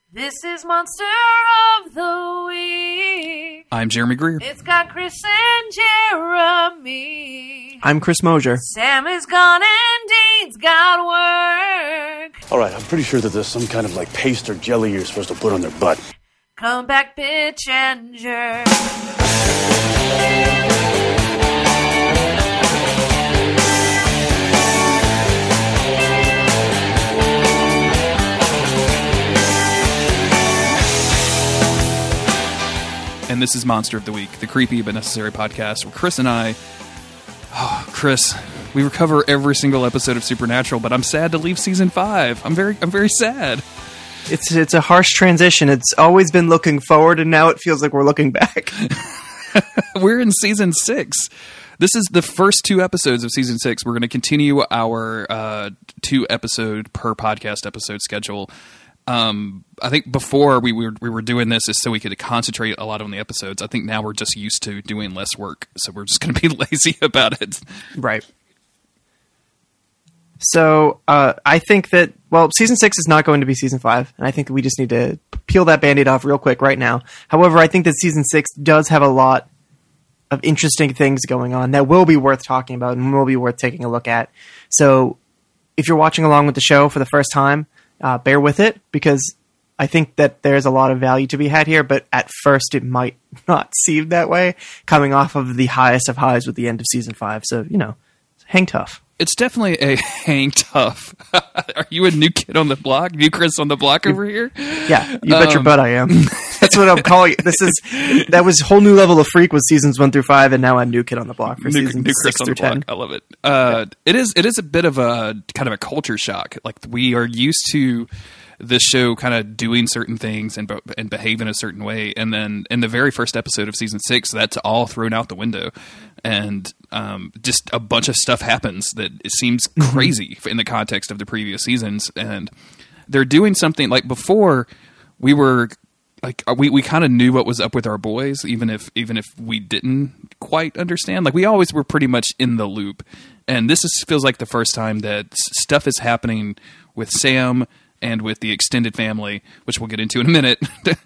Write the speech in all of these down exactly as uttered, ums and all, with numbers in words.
This is Monster of the Week. I'm Jeremy Greer. It's got Chris and Jeremy. I'm Chris Mosier. Sam is gone and Dean's got work. All right, I'm pretty sure that there's some kind of like paste or jelly you're supposed to put on their butt. Come back, bitch and jerk. And this is Monster of the Week, the creepy but necessary podcast where Chris and I, oh, Chris, we recover every single episode of Supernatural, but I'm sad to leave season five. I'm very, I'm very sad. It's it's a harsh transition. It's always been looking forward, and now it feels like we're looking back. We're in season six. This is the first two episodes of season six. We're going to continue our uh, two episode per podcast episode schedule. Um, I think before we were we were doing this is so we could concentrate a lot on the episodes. I think now we're just used to doing less work, so we're just going to be lazy about it. Right. So uh, I think that, well, season six is not going to be season five, and I think that we just need to peel that Band-Aid off real quick right now. However, I think that season six does have a lot of interesting things going on that will be worth talking about and will be worth taking a look at. So if you're watching along with the show for the first time, Uh, bear with it, because I think that there's a lot of value to be had here, but at first it might not seem that way, coming off of the highest of highs with the end of season five. So, you know, hang tough. It's definitely a hang tough. Are you a new kid on the block? New Chris on the block over here? Yeah, you bet um, your butt I am. That's what I'm calling it. This is that was a whole new level of freak with seasons one through five, and now I'm new kid on the block for new, seasons new six Chris through on the block. ten. I love it. Uh, it is it is a bit of a kind of a culture shock. Like, we are used to this show kind of doing certain things and and behaving a certain way, and then in the very first episode of season six, that's all thrown out the window, and um, just a bunch of stuff happens that it seems crazy in the context of the previous seasons, and they're doing something like before we were. Like we, we kind of knew what was up with our boys, even if even if we didn't quite understand. Like, we always were pretty much in the loop, and this is, feels like the first time that stuff is happening with Sam and with the extended family, which we'll get into in a minute,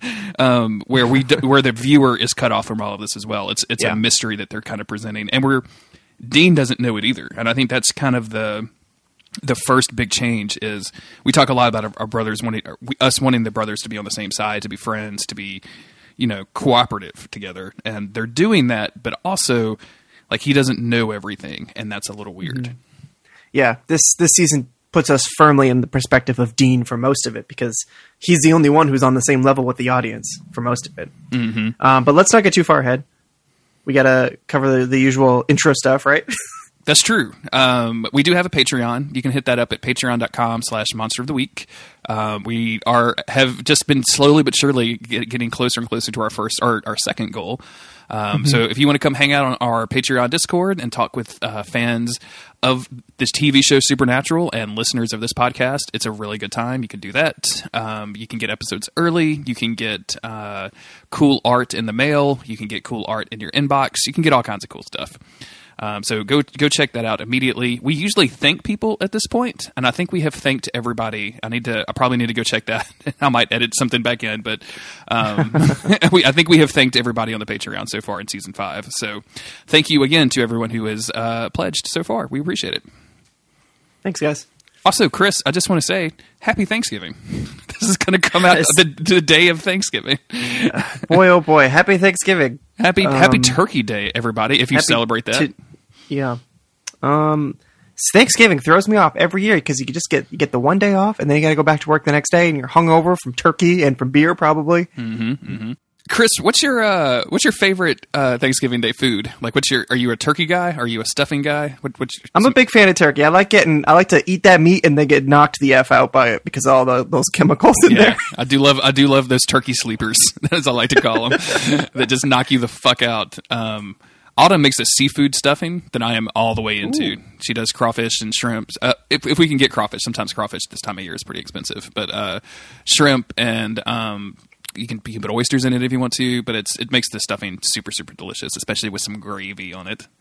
um, where we where the viewer is cut off from all of this as well. It's it's yeah. a mystery that they're kind of presenting, and we're Dean doesn't know it either, and I think that's kind of the. The first big change is we talk a lot about our, our brothers wanting we, us wanting the brothers to be on the same side, to be friends, to be, you know, cooperative together. And they're doing that, but also like he doesn't know everything. And that's a little weird. Mm-hmm. Yeah. This, this season puts us firmly in the perspective of Dean for most of it, because he's the only one who's on the same level with the audience for most of it. Mm-hmm. Um, but let's not get too far ahead. We got to cover the, the usual intro stuff, right? That's true. Um, we do have a Patreon. You can hit that up at patreon.com slash monster of the week. Um, we are, have just been slowly but surely get, getting closer and closer to our first, our, our second goal. Um, mm-hmm. So if you want to come hang out on our Patreon Discord and talk with uh, fans of this T V show Supernatural and listeners of this podcast, it's a really good time. You can do that. Um, you can get episodes early. You can get uh, cool art in the mail. You can get cool art in your inbox. You can get all kinds of cool stuff. Um, so go go check that out immediately. We usually thank people at this point, and I think we have thanked everybody. I need to. I probably need to go check that. I might edit something back in, but um, we, I think we have thanked everybody on the Patreon so far in season five. So thank you again to everyone who has uh, pledged so far. We appreciate it. Thanks, guys. Also, Chris, I just want to say Happy Thanksgiving. This is going to come out the, the day of Thanksgiving. uh, boy, oh boy! Happy Thanksgiving. Happy um, Happy Turkey Day, everybody! If you celebrate that. To, Yeah. Um, Thanksgiving throws me off every year, because you just get you get the one day off, and then you got to go back to work the next day, and you're hungover from turkey and from beer, probably. Mm-hmm, mm-hmm. Chris, what's your uh, what's your favorite uh, Thanksgiving Day food? Like, what's your? Are you a turkey guy? Are you a stuffing guy? What, what's your, I'm a big fan of turkey. I like getting. I like to eat that meat and then get knocked the f out by it because of all the, those chemicals in yeah, there. I do love. I do love those turkey sleepers, as I like to call them, that just knock you the fuck out. Um, Autumn makes a seafood stuffing that I am all the way into. Ooh. She does crawfish and shrimp. Uh, if, if we can get crawfish, sometimes crawfish this time of year is pretty expensive, but uh, shrimp and um, you can you can put oysters in it if you want to. But it's it makes the stuffing super super delicious, especially with some gravy on it.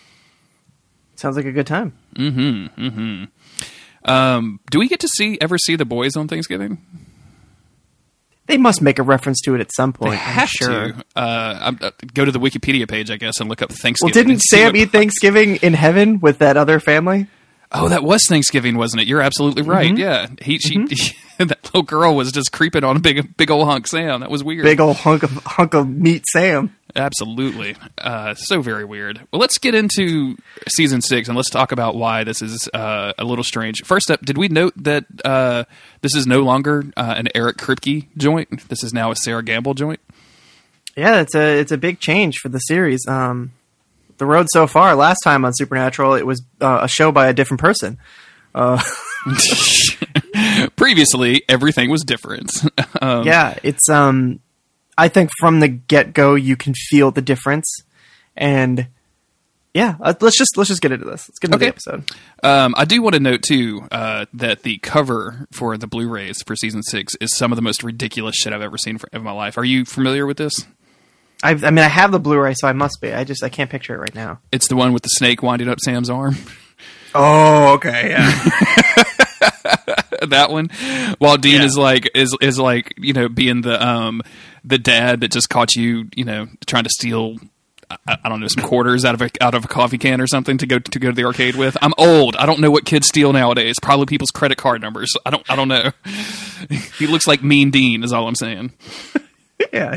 Sounds like a good time. Mm-hmm. Mm-hmm. Um, do we get to see ever see the boys on Thanksgiving? They must make a reference to it at some point. They have I'm sure. to. Uh, I'm, uh, go to the Wikipedia page, I guess, and look up Thanksgiving. Well, didn't and see Sam what- eat Thanksgiving in heaven with that other family? Oh, that was Thanksgiving, wasn't it? You're absolutely right. Mm-hmm. Yeah, he, she, mm-hmm. that little girl was just creeping on a big, big old hunk Sam. That was weird. Big old hunk of hunk of meat, Sam. Absolutely. Uh, so very weird. Well, let's get into season six and let's talk about why this is uh, a little strange. First up, did we note that uh, this is no longer uh, an Eric Kripke joint? This is now a Sarah Gamble joint? Yeah, it's a it's a big change for the series. Um, the road so far. Last time on Supernatural, it was uh, a show by a different person. Uh, Previously, everything was different. um, yeah, it's. Um, I think from the get go, you can feel the difference, and yeah, uh, let's just let's just get into this. Let's get into Okay. the episode. Um, I do want to note too uh, that the cover for the Blu-rays for season six is some of the most ridiculous shit I've ever seen for, in my life. Are you familiar with this? I, I mean, I have the Blu-ray, so I must be. I just I can't picture it right now. It's the one with the snake winding up Sam's arm. Oh, okay, yeah. That one, while Dean Yeah. is like is is like you know being the um the dad that just caught you you know trying to steal I, I don't know some quarters out of a out of a coffee can or something to go to go to the arcade with. I'm old. I don't know what kids steal nowadays. Probably people's credit card numbers. I don't I don't know. He looks like Mean Dean is all I'm saying. yeah.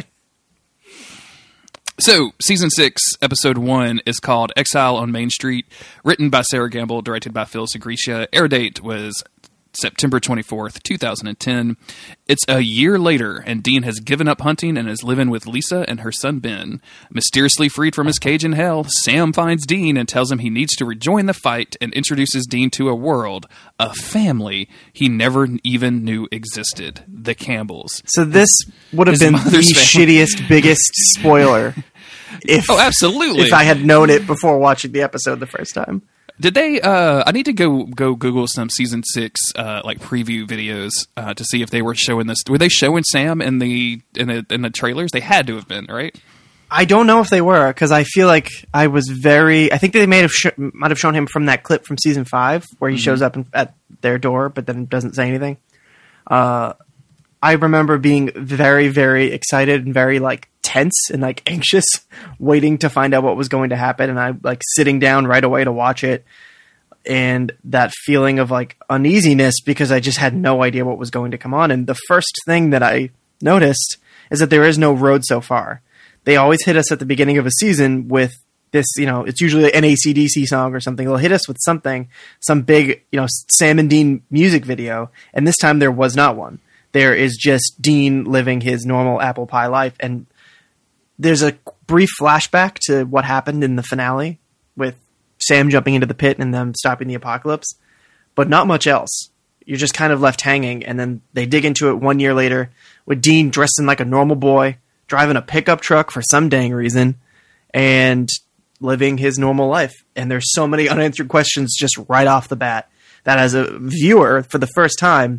So, season six, episode one is called Exile on Main Street, written by Sarah Gamble, directed by Phil Segretia. Air date was September twenty-fourth, twenty ten. It's a year later, and Dean has given up hunting and is living with Lisa and her son Ben. Mysteriously freed from his cage in hell, Sam finds Dean and tells him he needs to rejoin the fight and introduces Dean to a world, a family he never even knew existed, the Campbells. So this would have his been the mother's family. shittiest, biggest spoiler. If Oh, absolutely. if I had known it before watching the episode the first time. Did they? Uh, I need to go go Google some season six uh, like preview videos uh, to see if they were showing this. Were they showing Sam in the in the in the trailers? They had to have been, right? I don't know if they were, because I feel like I was very. I think they may have sh- might have shown him from that clip from season five where he Mm-hmm. shows up in, at their door, but then doesn't say anything. Uh, I remember being very, very excited and very like tense and like anxious, waiting to find out what was going to happen, and I like sitting down right away to watch it, and that feeling of like uneasiness because I just had no idea what was going to come on. And the first thing that I noticed is that there is no road so far. They always hit us at the beginning of a season with this, you know, it's usually an A C D C song or something. They'll hit us with something, some big, you know, Sam and Dean music video, and this time there was not one. There is just Dean living his normal apple pie life, and there's a brief flashback to what happened in the finale with Sam jumping into the pit and them stopping the apocalypse, but not much else. You're just kind of left hanging, and then they dig into it one year later with Dean dressing like a normal boy, driving a pickup truck for some dang reason, and living his normal life. And there's so many unanswered questions just right off the bat that as a viewer, for the first time,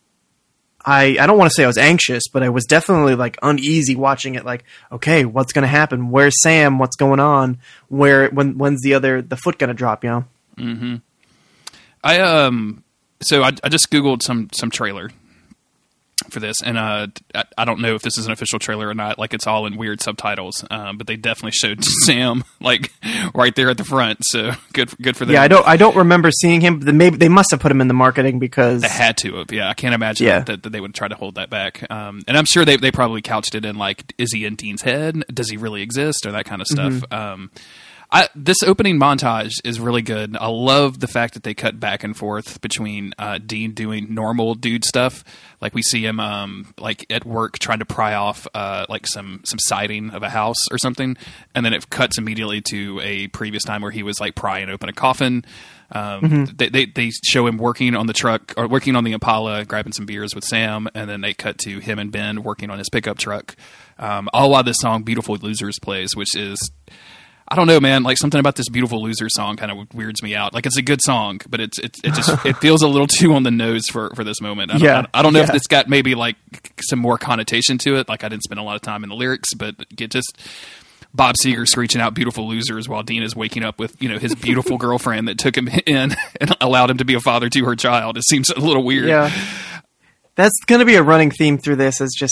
I, I don't want to say I was anxious, but I was definitely like uneasy watching it. Like, okay, what's going to happen? Where's Sam? What's going on? Where, when, when's the other, the foot going to drop, you know? I um. So I, I just googled some some trailer for this, and uh, I, I don't know if this is an official trailer or not. Like, it's all in weird subtitles, um, but they definitely showed Sam like right there at the front. So good, good for them. Yeah, I don't, I don't remember seeing him. But maybe they must have put him in the marketing because They had to have, yeah. I can't imagine Yeah. that, that they would try to hold that back. Um, and I'm sure they they probably couched it in like, is he in Dean's head? Does he really exist? Or that kind of stuff. Mm-hmm. Um, I, this opening montage is really good. I love the fact that they cut back and forth between uh, Dean doing normal dude stuff, like we see him um, like at work trying to pry off uh, like some some siding of a house or something, and then it cuts immediately to a previous time where he was like prying open a coffin. Um, Mm-hmm. they, they they show him working on the truck or working on the Impala, grabbing some beers with Sam, and then they cut to him and Ben working on his pickup truck. Um, all while this song "Beautiful Losers" plays, which is. I don't know, man. Like, something about this "Beautiful Loser" song kind of weirds me out. Like, it's a good song, but it's it's it just it feels a little too on the nose for, for this moment. I don't, Yeah, I, I don't know yeah. if it's got maybe like some more connotation to it. Like, I didn't spend a lot of time in the lyrics, but it just Bob Seger screeching out "Beautiful Losers" while Dean is waking up with, you know, his beautiful girlfriend that took him in and allowed him to be a father to her child. It seems a little weird. yeah, that's going to be a running theme through this. Is just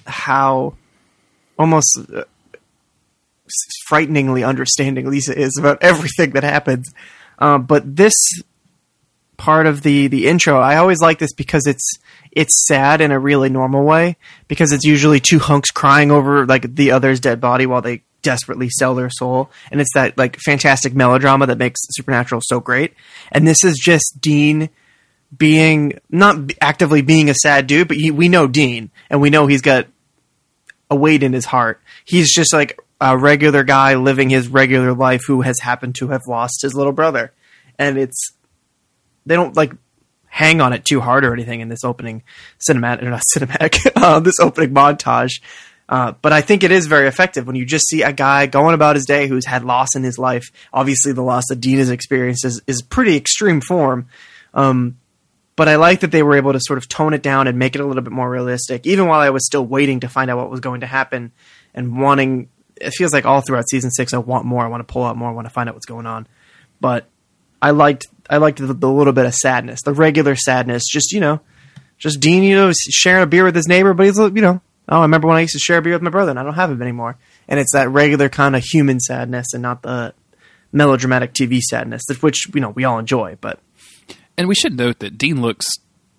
how almost uh, frighteningly understanding Lisa is about everything that happens. Uh, but this part of the, the intro, I always like this because it's it's sad in a really normal way, because it's usually two hunks crying over like the other's dead body while they desperately sell their soul, and it's that like fantastic melodrama that makes Supernatural so great. And this is just Dean being not actively being a sad dude, but he, we know Dean, and we know he's got a weight in his heart. He's just like a regular guy living his regular life who has happened to have lost his little brother, and it's they don't like hang on it too hard or anything in this opening cinematic, or not cinematic, uh, this opening montage. Uh, but I think it is very effective when you just see a guy going about his day who's had loss in his life. Obviously, the loss that Dean has experienced is, is pretty extreme form. Um, but I like that they were able to sort of tone it down and make it a little bit more realistic, even while I was still waiting to find out what was going to happen and wanting. It feels like all throughout season six, I want more. I want to pull out more. I want to find out what's going on. But I liked I liked the, the little bit of sadness, the regular sadness. Just you know, just Dean, you know, sharing a beer with his neighbor, but he's you know. Oh, I remember when I used to share a beer with my brother, and I don't have him anymore. And it's that regular kind of human sadness, and not the melodramatic T V sadness, which you know we all enjoy. But and we should note that Dean looks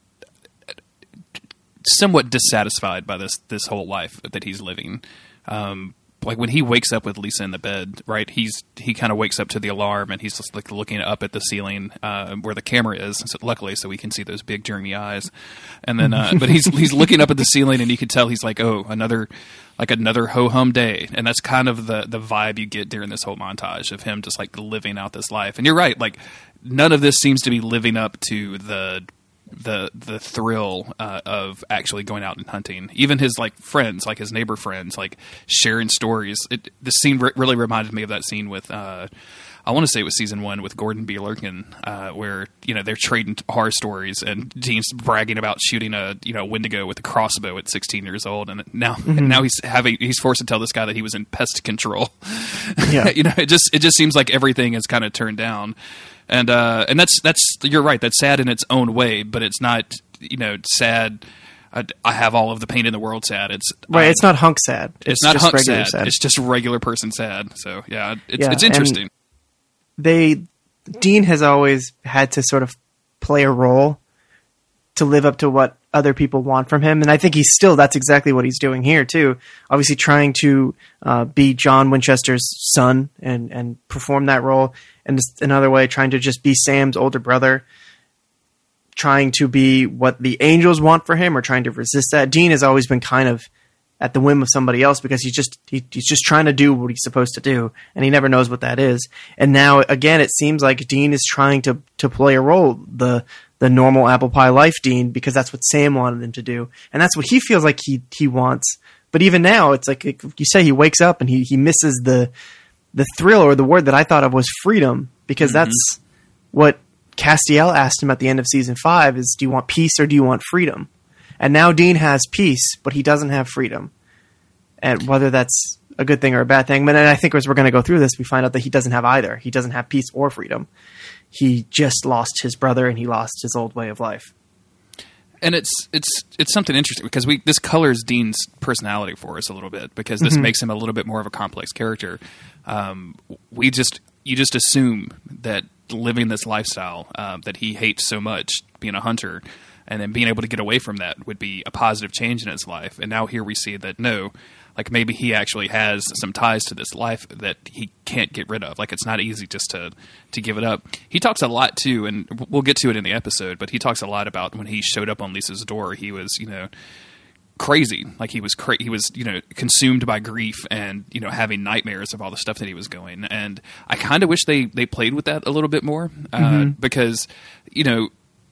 somewhat dissatisfied by this this whole life that he's living. Um, like when he wakes up with Lisa in the bed, right? He's he kind of wakes up to the alarm, and he's just like looking up at the ceiling uh, where the camera is. So, luckily, so we can see those big dreamy eyes. And then, uh, but he's he's looking up at the ceiling, and you can tell he's like, oh, another like another ho hum day. And that's kind of the the vibe you get during this whole montage of him just like living out this life. And you're right, like none of this seems to be living up to the. the the thrill uh, of actually going out and hunting. Even his like friends, like his neighbor friends, like sharing stories. It, this scene re- really reminded me of that scene with uh, I want to say it was season one with Gordon B. Lurkin, uh, where you know they're trading horror stories, and Dean's bragging about shooting a you know Wendigo with a crossbow at sixteen years old, and now mm-hmm. and now he's having he's forced to tell this guy that he was in pest control. Yeah, you know it just it just seems like everything is kind of turned down. And uh, and that's that's you're right. That's sad in its own way, but it's not you know sad. I, I have all of the pain in the world. Sad. It's right. I, it's not hunk sad. It's, it's not just hunk regular sad. sad. It's just regular person sad. So yeah, it's yeah, it's interesting. They Dean has always had to sort of play a role to live up to what other people want from him, and I think he's still that's exactly what he's doing here too. Obviously, trying to uh, be John Winchester's son and and perform that role. And another way, trying to just be Sam's older brother, trying to be what the angels want for him, or trying to resist that. Dean has always been kind of at the whim of somebody else because he's just he, he's just trying to do what he's supposed to do, and he never knows what that is. And now, again, it seems like Dean is trying to to play a role, the the normal apple pie life Dean, because that's what Sam wanted him to do, and that's what he feels like he he wants. But even now, it's like you say, he wakes up and he he misses the. The thrill, or the word that I thought of, was freedom, because mm-hmm. that's what Castiel asked him at the end of season five is, do you want peace or do you want freedom? And now Dean has peace, but he doesn't have freedom. And whether that's a good thing or a bad thing, but I think as we're going to go through this, we find out that he doesn't have either. He doesn't have peace or freedom. He just lost his brother, and he lost his old way of life. And it's it's it's something interesting because we this colors Dean's personality for us a little bit, because this mm-hmm. makes him a little bit more of a complex character. Um, we just you just assume that living this lifestyle uh, that he hates so much, being a hunter, and then being able to get away from that would be a positive change in his life. And now here we see that no, like maybe he actually has some ties to this life that he can't get rid of. Like it's not easy just to to give it up. He talks a lot too, and we'll get to it in the episode, but he talks a lot about when he showed up on Lisa's door, he was, you know, crazy. Like he was cra- he was, you know, consumed by grief and, you know, having nightmares of all the stuff that he was going. And I kind of wish they, they played with that a little bit more uh, mm-hmm. because, you know,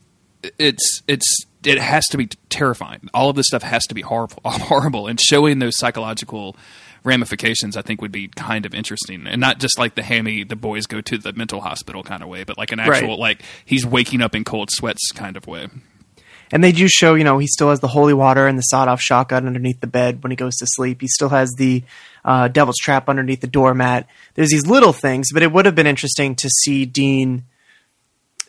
it's it's it has to be terrifying. All of this stuff has to be horrible, horrible, and showing those psychological ramifications, I think, would be kind of interesting, and not just like the hammy, the boys go to the mental hospital kind of way, but like an actual right. like he's waking up in cold sweats kind of way. And they do show, you know, he still has the holy water and the sawed-off shotgun underneath the bed when he goes to sleep. He still has the uh, devil's trap underneath the doormat. There's these little things, but it would have been interesting to see Dean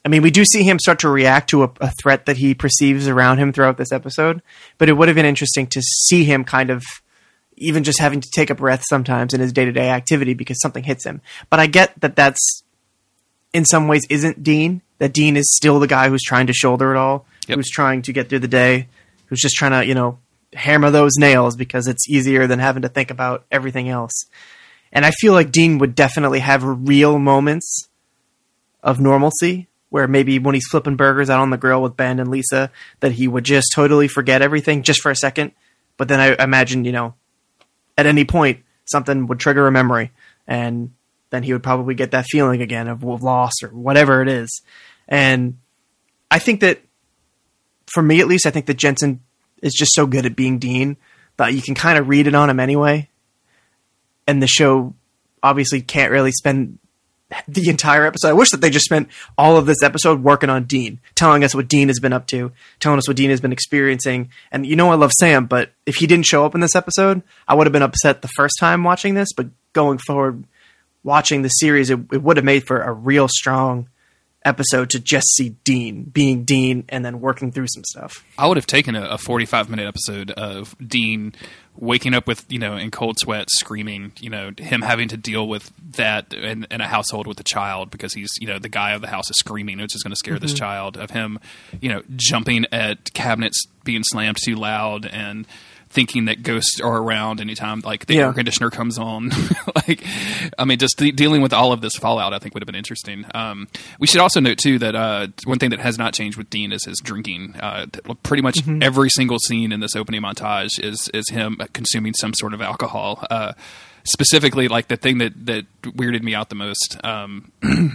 I mean, we do see him start to react to a, a threat that he perceives around him throughout this episode, but it would have been interesting to see him kind of even just having to take a breath sometimes in his day-to-day activity because something hits him. But I get that that's, in some ways, isn't Dean, that Dean is still the guy who's trying to shoulder it all, yep. who's trying to get through the day, who's just trying to, you know, hammer those nails because it's easier than having to think about everything else. And I feel like Dean would definitely have real moments of normalcy where maybe when he's flipping burgers out on the grill with Ben and Lisa, that he would just totally forget everything just for a second. But then I imagine, you know, at any point, something would trigger a memory, and then he would probably get that feeling again of loss or whatever it is. And I think that, for me at least, I think that Jensen is just so good at being Dean that you can kind of read it on him anyway. And the show obviously can't really spend the entire episode. I wish that they just spent all of this episode working on Dean, telling us what Dean has been up to, telling us what Dean has been experiencing. And you know I love Sam, but if he didn't show up in this episode, I would have been upset the first time watching this. But going forward, watching the series, it, it would have made for a real strong episode to just see Dean being Dean and then working through some stuff. I would have taken a, a forty-five minute episode of Dean waking up with, you know, in cold sweat, screaming, you know, him having to deal with that in, in a household with a child because he's, you know, the guy of the house is screaming, which is going to scare mm-hmm. this child, of him, you know, jumping at cabinets being slammed too loud and thinking that ghosts are around anytime like the yeah. air conditioner comes on. Like, I mean, just de- dealing with all of this fallout, I think would have been interesting. Um, we should also note too that uh, one thing that has not changed with Dean is his drinking. Uh, pretty much mm-hmm. every single scene in this opening montage is is him consuming some sort of alcohol. Uh, specifically, like the thing that that weirded me out the most. Um,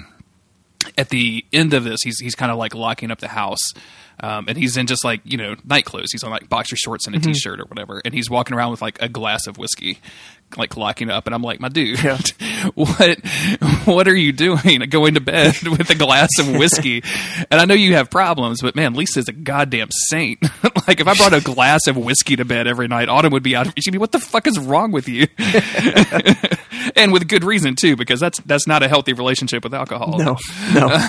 at the end of this, he's he's kind of like locking up the house. Um, and he's in just like, you know, night clothes. He's on like boxer shorts and a mm-hmm. t-shirt or whatever. And he's walking around with like a glass of whiskey, like locking up. And I'm like, my dude, yeah. what, what are you doing? Going to bed with a glass of whiskey. And I know you have problems, but man, Lisa's a goddamn saint. Like if I brought a glass of whiskey to bed every night, Autumn would be out. She'd be, what the fuck is wrong with you? And with good reason too, because that's, that's not a healthy relationship with alcohol. No, no.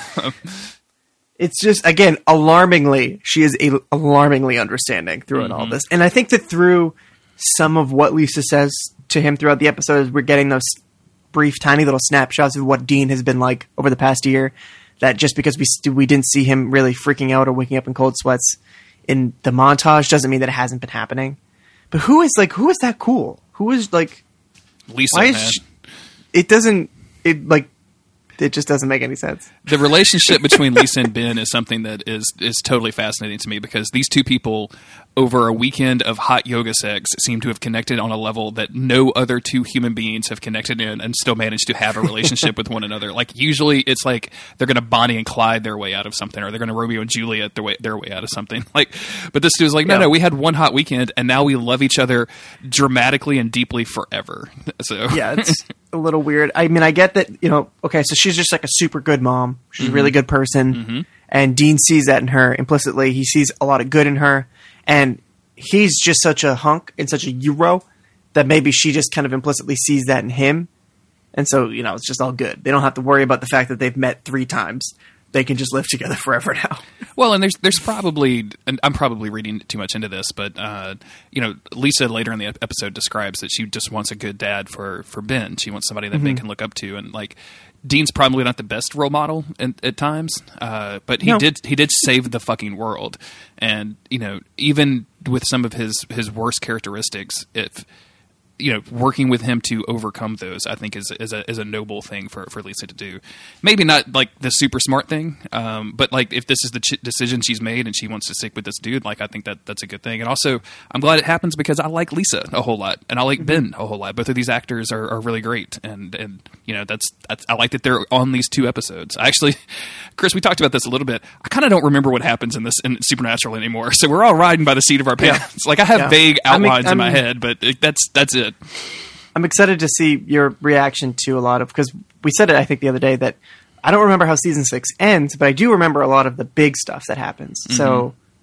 It's just, again, alarmingly, she is a, alarmingly understanding throughout mm-hmm. all this. And I think that through some of what Lisa says to him throughout the episodes, we're getting those brief, tiny little snapshots of what Dean has been like over the past year. That just because we st- we didn't see him really freaking out or waking up in cold sweats in the montage doesn't mean that it hasn't been happening. But who is, like, who is that cool? Who is, like... Lisa, why is man. She, it doesn't, it, like... It just doesn't make any sense. The relationship between Lisa and Ben is something that is is totally fascinating to me because these two people, over a weekend of hot yoga sex, seem to have connected on a level that no other two human beings have connected in and still managed to have a relationship with one another. Like usually it's like they're going to Bonnie and Clyde their way out of something, or they're going to Romeo and Juliet their way, their way out of something. Like, but this dude's like, no, yeah. no, we had one hot weekend and now we love each other dramatically and deeply forever. So yeah, it's a little weird. I mean, I get that, you know, okay, so she's just like a super good mom. She's mm-hmm. a really good person. Mm-hmm. And Dean sees that in her implicitly. He sees a lot of good in her. And he's just such a hunk and such a Euro that maybe she just kind of implicitly sees that in him. And so, you know, it's just all good. They don't have to worry about the fact that they've met three times. They can just live together forever now. Well, and there's there's probably, and I'm probably reading too much into this, but, uh, you know, Lisa later in the episode describes that she just wants a good dad for, for Ben. She wants somebody that mm-hmm. Ben can look up to. And, like, Dean's probably not the best role model in, at times, uh, but he no. did he did save the fucking world. And, you know, even with some of his, his worst characteristics, if... you know, working with him to overcome those, I think is is a is a noble thing for, for Lisa to do. Maybe not like the super smart thing, um, but like if this is the ch- decision she's made and she wants to stick with this dude, like I think that that's a good thing. And also, I'm glad it happens because I like Lisa a whole lot and I like mm-hmm. Ben a whole lot. Both of these actors are, are really great, and and you know that's that's I like that they're on these two episodes. Actually, Chris, we talked about this a little bit. I kind of don't remember what happens in this in Supernatural anymore, so we're all riding by the seat of our pants. Yeah. Like I have yeah. vague outlines I mean, in my head, but it, that's that's it. I'm excited to see your reaction to a lot of, because we said it, I think, the other day, that I don't remember how season six ends, but I do remember a lot of the big stuff that happens. Mm-hmm. So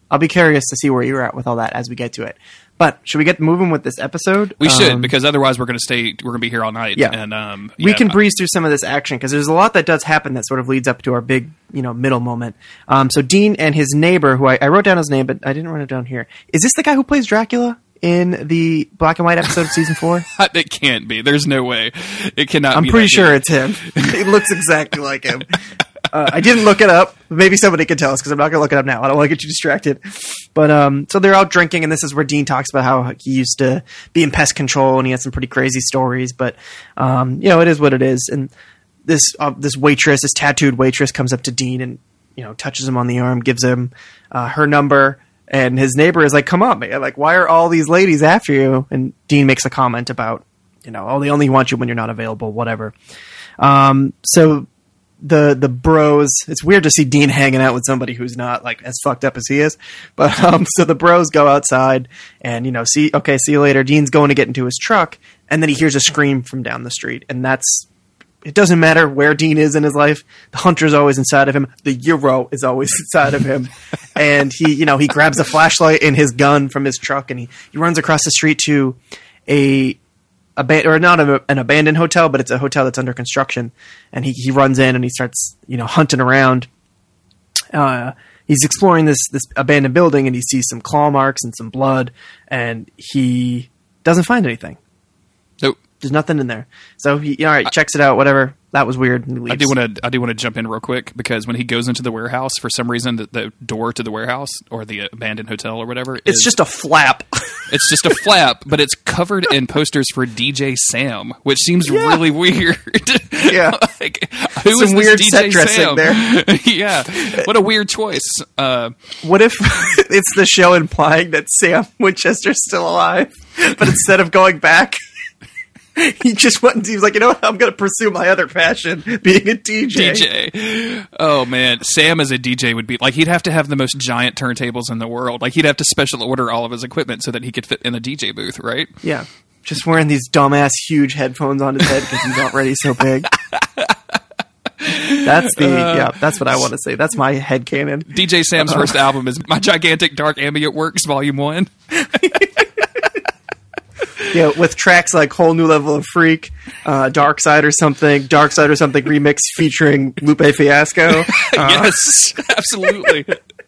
I'll be curious to see where you're at with all that as we get to it. But should we get moving with this episode? We should, Um, because otherwise we're going to stay. We're going to be here all night. Yeah. and um, we yeah, can breeze through some of this action because there's a lot that does happen that sort of leads up to our big, you know, middle moment. Um, so Dean and his neighbor, who I, I wrote down his name, but I didn't write it down here. Is this the guy who plays Dracula in the black and white episode of season four? It can't be. There's no way. It cannot. I'm be pretty that sure good. it's him. It looks exactly like him. Uh, I didn't look it up. Maybe somebody can tell us because I'm not going to look it up now. I don't want to get you distracted. But um, so they're out drinking, and this is where Dean talks about how he used to be in pest control, and he had some pretty crazy stories. But um, you know, it is what it is. And this uh, this waitress, this tattooed waitress, comes up to Dean and you know touches him on the arm, gives him uh, her number, and his neighbor is like, "Come on, man! Like, why are all these ladies after you?" And Dean makes a comment about, you know, oh, they only want you when you're not available, whatever. Um, so. The the bros, it's weird to see Dean hanging out with somebody who's not like as fucked up as he is. But um, so the bros go outside and you know see okay see you later. Dean's going to get into his truck and then he hears a scream from down the street, and that's it. Doesn't matter where Dean is in his life. The hunter's always inside of him. The Euro is always inside of him, and he you know he grabs a flashlight and his gun from his truck and he he runs across the street to a. Aban- or not a, an abandoned hotel, but it's a hotel that's under construction. And he, he runs in and he starts, you know, hunting around. Uh, he's exploring this this abandoned building and he sees some claw marks and some blood, and he doesn't find anything. Nope. There's nothing in there. So he, all right, checks it out. Whatever. That was weird. And he leaves. I do want to. I do want to jump in real quick because when he goes into the warehouse, for some reason, the, the door to the warehouse or the abandoned hotel or whatever, It's is, just a flap. it's just a flap, but it's covered in posters for D J Sam, which seems really weird. Yeah. like, who Some is this weird D J set dressing Sam? there. yeah, what a weird choice. Uh, What if it's the show implying that Sam Winchester's still alive, but instead of going back, he just went and he was like, you know what, I'm going to pursue my other passion, being a D J. D J. Oh man, Sam as a D J would be like he'd have to have the most giant turntables in the world. Like he'd have to special order all of his equipment so that he could fit in a D J booth, right? Yeah. Just wearing these dumbass huge headphones on his head because he's already so big. That's the, uh, yeah, that's what I want to say. That's my headcanon. D J Sam's uh-huh. first album is My Gigantic Dark Ambient Works, Volume one. Yeah, with tracks like Whole New Level of Freak, uh, Dark Side or something, Dark Side or something remix featuring Lupe Fiasco. Uh, yes, absolutely.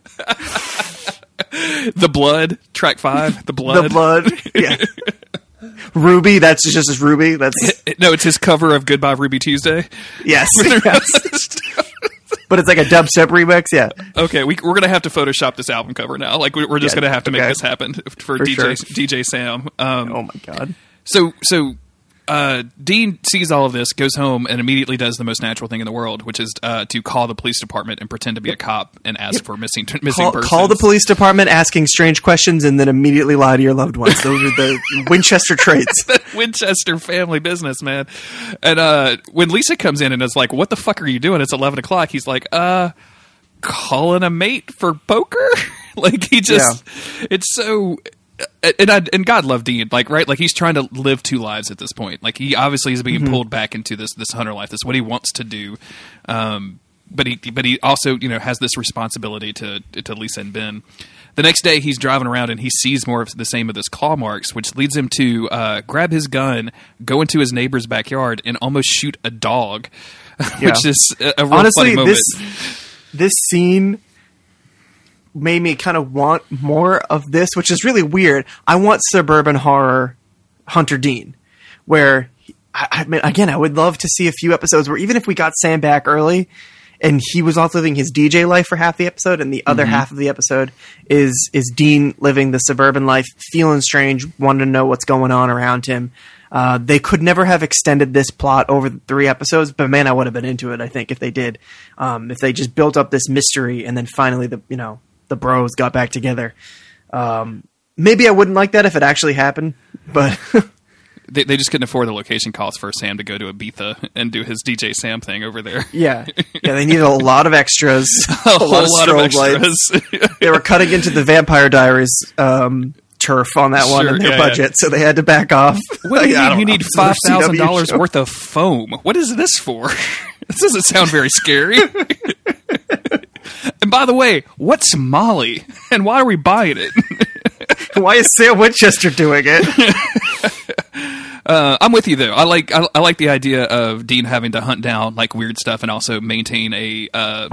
The Blood, track five, The Blood. The Blood, yeah. Ruby, that's just his Ruby. That's No, it's his cover of Goodbye Ruby Tuesday. Yes. yes. But it's like a dubstep remix, yeah. Okay, we, we're going to have to Photoshop this album cover now. Like, we're just yeah, going to have to okay. make this happen for, for D J sure. D J Sam. Um, oh, my God. So, so uh, Dean sees all of this, goes home, and immediately does the most natural thing in the world, which is uh, to call the police department and pretend to be a cop and ask yep. for missing missing call, persons. Call the police department, asking strange questions, and then immediately lie to your loved ones. Those are the Winchester traits. The Winchester family business, man. And uh, when Lisa comes in and is like, "What the fuck are you doing? It's eleven o'clock." He's like, "Uh, calling a mate for poker." Like he just, yeah. it's so. And I, and God love Dean, like right, like he's trying to live two lives at this point. Like he obviously is being mm-hmm. pulled back into this this hunter life. That's what he wants to do, um, but he but he also you know has this responsibility to to Lisa and Ben. The next day, he's driving around and he sees more of the same of this claw marks, which leads him to uh, grab his gun, go into his neighbor's backyard, and almost shoot a dog, yeah. which is a, a real honestly funny moment. this this scene made me kind of want more of this, which is really weird. I want suburban horror Hunter Dean, where I, I mean, again, I would love to see a few episodes where even if we got Sam back early and he was also living his D J life for half the episode, and the other mm-hmm. half of the episode is is Dean living the suburban life, feeling strange, wanting to know what's going on around him. Uh, they could never have extended this plot over three episodes, but man, I would have been into it. I think if they did, um, if they just built up this mystery and then finally the you know. the bros got back together. Um, maybe I wouldn't like that if it actually happened, but they, they just couldn't afford the location costs for Sam to go to Ibiza and do his D J Sam thing over there. Yeah, yeah, they needed a lot of extras, a, a whole lot, lot of, of extras. They were cutting into the Vampire Diaries um, turf on that one sure, in their yeah, budget, yeah. so they had to back off. What do you like, mean? You know, need five thousand dollars worth of foam. What is this for? This doesn't sound very scary. And by the way, what's Molly? And why are we buying it? Why is Sam Winchester doing it? Uh, I'm with you though. I like I, I like the idea of Dean having to hunt down like weird stuff and also maintain a uh,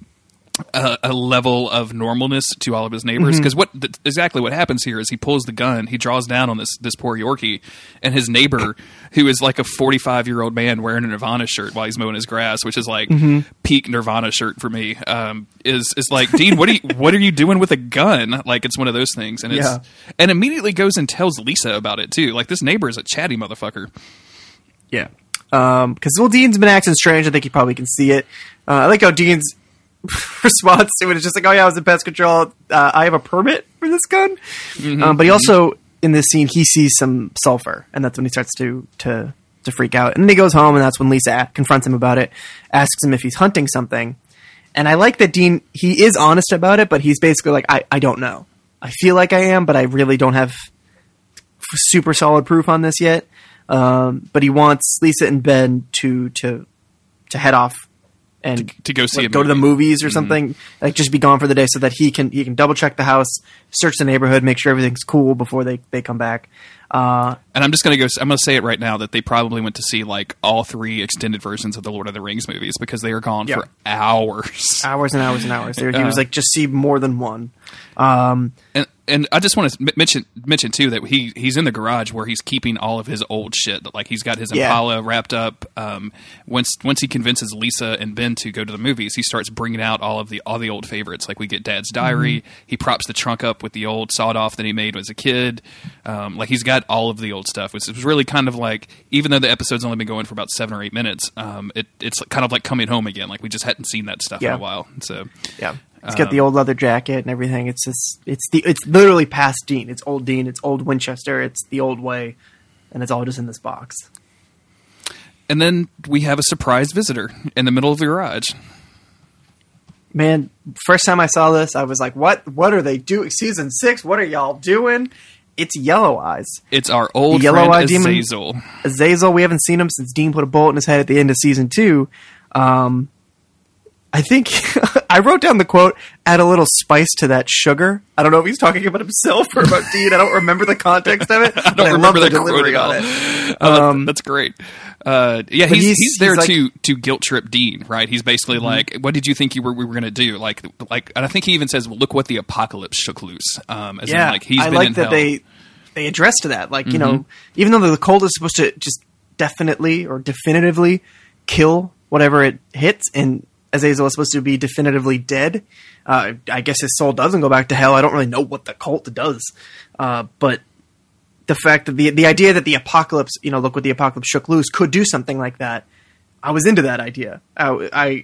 a, a level of normalness to all of his neighbors. Because what th- exactly what happens here is he pulls the gun, he draws down on this this poor Yorkie, and his neighbor, who is like a forty-five year old man wearing a Nirvana shirt while he's mowing his grass, which is like peak Nirvana shirt for me. Um, is is like, Dean, what are you what are you doing with a gun? Like, it's one of those things, and it's Yeah. and immediately goes and tells Lisa about it too. Like, this neighbor is a chatty motherfucker. Yeah. Um, because well, Dean's been acting strange. I think he probably can see it. Uh, I like how Dean's response to it is just like, "Oh yeah, I was in pest control. Uh, I have a permit for this gun." Mm-hmm. Um, but he also in this scene he sees some sulfur, and that's when he starts to to to freak out. And then he goes home, and that's when Lisa a- confronts him about it, asks him if he's hunting something. And I like that Dean, he is honest about it, but he's basically like, I, I don't know. I feel like I am, but I really don't have super solid proof on this yet. Um, but he wants Lisa and Ben to to to head off and To- to go see like, a go to the movie. movies or something. Like just be gone for the day so that he can he can double check the house, search the neighborhood, make sure everything's cool before they, they come back. Uh, And I'm just gonna go. I'm gonna say it right now that they probably went to see like all three extended versions of the Lord of the Rings movies because they are gone Yeah. for hours. hours and hours and hours. There, he Uh, was like, just see more than one. Um, And and I just want to m- mention mention too that he he's in the garage where he's keeping all of his old shit. Like he's got his Yeah. Impala wrapped up. Um, once once he convinces Lisa and Ben to go to the movies, he starts bringing out all of the all the old favorites. Like we get Dad's Diary. Mm-hmm. He props the trunk up with the old sawed off that he made as a kid. Um, like he's got all of the old stuff, which was really kind of like, even though the episode's only been going for about seven or eight minutes, um, it, it's kind of like coming home again. Like we just hadn't seen that stuff Yeah. in a while. So yeah, it's got the old leather jacket and everything. It's just, it's the, it's literally past Dean. It's old Dean. It's old Winchester. It's the old way, and it's all just in this box. and then we have a surprise visitor in the middle of the garage. Man, first time I saw this, I was like, "What? What are they doing? Season six? What are y'all doing?" It's Yellow Eyes, It's our old The yellow friend eye demon- Azazel. Azazel. We haven't seen him since Dean put a bullet in his head at the end of season two. Um, I think I wrote down the quote, "Add a little spice to that sugar." I don't know if he's talking about himself or about Dean. I don't remember the context of it. I don't remember the quote at all. it. Oh, that's, Um, that's great. Uh, yeah, he's, he's- he's there he's like- to to guilt trip Dean, right? He's basically like, "What did you think you were we were going to do?" Like, like, and I think he even says, well, "Look what the apocalypse shook loose." Um, as in, Yeah, like he's I been like in that hell. they they address to that. Like, you Mm-hmm. know, even though the cold is supposed to just definitely or definitively kill whatever it hits, and Azazel is supposed to be definitively dead. Uh, I guess his soul doesn't go back to hell. I don't really know what the cult does, uh, but the fact that the the idea that the apocalypse, you know, look what the apocalypse shook loose, could do something like that. I was into that idea. I I,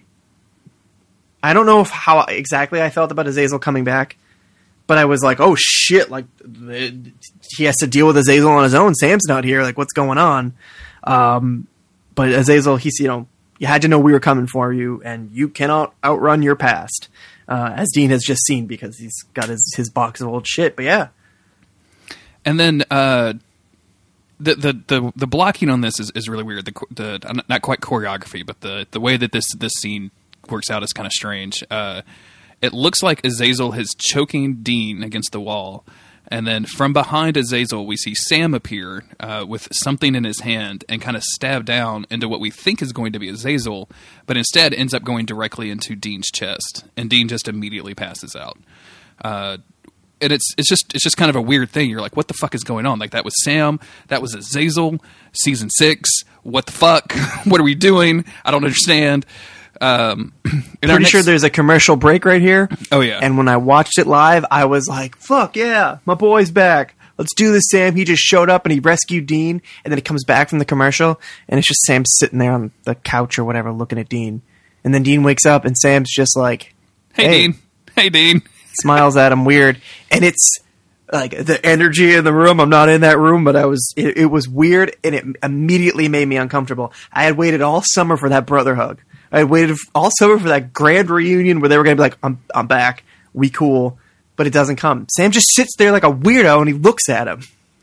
I don't know if how exactly I felt about Azazel coming back. But I was like, oh shit, like the, he has to deal with Azazel on his own. Sam's not here. Like, what's going on? Um, but Azazel, he's, you know, you had to know we were coming for you, and you cannot outrun your past, uh, as Dean has just seen because he's got his, his box of old shit. But yeah. And then uh, the, the the the blocking on this is, is really weird. The the not quite choreography, but the the way that this this scene works out is kind of strange. Uh, it looks like Azazel is choking Dean against the wall, and then from behind Azazel we see Sam appear uh, with something in his hand and kind of stab down into what we think is going to be Azazel, but instead ends up going directly into Dean's chest, and Dean just immediately passes out. Uh, And it's it's just it's just kind of a weird thing. You're like, what the fuck is going on? Like, that was Sam, that was Azazel, season six. What the fuck? What are we doing? I don't understand. Um, in our Pretty next- sure there's a commercial break right here. Oh, yeah. And when I watched it live, I was like, fuck yeah, my boy's back. Let's do this, Sam. He just showed up and he rescued Dean. And then he comes back from the commercial, and it's just Sam sitting there on the couch or whatever looking at Dean. And then Dean wakes up, and Sam's just like, Hey, Dean. Hey, Dean. smiles at him weird. And it's like the energy in the room. I'm not in that room, but I was, it, it was weird, and it immediately made me uncomfortable. I had waited all summer for that brother hug. I had waited all summer for that grand reunion where they were going to be like, I'm, I'm back. We cool. But it doesn't come. Sam just sits there like a weirdo, and he looks at him.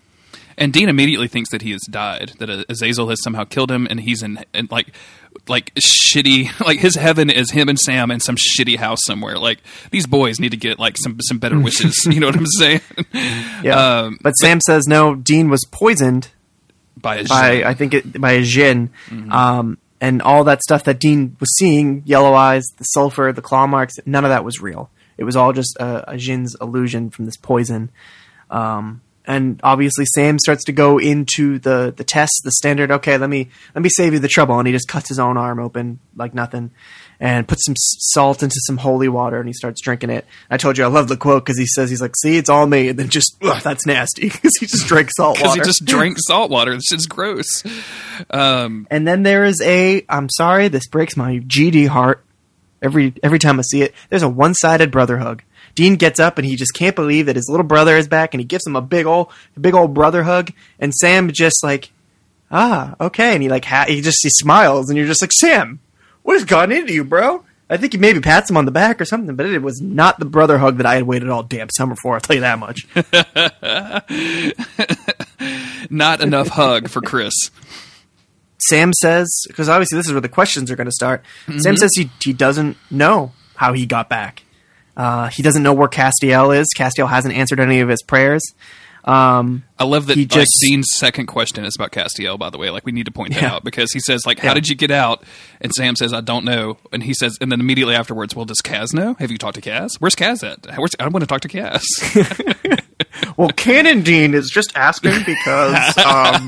And Dean immediately thinks that he has died, that Azazel has somehow killed him, and he's in, in like, like shitty, like his heaven is him and Sam in some shitty house somewhere. Like these boys need to get like some some better wishes. You know what I'm saying? Yeah. Um, but Sam says no. Dean was poisoned by a by djinn. I think it, by a djinn, Mm-hmm. um, and all that stuff that Dean was seeing, yellow eyes, the sulfur, the claw marks. None of that was real. It was all just a, a djinn's illusion from this poison. Um, And obviously, Sam starts to go into the, the test, the standard. Okay, let me let me save you the trouble, and he just cuts his own arm open like nothing, and puts some s- salt into some holy water, and he starts drinking it. I told you I love the quote because he says he's like, "See, it's all me," and then just ugh, that's nasty because he just drank salt Because water. he just drank salt water. This is gross. Um, And then there is a. I'm sorry, this breaks my G D heart. Every every time I see it, there's a one sided brother hug. Dean gets up and he just can't believe that his little brother is back, and he gives him a big old, big old brother hug. And Sam just like, ah, okay, and he like ha- he just he smiles, and you're just like, Sam, what has gotten into you, bro? I think he maybe pats him on the back or something, but it was not the brother hug that I had waited all damn summer for. I'll tell you that much. not enough hug for Chris. Sam says, because obviously this is where the questions are going to start. Mm-hmm. Sam says he he doesn't know how he got back. Uh, he doesn't know where Castiel is. Castiel hasn't answered any of his prayers. Um, I love that he like, just- Dean's second question is about Castiel, by the way. Like, we need to point that Yeah. out because he says, like, how Yeah. did you get out? And Sam says, I don't know. And he says, and then immediately afterwards, well, does Kaz know? Have you talked to Kaz? Where's Kaz at? Where's, I want to talk to Kaz. well, Canon Dean is just asking because um,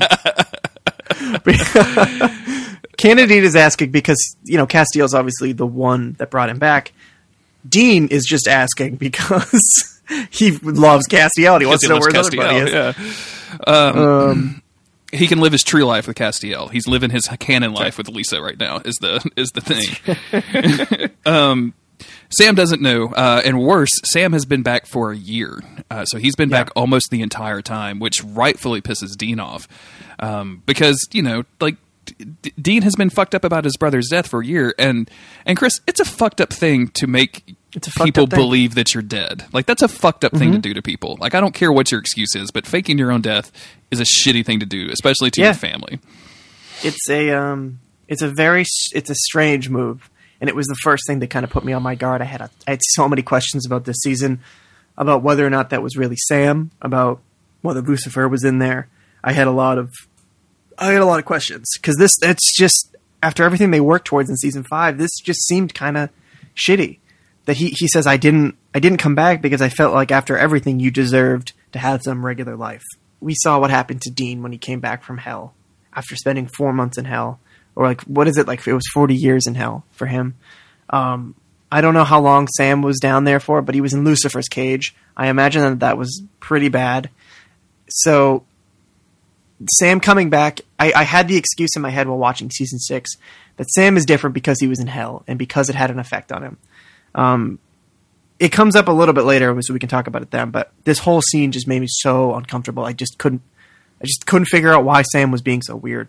Canon Dean is asking because you know Castiel's obviously the one that brought him back. Dean is just asking because he loves Castiel and he wants to know where his other buddy is. Yeah. Um, um, he can live his true life with Castiel. He's living his canon life with Lisa right now. Is the is the thing. um, Sam doesn't know, uh, and worse, Sam has been back for a year, uh, so he's been Yeah. back almost the entire time, which rightfully pisses Dean off um, because you know, like. D- Dean has been fucked up about his brother's death for a year, and and Chris, it's a fucked up thing to make It's a fucked people up thing. believe that you're dead. Like that's a fucked up thing to do to people. Like I don't care what your excuse is, but faking your own death is a shitty thing to do, especially to Yeah. your family. It's a um, it's a very s- it's a strange move, and it was the first thing that kind of put me on my guard. I had a, I had so many questions about this season, about whether or not that was really Sam, about whether Lucifer was in there. I had a lot of I had a lot of questions because this it's just after everything they worked towards in season five, this just seemed kind of shitty. That he he says I didn't I didn't come back because I felt like after everything you deserved to have some regular life. We saw what happened to Dean when he came back from hell after spending four months in hell, or like what is it like? It was forty years in hell for him. Um, I don't know how long Sam was down there for, but he was in Lucifer's cage. I imagine that that was pretty bad. So. Sam coming back, I, I had the excuse in my head while watching season six that Sam is different because he was in hell and because it had an effect on him. Um, it comes up a little bit later, so we can talk about it then. But this whole scene just made me so uncomfortable. I just couldn't, I just couldn't figure out why Sam was being so weird.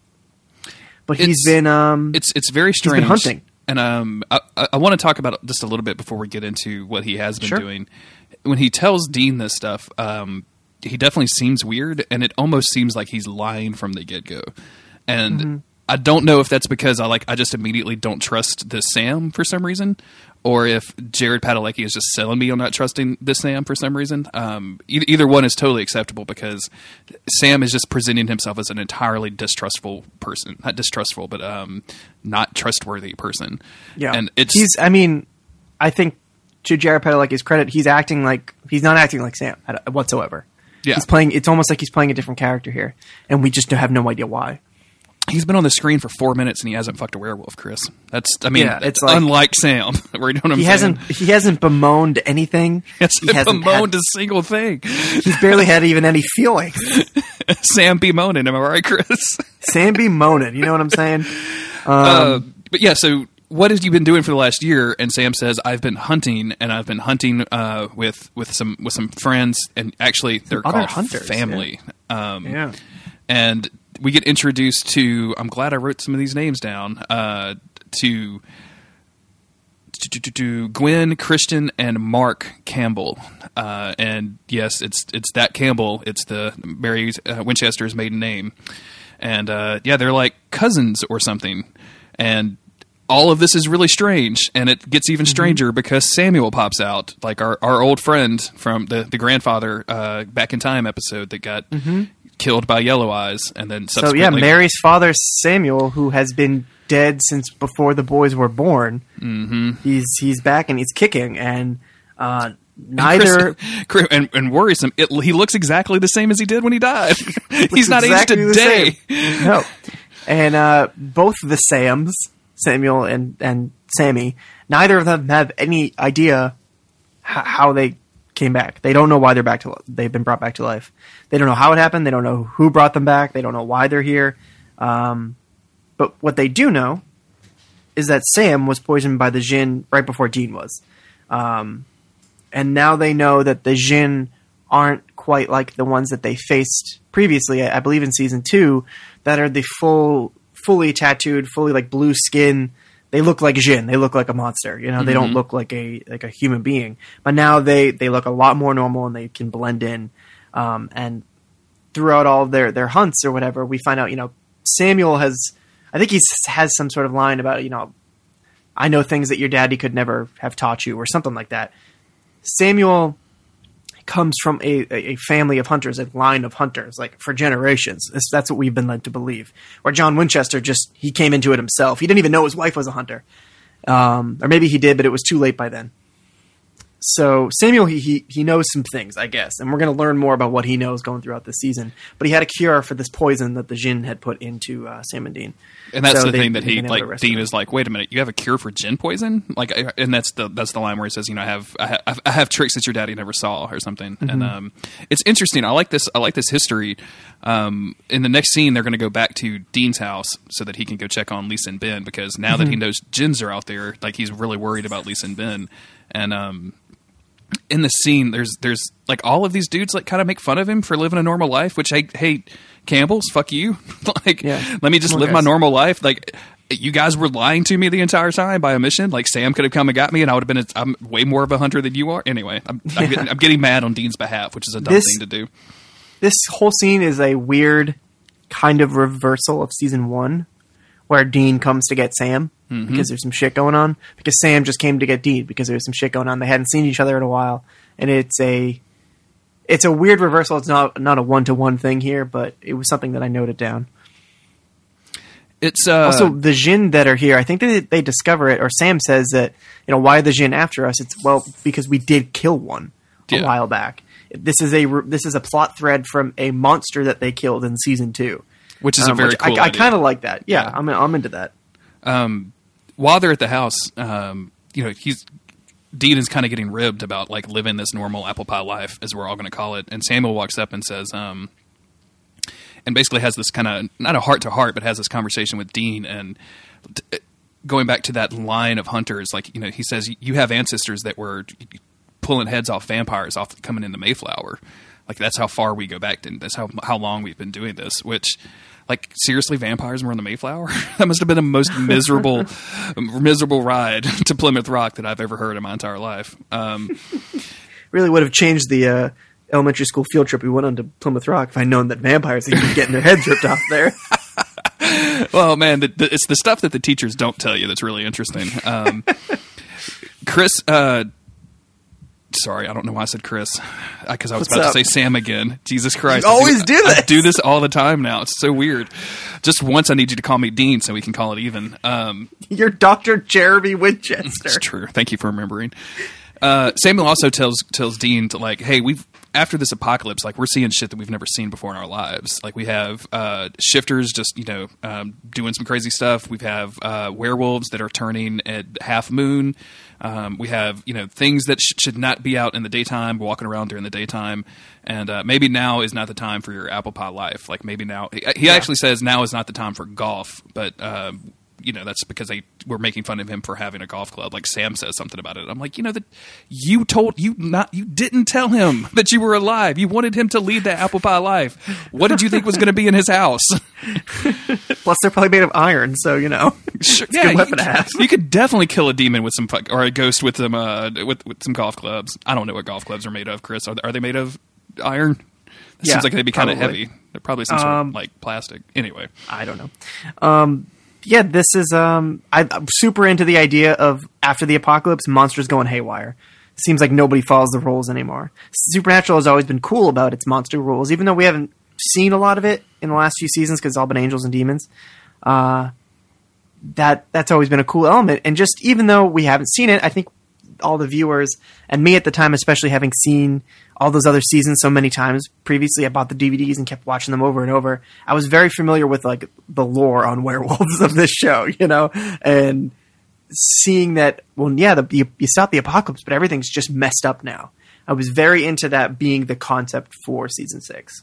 But he's It's- been, um, It's it's very he's strange. been hunting. And um, I, I, I want to talk about it just a little bit before we get into what he has been Sure. doing. When he tells Dean this stuff, um, he definitely seems weird, and it almost seems like he's lying from the get go. And Mm-hmm. I don't know if that's because I like I just immediately don't trust this Sam for some reason, or if Jared Padalecki is just selling me on not trusting this Sam for some reason. Um, e- either one is totally acceptable because Sam is just presenting himself as an entirely distrustful person, not distrustful, but um, not trustworthy person. yeah. and it's he's, I mean, I think to Jared Padalecki's credit, he's acting like, he's not acting like Sam at- whatsoever. yeah. He's playing, it's almost like he's playing a different character here, and we just have no idea why. He's been on the screen for four minutes and he hasn't fucked a werewolf, Chris. That's, I mean, Yeah, it's it's like- unlike Sam. Where you know what I'm He saying? hasn't he hasn't bemoaned anything. He He hasn't bemoaned had, a single thing. he's barely had even any feelings. Sam bemoaning, am I right, Chris? Sam be moaning, you know what I'm saying? Um, uh, but yeah, so what have you been doing for the last year? And Sam says, I've been hunting, and I've been hunting uh, with with some with some friends, and actually they're Other called hunters, family. Um, Yeah. and we get introduced to. I'm glad I wrote some of these names down. Uh, to Gwen, Christian, and Mark Campbell. Uh, and yes, it's it's that Campbell. It's the Mary uh, Winchester's maiden name. And uh, yeah, they're like cousins or something. And all of this is really strange. And it gets even stranger mm-hmm. because Samuel pops out, like our, our old friend from the, the grandfather uh, Back in Time episode that got mm-hmm. killed by Yellow Eyes. And then subsequently... So yeah, Mary's father, Samuel, who has been dead since before the boys were born, mm-hmm. he's he's back and he's kicking. And uh, neither... And, Chris, and, and worrisome, it, he looks exactly the same as he did when he died. He's not exactly aged a day. No. And uh, both the Sams... Samuel and, and Sammy, neither of them have any idea h- how they came back. They don't know why they're back to they've been brought back to life. They don't know how it happened. They don't know who brought them back. They don't know why they're here. Um, but what they do know is that Sam was poisoned by the Jinn right before Dean was. Um, and now they know that the Jinn aren't quite like the ones that they faced previously, I, I believe in season two, that are the full... fully tattooed, fully like blue skin. They look like Jinn. They look like a monster. You know, they mm-hmm. don't look like a like a human being. But now they, they look a lot more normal and they can blend in. Um, and throughout all of their, their hunts or whatever, we find out, you know, Samuel has, I think he has some sort of line about, you know, I know things that your daddy could never have taught you or something like that. Samuel comes from a, a family of hunters, a line of hunters, like for generations. That's, that's what we've been led to believe. Where John Winchester just, he came into it himself. He didn't even know his wife was a hunter. Um, or maybe he did, but it was too late by then. So Samuel, he, he, he knows some things, I guess. And we're going to learn more about what he knows going throughout this season. But he had a cure for this poison that the Jinn had put into uh, Sam and Dean. And that's so the they, thing that he, like, Dean him. is like, wait a minute, you have a cure for Jinn poison? Like, and that's the that's the line where he says, you know, I have I have, I have tricks that your daddy never saw or something. Mm-hmm. And um, it's interesting. I like this. I like this history. Um, in the next scene, they're going to go back to Dean's house so that he can go check on Lisa and Ben, because now mm-hmm. that he knows Jinns are out there, like, he's really worried about Lisa and Ben. And um, in the scene, there's there's like all of these dudes like kind of make fun of him for living a normal life, which I hate. Campbell's, fuck you. Like, yeah. Let me just live my normal life. Like, you guys were lying to me the entire time by omission. Like, Sam could have come and got me, and I would have been. A, I'm way more of a hunter than you are. Anyway, I'm, yeah. I'm, getting, I'm getting mad on Dean's behalf, which is a dumb this, thing to do. This whole scene is a weird kind of reversal of season one, where Dean comes to get Sam mm-hmm. because there's some shit going on. Because Sam just came to get Dean because there's some shit going on. They hadn't seen each other in a while, and it's a. It's a weird reversal. It's not not a one-to-one thing here, but it was something that I noted down. It's uh, also the Jinn that are here. I think they they discover it, or Sam says that, you know, why are the Jinn after us? It's, well, because we did kill one a yeah. while back. This is a this is a plot thread from a monster that they killed in season two, which is um, a very cool I, I idea. kind of like that. Yeah, yeah. I'm I'm into that. Um, while they're at the house, um, you know, he's. Dean is kind of getting ribbed about like living this normal apple pie life, as we're all going to call it. And Samuel walks up and says, um, and basically has this kind of, not a heart to heart, but has this conversation with Dean. And t- going back to that line of hunters, like, you know, he says, you have ancestors that were pulling heads off vampires off coming into Mayflower. Like, that's how far we go back, and that's how, how long we've been doing this, which, like, seriously, vampires were in the Mayflower? That must have been the most miserable, miserable ride to Plymouth Rock that I've ever heard in my entire life. Um, really would have changed the uh, elementary school field trip we went on to Plymouth Rock if I'd known that vampires had been getting their heads ripped off there. Well, man, the, the, it's the stuff that the teachers don't tell you that's really interesting. Um, Chris... Uh, Sorry, I don't know why I said Chris, because I was What's about up? to say Sam again. Jesus Christ. You always I do, do this. I do this all the time now. It's so weird. Just once I need you to call me Dean so we can call it even. Um, You're Doctor Jeremy Winchester. It's true. Thank you for remembering. Uh, Samuel also tells tells Dean to, like, hey, we've after this apocalypse, like, we're seeing shit that we've never seen before in our lives. Like, we have uh, shifters just, you know, um, doing some crazy stuff. We have uh, werewolves that are turning at half moon. Um, we have, you know, things that sh- should not be out in the daytime, walking around during the daytime. And uh, maybe now is not the time for your apple pie life. Like, maybe now he, he yeah. actually says now is not the time for golf, but. Uh, You know, that's because they were making fun of him for having a golf club. Like, Sam says something about it. I'm like, you know, that you told you not, you didn't tell him that you were alive. You wanted him to lead that apple pie life. What did you think was going to be in his house? Plus, they're probably made of iron, so you know. Sure, a yeah, good you, weapon to have. you could definitely kill a demon with some fuck, or a ghost with some uh with, with some golf clubs. I don't know what golf clubs are made of, Chris. Are they, are they made of iron? It Yeah, seems like they'd be kind of probably. heavy. They're probably some sort Um, of like plastic. Anyway, I don't know. Um, yeah, this is. Um, I, I'm super into the idea of after the apocalypse, monsters going haywire. Seems like nobody follows the rules anymore. Supernatural has always been cool about its monster rules, even though we haven't seen a lot of it in the last few seasons because it's all been angels and demons. Uh, that that's always been a cool element, and just even though we haven't seen it, I think all the viewers and me at the time, especially having seen all those other seasons so many times previously, I bought the D V Ds and kept watching them over and over. I was very familiar with like the lore on werewolves of this show, you know, and seeing that, well, yeah, the, you, you stop the apocalypse, but everything's just messed up now. I was very into that being the concept for season six.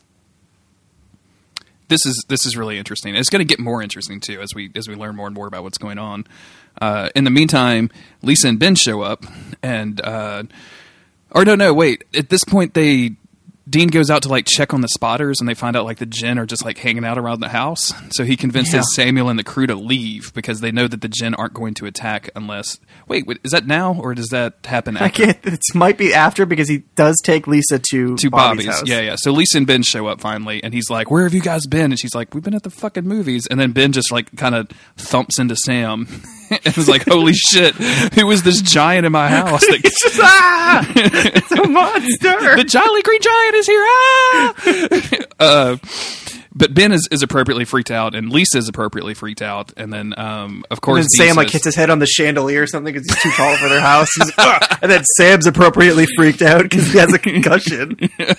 this is this is really interesting. It's going to get more interesting too as we as we learn more and more about what's going on. Uh, in the meantime, Lisa and Ben show up, and uh, or no, no, wait. At this point, they Dean goes out to like check on the spotters, and they find out like the Jinn are just like hanging out around the house. So he convinces Yeah. Samuel and the crew to leave because they know that the Jinn aren't going to attack unless. Wait, wait, is that now or does that happen after? I can't. It might be after because he does take Lisa to to Bobby's, Bobby's. house. Yeah, yeah. So Lisa and Ben show up finally, and he's like, "Where have you guys been?" And she's like, "We've been at the fucking movies." And then Ben just like kind of thumps into Sam and was like, "Holy shit, who is this giant in my house?" That- It's just, ah! It's a monster. the Jolly Green Giant is here! Ah! uh, but Ben is, is appropriately freaked out, and Lisa is appropriately freaked out, and then um, of course And then Dean Sam like says- hits his head on the chandelier or something because he's too tall for their house. He's like, "Ugh!" And then Sam's appropriately freaked out because he has a concussion.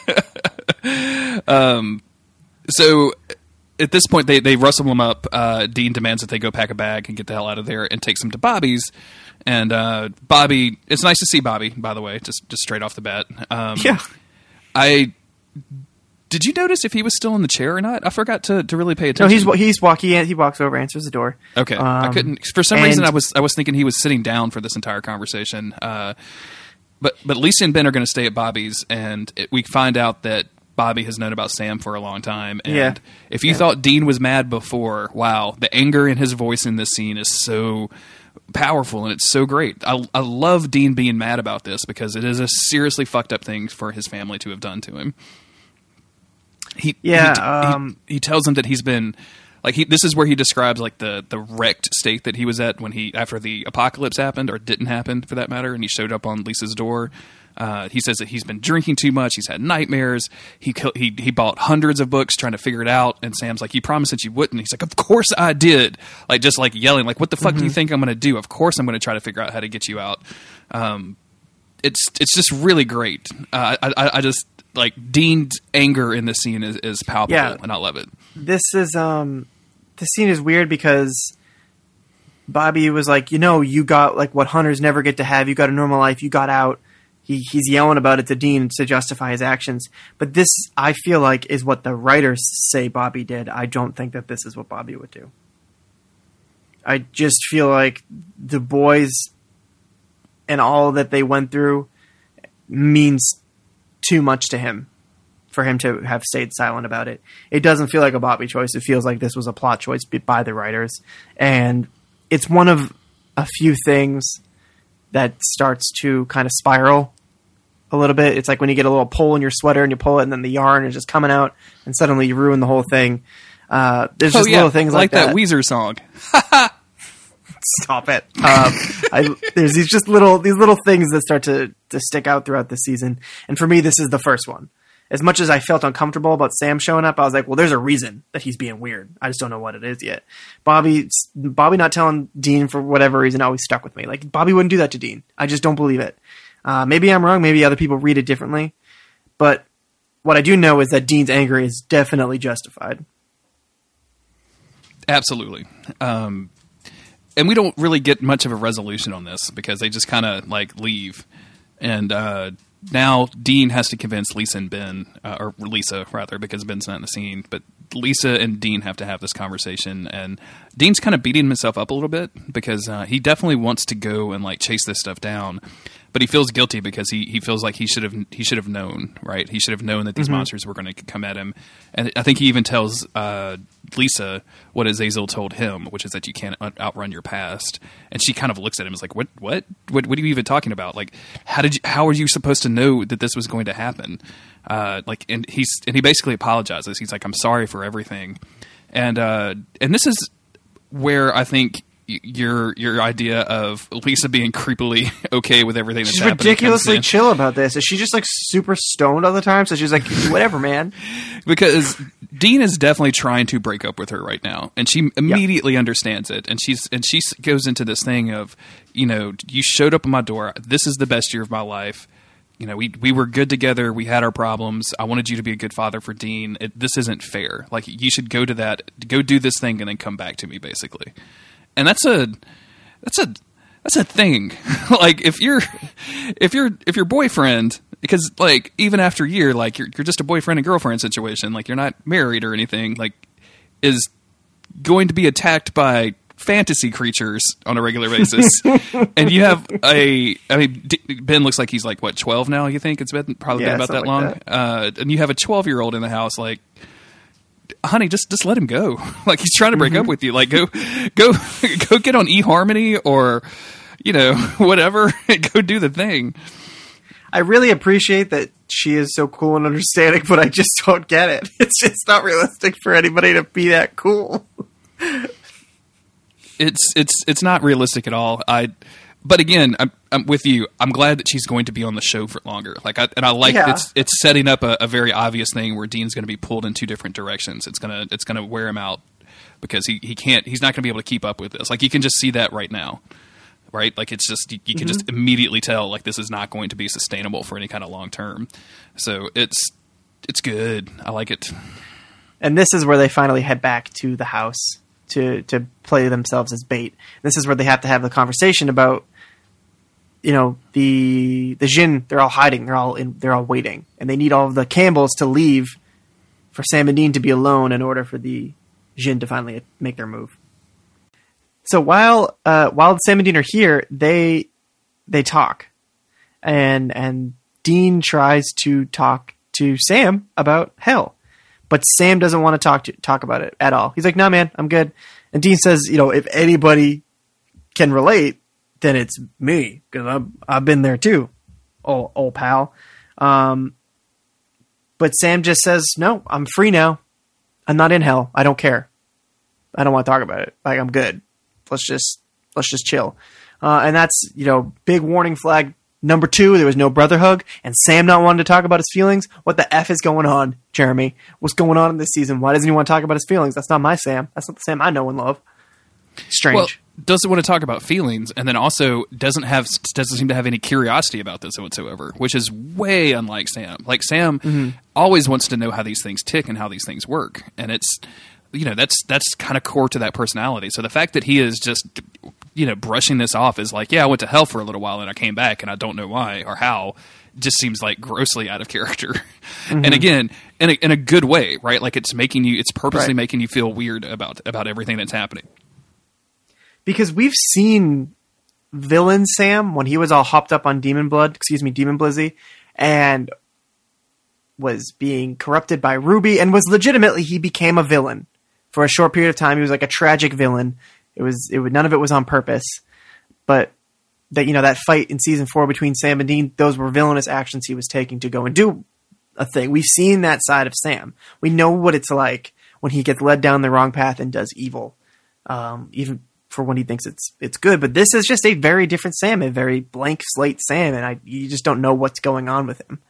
So at this point, they, they rustle him up. Uh, Dean demands that they go pack a bag and get the hell out of there, and takes him to Bobby's. And uh, Bobby, it's nice to see Bobby, by the way, just just straight off the bat. Um, Yeah. I did you notice if he was still in the chair or not? I forgot to, to really pay No, attention. he's he's walking. He walks over, answers the door. Okay, I Um, couldn't for some and- reason. I was I was thinking he was sitting down for this entire conversation. Uh, but but Lisa and Ben are going to stay at Bobby's, and it, we find out that Bobby has known about Sam for a long time. And Yeah. if you thought Dean was mad before, wow, the anger in his voice in this scene is so powerful, and it's so great. I I love Dean being mad about this because it is a seriously fucked up thing for his family to have done to him. He Yeah, he, he- um, he tells him that he's been like he this is where he describes like the the wrecked state that he was at when he after the apocalypse happened or didn't happen for that matter, and he showed up on Lisa's door. Uh, he says that he's been drinking too much. He's had nightmares. He kill- he he bought hundreds of books trying to figure it out. And Sam's like, "You promised that you wouldn't." He's like, "Of course I did." Like just like yelling, like, "What the fuck do you think I'm going to do? Of course I'm going to try to figure out how to get you out." Um, it's it's just really great. Uh, I, I I just like Dean's anger in this scene is, is palpable, Yeah. and I love it. This is um, this scene is weird because Bobby was like, you know, you got like what hunters never get to have. You got a normal life. You got out. He he's yelling about it to Dean to justify his actions. But this, I feel like, is what the writers say Bobby did. I don't think that this is what Bobby would do. I just feel like the boys and all that they went through means too much to him for him to have stayed silent about it. It doesn't feel like a Bobby choice. It feels like this was a plot choice by the writers. And it's one of a few things that starts to kind of spiral a little bit. It's like when you get a little pull in your sweater and you pull it and then the yarn is just coming out and suddenly you ruin the whole thing. Uh, there's just oh, yeah, little things like, like that Weezer song. Stop it. Um, I, there's these just little these little things that start to, to stick out throughout the season. And for me, this is the first one. As much as I felt uncomfortable about Sam showing up, I was like, well, there's a reason that he's being weird. I just don't know what it is yet. Bobby Bobby not telling Dean for whatever reason always stuck with me. Like, Bobby wouldn't do that to Dean. I just don't believe it. Uh, maybe I'm wrong. Maybe other people read it differently. But what I do know is that Dean's anger is definitely justified. Absolutely. Um, and we don't really get much of a resolution on this because they just kind of like leave. And uh, now Dean has to convince Lisa and Ben, uh, or Lisa rather, because Ben's not in the scene. But Lisa and Dean have to have this conversation. And Dean's kind of beating himself up a little bit because uh, he definitely wants to go and like chase this stuff down. but he feels guilty because he, he feels like he should have he should have known, right? He should have known that these Mm-hmm. monsters were going to come at him. And I think he even tells uh, Lisa what Azazel told him, which is that you can't out- outrun your past. And she kind of looks at him and is like, "What? What? What? What are you even talking about? Like, how did you? How are you supposed to know that this was going to happen?" Uh, like, and he's and he basically apologizes. He's like, "I'm sorry for everything," and uh, and this is where I think your your idea of Lisa being creepily okay with everything that's She's happening ridiculously comes in. chill about this. Is she just like super stoned all the time? So she's like, whatever, man. Because Dean is definitely trying to break up with her right now, and she immediately understands it. And she's and she goes into this thing of, you know, you showed up at my door. This is the best year of my life. You know, we we were good together. We had our problems. I wanted you to be a good father for Dean. It, this isn't fair. Like, you should go to that, go do this thing, and then come back to me, basically. And that's a that's a that's a thing. Like, if you're if you're if your boyfriend, because like even after a year, like you're you're just a boyfriend and girlfriend situation, like you're not married or anything, like is going to be attacked by fantasy creatures on a regular basis, and you have a I mean D- Ben looks like he's like what twelve now, you think it's been probably Yeah, been about that something long, like Uh, and you have a twelve year old in the house, like, honey, just just let him go. Like, he's trying to break Mm-hmm. up with you. Like, go go go get on eHarmony or, you know, whatever. Go do the thing. I really appreciate that she is so cool and understanding, but I just don't get it. It's just not realistic for anybody to be that cool. It's it's it's not realistic at all. I, but again, I'm, I'm with you. I'm glad that she's going to be on the show for longer. Like, I, and I like Yeah. it's it's setting up a, a very obvious thing where Dean's going to be pulled in two different directions. It's gonna it's gonna wear him out because he, he can't he's not going to be able to keep up with this. Like, you can just see that right now, right? Like, it's just you, you can Mm-hmm. just immediately tell, like, this is not going to be sustainable for any kind of long term. So it's it's good. I like it. And this is where they finally head back to the house to to play themselves as bait. This is where they have to have the conversation about, you know, the the Jinn. They're all hiding. They're all in. They're all waiting, and they need all of the Campbells to leave for Sam and Dean to be alone in order for the Jinn to finally make their move. So while uh, while Sam and Dean are here, they they talk, and and Dean tries to talk to Sam about hell. But Sam doesn't want to talk to talk about it at all. He's like, "No, man, I'm good." And Dean says, "You know, if anybody can relate, then it's me, because I've I've been there too, old old pal." Um, but Sam just says, "No, I'm free now. I'm not in hell. I don't care. I don't want to talk about it. Like, I'm good. Let's just let's just chill." Uh, and that's, you know, big warning flag number two. There was no brother hug, and Sam not wanting to talk about his feelings. What the F is going on, Jeremy? What's going on in this season? Why doesn't he want to talk about his feelings? That's not my Sam. That's not the Sam I know and love. Strange. Well, doesn't want to talk about feelings, and then also doesn't have doesn't seem to have any curiosity about this whatsoever, which is way unlike Sam. Like, Sam Mm-hmm. always wants to know how these things tick and how these things work, and it's, you know, that's that's kind of core to that personality. So the fact that he is just, you know, brushing this off as like, yeah, I went to hell for a little while and I came back and I don't know why or how, just seems like grossly out of character. Mm-hmm. And again, in a, in a good way, right? Like, it's making you, it's purposely Right. making you feel weird about about everything that's happening. Because we've seen villain Sam when he was all hopped up on demon blood, excuse me, demon blizzy, and was being corrupted by Ruby, and was legitimately, he became a villain for a short period of time. He was like a tragic villain. It was, it was none of it was on purpose, but that, you know, that fight in season four between Sam and Dean, those were villainous actions he was taking to go and do a thing. We've seen that side of Sam. We know what it's like when he gets led down the wrong path and does evil. Um, even for when he thinks it's it's good, but this is just a very different Sam, a very blank slate Sam, and I you just don't know what's going on with him.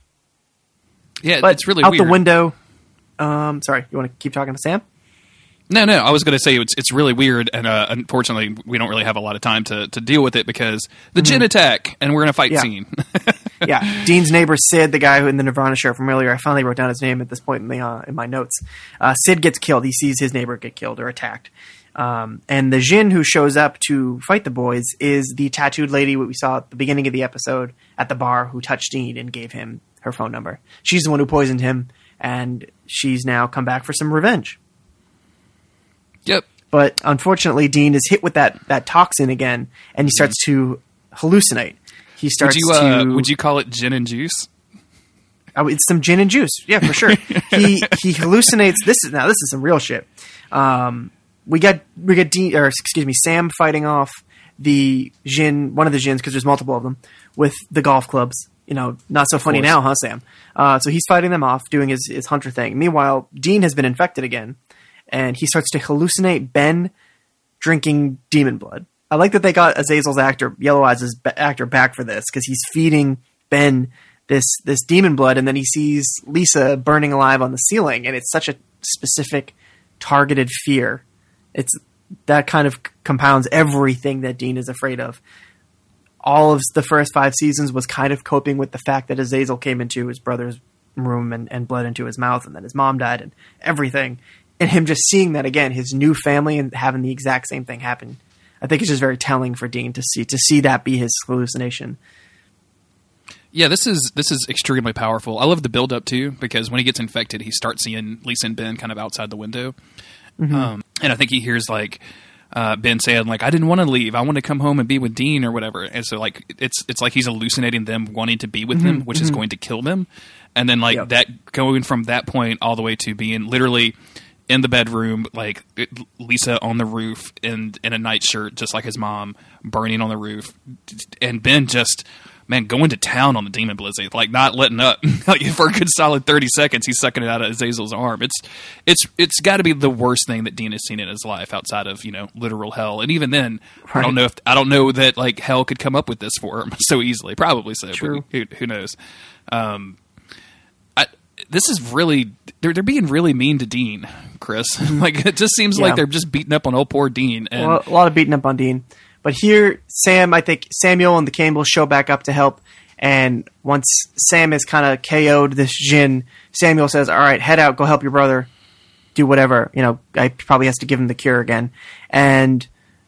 Yeah, But it's really out weird. the window. Um, sorry, you want to keep talking to Sam? No, no, I was going to say it's it's really weird, and uh, unfortunately, we don't really have a lot of time to, to deal with it because the Jinn attack, and we're in a fight Yeah. scene. Yeah, Dean's neighbor Sid, the guy who in the Nirvana show from earlier, I finally wrote down his name at this point in the uh, in my notes. Uh, Sid gets killed. He sees his neighbor get killed or attacked. Um, and the Jinn who shows up to fight the boys is the tattooed lady we saw at the beginning of the episode at the bar who touched Dean and gave him her phone number. She's the one who poisoned him, and she's now come back for some revenge. Yep. But unfortunately, Dean is hit with that, that toxin again, and he starts to hallucinate. he starts would you, uh, to. would you call it gin and juice? Oh, it's some gin and juice. Yeah, for sure. he he hallucinates. This is now. This is some real shit. Um, we got we got Dean, or excuse me, Sam fighting off the Jin, one of the Jins, because there's multiple of them, with the golf clubs. You know, not so funny now, huh, Sam? Uh, so he's fighting them off, doing his, his hunter thing. Meanwhile, Dean has been infected again, and he starts to hallucinate Ben drinking demon blood. I like that they got Azazel's actor, Yellow Eyes' actor, back for this, because he's feeding Ben this this demon blood, and then he sees Lisa burning alive on the ceiling, and it's such a specific, targeted fear. It's that kind of compounds everything that Dean is afraid of. All of the first five seasons was kind of coping with the fact that Azazel came into his brother's room and, and bled into his mouth, and then his mom died and everything. And him just seeing that again, his new family, and having the exact same thing happen, I think it's just very telling for Dean to see to see that be his hallucination. Yeah, this is this is extremely powerful. I love the build up too, because when he gets infected, he starts seeing Lisa and Ben kind of outside the window, mm-hmm. um, and I think he hears like. Uh, Ben saying like, I didn't want to leave. I want to come home and be with Dean or whatever. And so like, it's, it's like he's hallucinating them wanting to be with mm-hmm, him, which mm-hmm. is going to kill them. And then like yep. that going from that point all the way to being literally in the bedroom, like it, Lisa on the roof in, in a nightshirt, just like his mom, burning on the roof. And Ben just, man, going to town on the demon blizzard, like not letting up. Like for a good solid thirty seconds, he's sucking it out of Azazel's arm. It's it's it's got to be the worst thing that Dean has seen in his life, outside of, you know, literal hell. And even then, right. I don't know if I don't know that like hell could come up with this for him so easily. Probably so. True. But who, who knows? Um, I, this is really they're they're being really mean to Dean, Chris. Like it just seems yeah. like they're just beating up on old poor Dean. And well, a lot of beating up on Dean. But here, Sam, I think Samuel and the Campbells show back up to help. And once Sam has kind of K O'd this Jin, Samuel says, all right, head out, go help your brother, do whatever. You know, I probably has to give him the cure again. And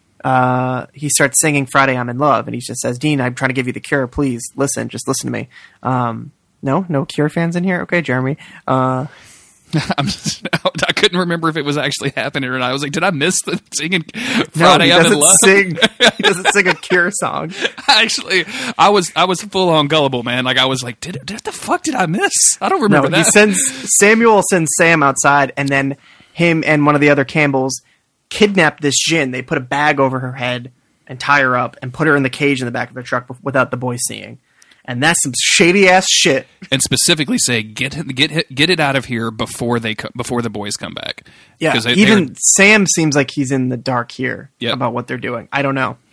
uh, he starts singing Friday I'm in Love. And he just says, Dean, I'm trying to give you the cure. Please listen, just listen to me. Um, no, no Cure fans in here? Okay, Jeremy. Uh I'm just, I couldn't remember if it was actually happening or not. I was like, did I miss the singing Friday no, he I'm doesn't in Love? Sing, he doesn't sing a Cure song. Actually, I was I was full on gullible, man. Like I was like, did what the fuck did I miss? I don't remember no, that. He sends Samuel sends Sam outside, and then him and one of the other Campbells kidnap this Jin. They put a bag over her head and tie her up and put her in the cage in the back of the truck without the boys seeing. And that's some shady ass shit. And specifically say get it, get it, get it out of here before they co- before the boys come back. Yeah, they, even Sam seems like he's in the dark here yep. about what they're doing. I don't know.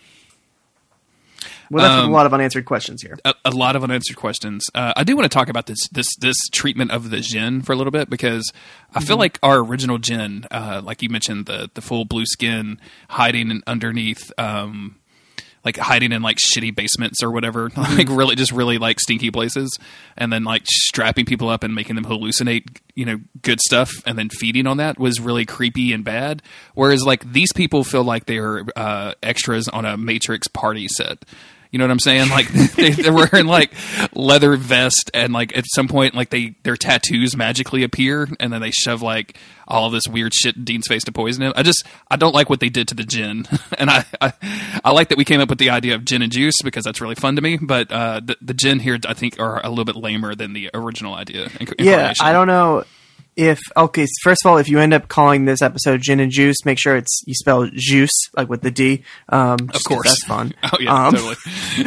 We're left um, with a lot of unanswered questions here. A, a lot of unanswered questions. Uh, I do want to talk about this this this treatment of the Jin for a little bit, because I feel mm-hmm. like our original Jin, uh, like you mentioned, the the full blue skin hiding underneath. Um, like hiding in like shitty basements or whatever, like really just really like stinky places, and then like strapping people up and making them hallucinate, you know, good stuff, and then feeding on that was really creepy and bad. Whereas like these people feel like they are uh, extras on a Matrix party set. You know what I'm saying? Like they, they're wearing like leather vest, and like at some point, like they their tattoos magically appear, and then they shove like all of this weird shit in Dean's face to poison him. I just I don't like what they did to the Jin, and I, I I like that we came up with the idea of gin and juice, because that's really fun to me. But uh, the the Jin here, I think, are a little bit lamer than the original idea. Yeah, I don't know. If okay, first of all, if you end up calling this episode Gin and Juice, make sure it's you spell juice like with the D. Um, of course, that's fun. Oh yeah, um, totally.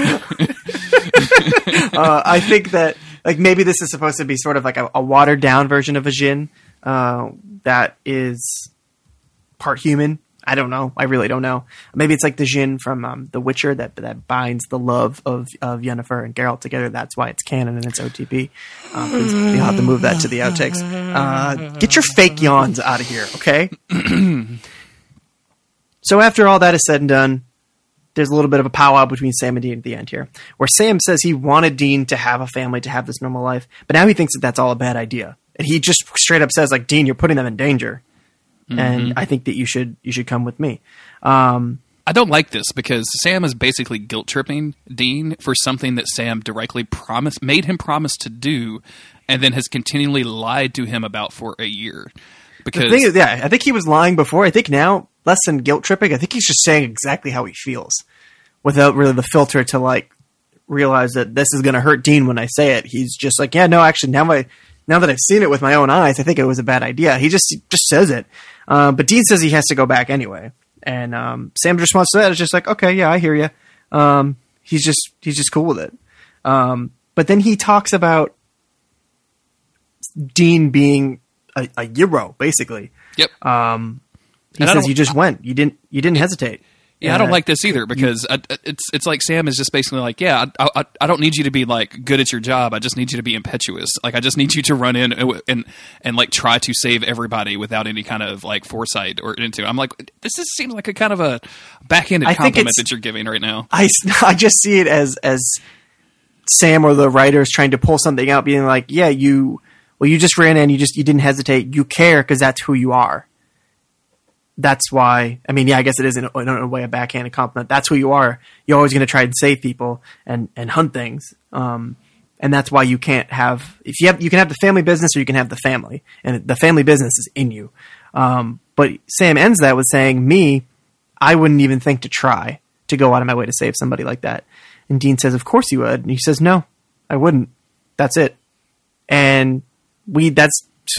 uh, I think that like maybe this is supposed to be sort of like a, a watered down version of a gin uh, that is part human. I don't know. I really don't know. Maybe it's like the Jin from um, The Witcher that that binds the love of, of Yennefer and Geralt together. That's why it's canon and it's O T P. Um, you'll have to move that to the outtakes. Uh, get your fake yawns out of here, okay? So after all that is said and done, there's a little bit of a powwow between Sam and Dean at the end here, where Sam says he wanted Dean to have a family, to have this normal life, but now he thinks that that's all a bad idea. And he just straight up says, like, Dean, you're putting them in danger. Mm-hmm. And I think that you should you should come with me. Um, I don't like this, because Sam is basically guilt tripping Dean for something that Sam directly promised, made him promise to do, and then has continually lied to him about for a year. Because the thing is, yeah, I think he was lying before. I think now, less than guilt tripping, I think he's just saying exactly how he feels, without really the filter to like realize that this is going to hurt Dean when I say it. He's just like, yeah, no, actually, now my now that I've seen it with my own eyes, I think it was a bad idea. He just he just says it, uh, but Dean says he has to go back anyway. And um, Sam's response to that is just like, okay, yeah, I hear you. Um, he's just he's just cool with it. Um, but then he talks about Dean being a, a hero, basically. Yep. Um, he And I says don't- you just went. You didn't. You didn't hesitate. Yeah, I don't Uh, like this either because I, it's it's like Sam is just basically like, yeah, I, I I don't need you to be like good at your job. I just need you to be impetuous. Like I just need you to run in and and, and like try to save everybody without any kind of like foresight or into. I'm like, this just seems like a kind of a backhanded I think compliment it's- that you're giving right now. I, I just see it as as Sam or the writers trying to pull something out, being like, yeah, you well, you just ran in, you just you didn't hesitate, you care because that's who you are. That's why. I mean, yeah, I guess it is in a, in a way a backhanded compliment. That's who you are. You're always going to try and save people and and hunt things. Um, and that's why you can't have if you have you can have the family business or you can have the family, and the family business is in you. Um, but Sam ends that with saying, "Me, I wouldn't even think to try to go out of my way to save somebody like that." And Dean says, "Of course you would." And he says, "No, I wouldn't. That's it." And we that's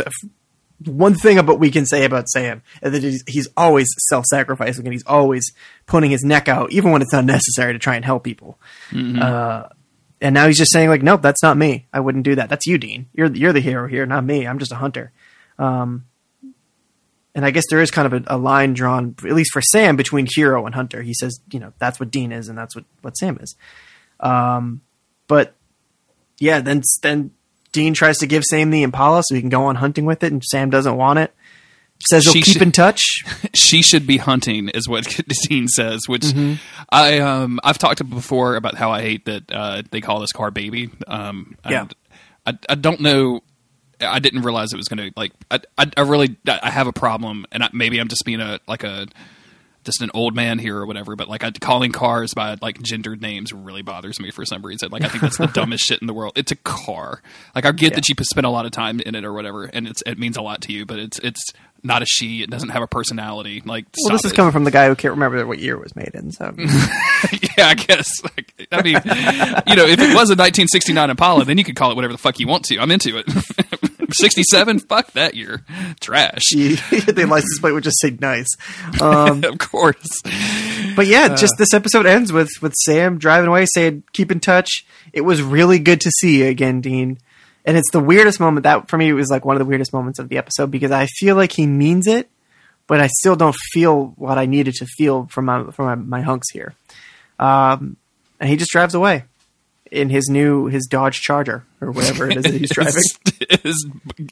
one thing about we can say about Sam is that he's, he's always self-sacrificing and he's always putting his neck out, even when it's unnecessary, to try and help people. Mm-hmm. Uh, and now he's just saying, like, nope, that's not me. I wouldn't do that. That's you, Dean. You're you're the hero here, not me. I'm just a hunter. Um, and I guess there is kind of a, a line drawn, at least for Sam, between hero and hunter. He says, you know, that's what Dean is, and that's what, what Sam is. Um, but yeah, then then Dean tries to give Sam the Impala so he can go on hunting with it, and Sam doesn't want it. Says he'll She keep should- in touch. She should be hunting, is what Dean says. Which Mm-hmm. I um I've talked before about how I hate that uh, they call this car baby. Um, Yeah. and I I don't know. I didn't realize it was going to like. I, I I really I have a problem, and I, maybe I'm just being a like a just an old man here or whatever. But like I, calling cars by like gendered names really bothers me for some reason. Like I think that's the dumbest shit in the world. It's a car. Like I get Yeah. that you spend a lot of time in it or whatever, and it's it means a lot to you. But it's it's not a she. It doesn't have a personality. Like Well, this stop is it. coming from the guy who can't remember what year it was made in. So Yeah, I guess. Like, I mean, you know, if it was a nineteen sixty-nine Impala, then you could call it whatever the fuck you want to. I'm into it. sixty-seven, fuck that year, trash. he, the license plate would just say nice. Um, Of course. But yeah, just this episode ends with with Sam driving away, saying, "Keep in touch." It was really good to see you again, Dean. And it's the weirdest moment that for me it was like one of the weirdest moments of the episode because I feel like he means it, but I still don't feel what I needed to feel from my from my, my hunks here. Um, and he just drives away in his new his Dodge Charger or whatever it is that he's driving. Is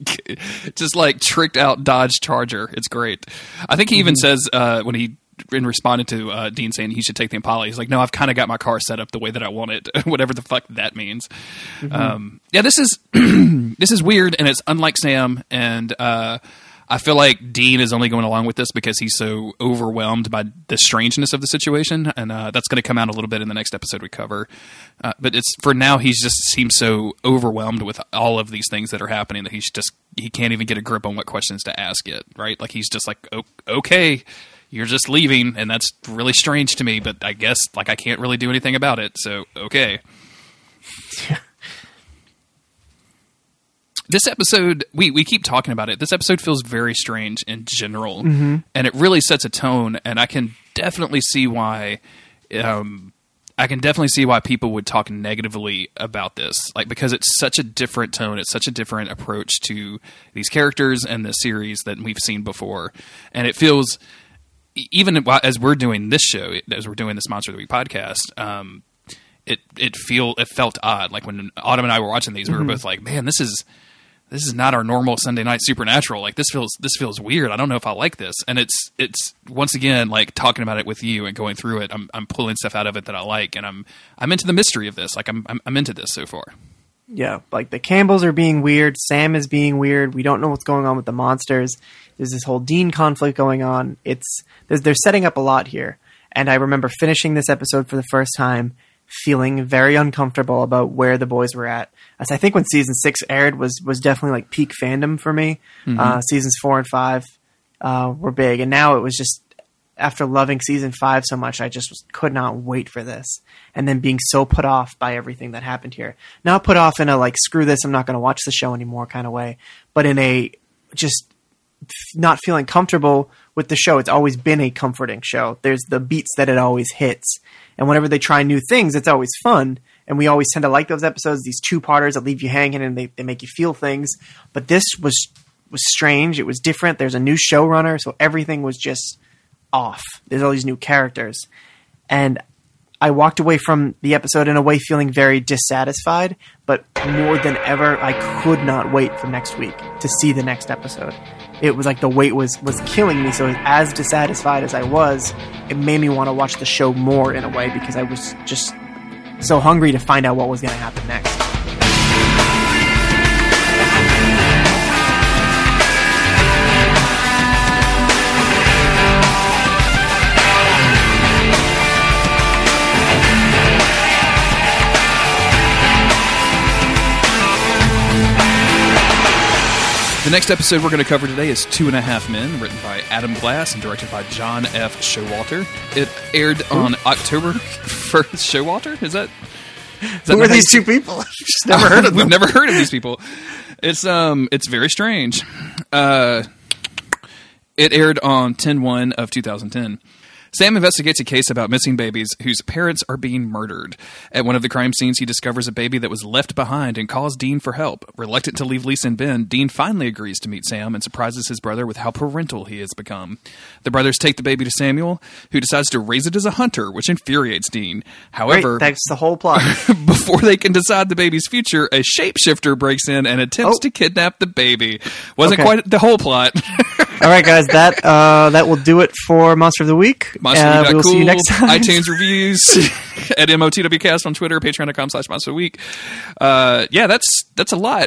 just like tricked out Dodge Charger. It's great. I think he even Mm-hmm. says uh, when he in responded to uh, Dean saying he should take the Impala, he's like, "No, I've kind of got my car set up the way that I want it." Whatever the fuck that means. Mm-hmm. Um, yeah, this is this is weird, and it's unlike Sam. And uh, I feel like Dean is only going along with this because he's so overwhelmed by the strangeness of the situation, and uh, that's going to come out a little bit in the next episode we cover. Uh, but it's for now, he's just seems so overwhelmed with all of these things that are happening that he's just he can't even get a grip on what questions to ask yet. Right? Like he's just like, "O- okay. You're just leaving, and that's really strange to me, but I guess like I can't really do anything about it, so okay." This episode, we, we keep talking about it. This episode feels very strange in general, Mm-hmm. and it really sets a tone, and I can definitely see why um, I can definitely see why people would talk negatively about this, like because it's such a different tone, it's such a different approach to these characters and the series that we've seen before, and it feels even as we're doing this show, as we're doing this Monster of the Week podcast, um, it it feel it felt odd. Like when Autumn and I were watching these, we were both like, "Man, this is this is not our normal Sunday night Supernatural. Like this feels this feels weird. I don't know if I like this." And it's it's once again like talking about it with you and going through it. I'm I'm pulling stuff out of it that I like, and I'm I'm into the mystery of this. Like I'm I'm, I'm into this so far. Yeah, like the Campbells are being weird. Sam is being weird. We don't know what's going on with the monsters. There's this whole Dean conflict going on. It's they're setting up a lot here. And I remember finishing this episode for the first time, feeling very uncomfortable about where the boys were at. As I think when season six aired was was definitely like peak fandom for me. Mm-hmm. Uh, seasons four and five uh, were big, and now it was just after loving season five so much, I just was, could not wait for this. And then being so put off by everything that happened here. Not put off in a like, screw this, I'm not going to watch the show anymore kind of way, but in a just not feeling comfortable with the show. It's always been a comforting show. There's the beats that it always hits. And whenever they try new things, it's always fun. And we always tend to like those episodes, these two-parters that leave you hanging and they, they make you feel things. But this was was strange. It was different. There's a new showrunner, so everything was just off. There's all these new characters. And I walked away from the episode in a way feeling very dissatisfied, but more than ever, I could not wait for next week to see the next episode. It was like the wait was, was killing me, so as dissatisfied as I was, it made me want to watch the show more in a way because I was just so hungry to find out what was going to happen next. The next episode we're going to cover today is Two and a Half Men, written by Adam Glass and directed by John F. Showalter. It aired on October first. Showalter? Is that? Is that Who are these two people? I've just never heard of them. We've never heard of these people. It's um, it's very strange. Uh, it aired on ten one of two thousand ten. Sam investigates a case about missing babies whose parents are being murdered. At one of the crime scenes, he discovers a baby that was left behind and calls Dean for help. Reluctant to leave Lisa and Ben, Dean finally agrees to meet Sam and surprises his brother with how parental he has become. The brothers take the baby to Samuel, who decides to raise it as a hunter, which infuriates Dean. However, Great, that's the whole plot. before they can decide the baby's future, a shapeshifter breaks in and attempts Oh. to kidnap the baby. Wasn't Okay. quite the whole plot. All right, guys, that uh, that will do it for Monster of the Week. Monster Uh, of the we'll Week. see you next time. iTunes reviews at M O T W Cast on Twitter, patreon dot com slash Monster of the Week. Uh, yeah, that's that's a lot.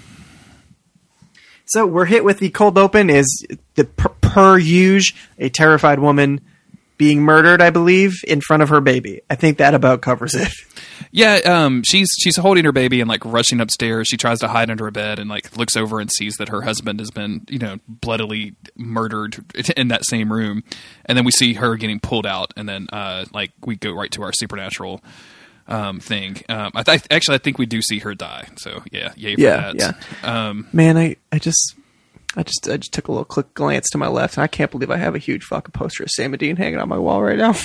So we're hit with the cold open is the per, per usual, a terrified woman being murdered, I believe, in front of her baby. I think that about covers it. Yeah, um, she's she's holding her baby and like rushing upstairs. She tries to hide under a bed and like looks over and sees that her husband has been, you know, bloodily murdered in that same room. And then we see her getting pulled out, and then uh, like we go right to our supernatural um, thing. Um, I th- actually I think we do see her die. So yeah, yay for Yeah, that. Um, Man, I, I just I just I just took a little quick glance to my left, and I can't believe I have a huge fucking poster of Sam and Dean hanging on my wall right now.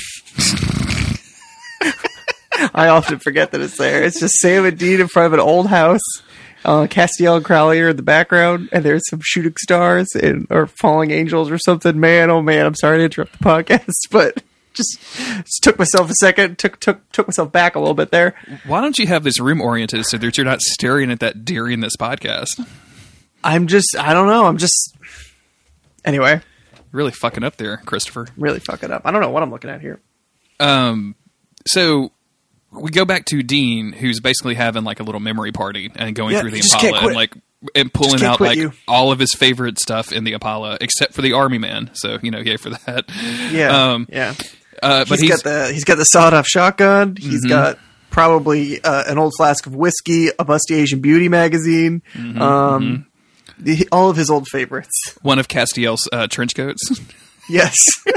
I often forget that it's there. It's just Sam and Dean in front of an old house. Uh, Castiel and Crowley are in the background, and there's some shooting stars and or falling angels or something. Man, oh man, I'm sorry to interrupt the podcast, but just, just took myself a second, took took took myself back a little bit there. why don't you have this room oriented so that you're not staring at that during this podcast? I'm just, I don't know. I'm just, anyway, Really fucking up there, Christopher. really fucking up. I don't know what I'm looking at here. Um, so we go back to Dean, who's basically having like a little memory party and going Yeah, through the just Impala can't and quit. like and pulling can't out quit like you. all of his favorite stuff in the Impala, except for the Army Man. So you know, yay for that. Yeah, Um, yeah. uh, but he's he's, got the he's got the sawed-off shotgun. He's Mhm. got probably uh, an old flask of whiskey, a Busty Asian Beauty magazine, Mm-hmm, um, the, all of his old favorites. one of Castiel's uh, trench coats. Yes,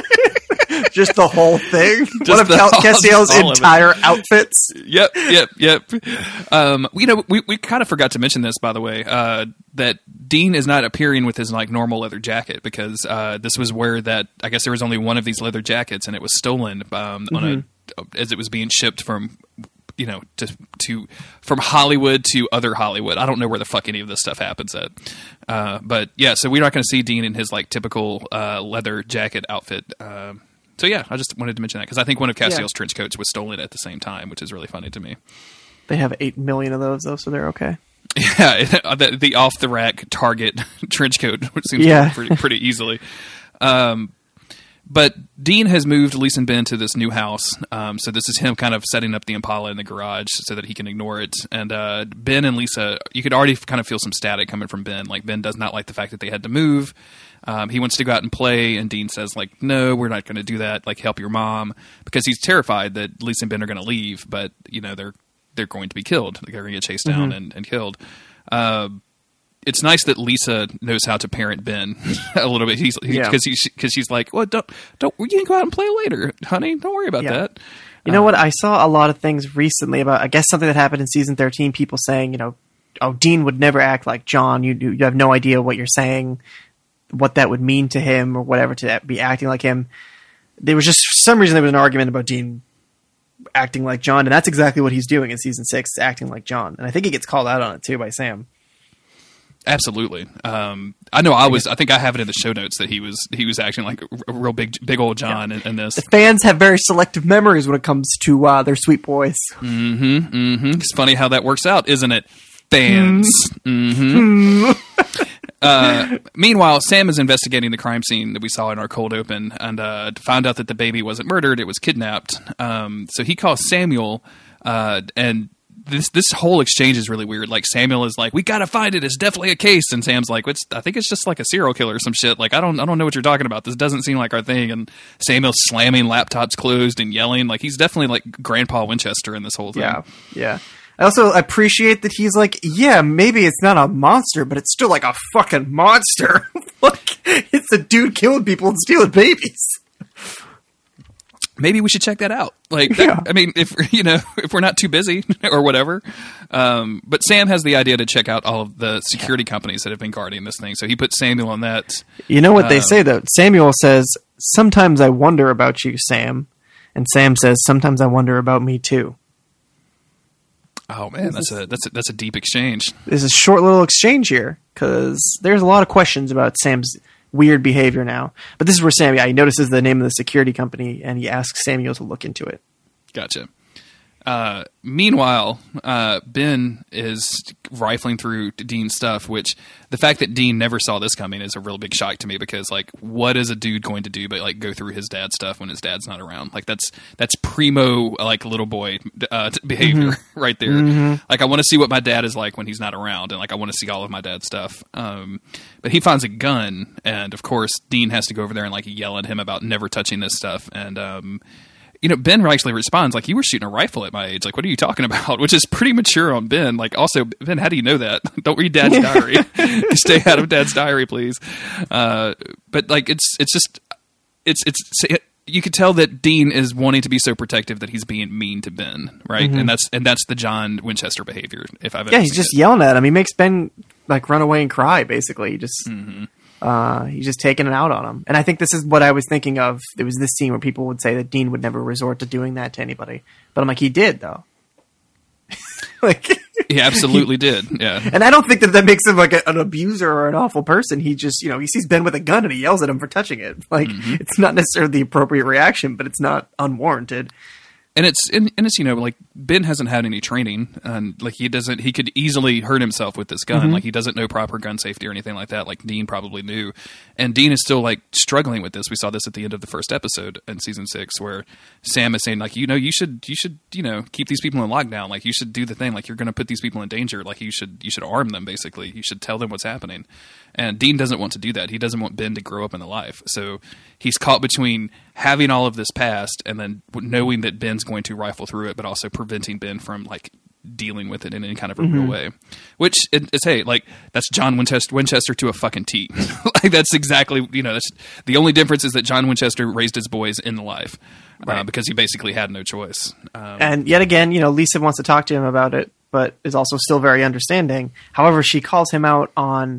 just the whole thing. Just One of the- Cal- Castiel's all of it. entire outfits. yep, yep, yep. Um, you know, we we kind of forgot to mention this, by the way, uh, that Dean is not appearing with his like normal leather jacket because uh, this was where that I guess there was only one of these leather jackets and it was stolen um, on a as it was being shipped from you know to to from Hollywood to other Hollywood. I don't know where the fuck any of this stuff happens at, uh, but yeah. So we're not going to see Dean in his like typical uh, leather jacket outfit. Um, so yeah, I just wanted to mention that because I think one of Castiel's Yeah. trench coats was stolen at the same time, which is really funny to me. They have eight million of those though, so they're okay. Yeah, the, the off the rack Target trench coat seems Yeah. to be pretty, pretty easily. Um, but Dean has moved Lisa and Ben to this new house, um, so this is him kind of setting up the Impala in the garage so that he can ignore it. And uh, Ben and Lisa, you could already kind of feel some static coming from Ben. Like Ben does not like the fact that they had to move. Um, he wants to go out and play, and Dean says, like, no, we're not going to do that. Like, help your mom, because he's terrified that Lisa and Ben are going to leave, but you know they're they're going to be killed. They're going to get chased down and, and killed. Uh, it's nice that Lisa knows how to parent Ben a little bit. He's because Yeah. he's because she's like, well, don't don't you can go out and play later, honey. Don't worry about Yeah. that. You know what? I saw a lot of things recently about, I guess, something that happened in season thirteen. People saying, you know, oh, Dean would never act like John. You you have no idea what you're saying, what that would mean to him, or whatever to be acting like him. There was just for some reason there was an argument about Dean acting like John, and that's exactly what he's doing in season six, acting like John. And I think he gets called out on it too by Sam. Absolutely. Um, I know. I was. I think I have it in the show notes that he was. He was acting like a real big, big old John in, in this. The fans have very selective memories when it comes to uh, their sweet boys. Mm-hmm. Mm-hmm. It's funny how that works out, isn't it? Fans. Mm-hmm. uh, meanwhile, Sam is investigating the crime scene that we saw in our cold open, and uh, found out that the baby wasn't murdered; it was kidnapped. Um, so he calls Samuel, uh, and. This this whole exchange is really weird. Like Samuel is like, "We gotta find it. It's definitely a case." And Sam's like, "It's I think it's just like a serial killer or some shit. Like I don't I don't know what you're talking about. This doesn't seem like our thing." And Samuel's slamming laptops closed and yelling. Like he's definitely like Grandpa Winchester in this whole thing. Yeah, yeah. I also appreciate that he's like, yeah, maybe it's not a monster, but it's still like a fucking monster. Like it's a dude killing people and stealing babies. Maybe we should check that out. Like, that, Yeah. I mean, if you know, if we're not too busy or whatever. Um, but Sam has the idea to check out all of the security companies that have been guarding this thing. So he puts Samuel on that. You know what they Uh, say though? Samuel says, "Sometimes I wonder about you, Sam," and Sam says, "Sometimes I wonder about me too." Oh man, that's a that's a, that's a deep exchange. There's a short little exchange here because there's a lot of questions about Sam's weird behavior now. But this is where Sam, yeah, he notices the name of the security company and he asks Samuel to look into it. Gotcha. Uh, meanwhile, uh, Ben is rifling through Dean's stuff, which the fact that Dean never saw this coming is a real big shock to me because, like, what is a dude going to do but, like, go through his dad's stuff when his dad's not around? Like, that's that's primo, like, little boy uh, t- behavior mm-hmm. right there. Mm-hmm. Like, I want to see what my dad is like when he's not around, and, like, I want to see all of my dad's stuff. Um, but he finds a gun, and, of course, Dean has to go over there and, like, yell at him about never touching this stuff, and... Um, You know, Ben actually responds like, "You were shooting a rifle at my age. Like, what are you talking about?" Which is pretty mature on Ben. Like, also, Ben, how do you know that? Don't read Dad's diary. Stay out of Dad's diary, please. Uh, but like, it's it's just it's it's it, you could tell that Dean is wanting to be so protective that he's being mean to Ben, right? Mm-hmm. And that's and that's the John Winchester behavior. If I've ever yeah, he's just it. yelling at him. He makes Ben like run away and cry. Basically, he just. Mm-hmm. Uh, he's just taking it out on him. And I think this is what I was thinking of. There was this scene where people would say that Dean would never resort to doing that to anybody. But I'm like, he did, though. Like, he absolutely did, yeah. And I don't think that that makes him like a, an abuser or an awful person. He just, you know, he sees Ben with a gun and he yells at him for touching it. Like, mm-hmm. It's not necessarily the appropriate reaction, but it's not unwarranted. And it's and, and it's you know like Ben hasn't had any training and like he doesn't he could easily hurt himself with this gun mm-hmm. like he doesn't know proper gun safety or anything like that like Dean probably knew, and Dean is still like struggling with this. We saw this at the end of the first episode in season six where Sam is saying like you know you should you should you know keep these people in lockdown, like you should do the thing, like you're going to put these people in danger, like you should you should arm them, basically you should tell them what's happening. And Dean doesn't want to do that. He doesn't want Ben to grow up in the life, so he's caught between having all of this past and then knowing that Ben's going to rifle through it, but also preventing Ben from like dealing with it in any kind of a mm-hmm. real way. Which it, it's hey, like that's John Winchester, Winchester to a fucking T. Like that's exactly you know that's the only difference is that John Winchester raised his boys in the life right. uh, because he basically had no choice. Um, and yet again, you know, Lisa wants to talk to him about it, but is also still very understanding. However, she calls him out on,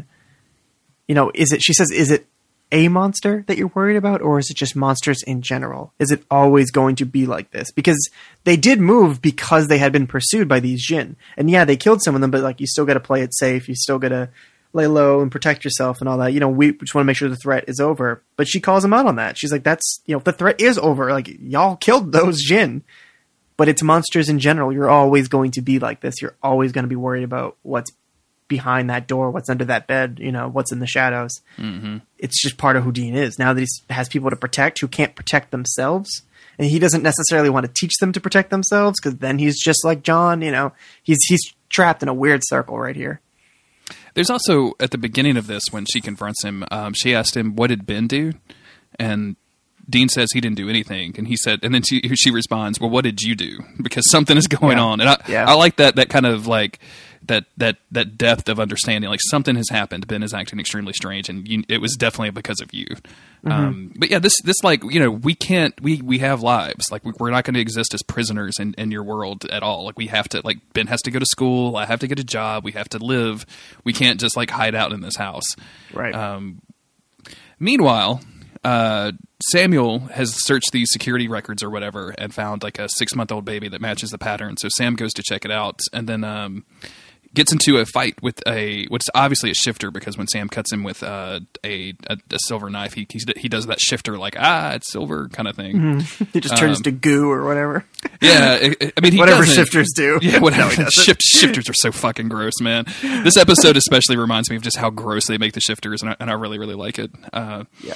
you know, is it? She says, is it a monster that you're worried about, or is it just monsters in general? Is it always going to be like this? Because they did move because they had been pursued by these Jinn. And yeah, they killed some of them, but like you still got to play it safe. You still got to lay low and protect yourself and all that. You know, we just want to make sure the threat is over. But she calls him out on that. She's like, that's, you know, the threat is over. Like y'all killed those Jinn, but it's monsters in general. You're always going to be like this. You're always going to be worried about what's behind that door, what's under that bed, you know, what's in the shadows. Mm-hmm. It's just part of who Dean is. Now that he has people to protect who can't protect themselves, and he doesn't necessarily want to teach them to protect themselves because then he's just like John, you know, he's he's trapped in a weird circle right here. There's also, at the beginning of this, when she confronts him, um, she asked him, what did Ben do? And Dean says he didn't do anything, and he said, and then she, she responds, well, what did you do? Because something is going yeah. on. And I, yeah. I like that, that kind of like, that that that depth of understanding. Like something has happened. Ben is acting extremely strange, and you, it was definitely because of you. Mm-hmm. Um, but yeah, this this like you know we can't we we have lives. Like we, we're not going to exist as prisoners in, in your world at all. Like we have to like Ben has to go to school. I have to get a job. We have to live. We can't just like hide out in this house. Right. Um, meanwhile, uh, Samuel has searched these security records or whatever and found like a six month old baby that matches the pattern. So Sam goes to check it out and then um, gets into a fight with a what's obviously a shifter, because when Sam cuts him with uh, a, a a silver knife, he he, he does that shifter like ah it's silver kind of thing. Mm-hmm. He just turns um, to goo or whatever. Yeah, it, it, I mean he whatever doesn't. shifters do. Yeah, whatever. No, Shift, shifters are so fucking gross, man. This episode especially reminds me of just how gross they make the shifters, and I, and I really really like it. Uh, yeah.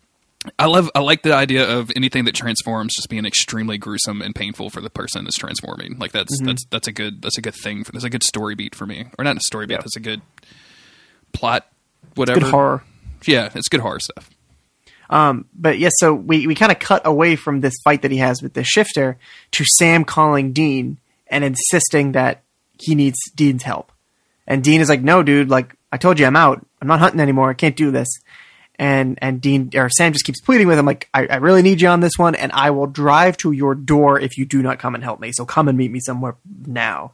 I love. I like the idea of anything that transforms just being extremely gruesome and painful for the person that's transforming. Like that's mm-hmm. that's that's a good that's a good thing. For, that's a good story beat for me, or not a story beat. Yeah. That's a good plot. Whatever. It's good horror. Yeah, it's good horror stuff. Um, but yes, yeah, so we we kind of cut away from this fight that he has with the shifter to Sam calling Dean and insisting that he needs Dean's help, and Dean is like, "No, dude. Like I told you, I'm out. I'm not hunting anymore. I can't do this." And and Dean or Sam just keeps pleading with him, like, I, I really need you on this one, and I will drive to your door if you do not come and help me. So come and meet me somewhere now.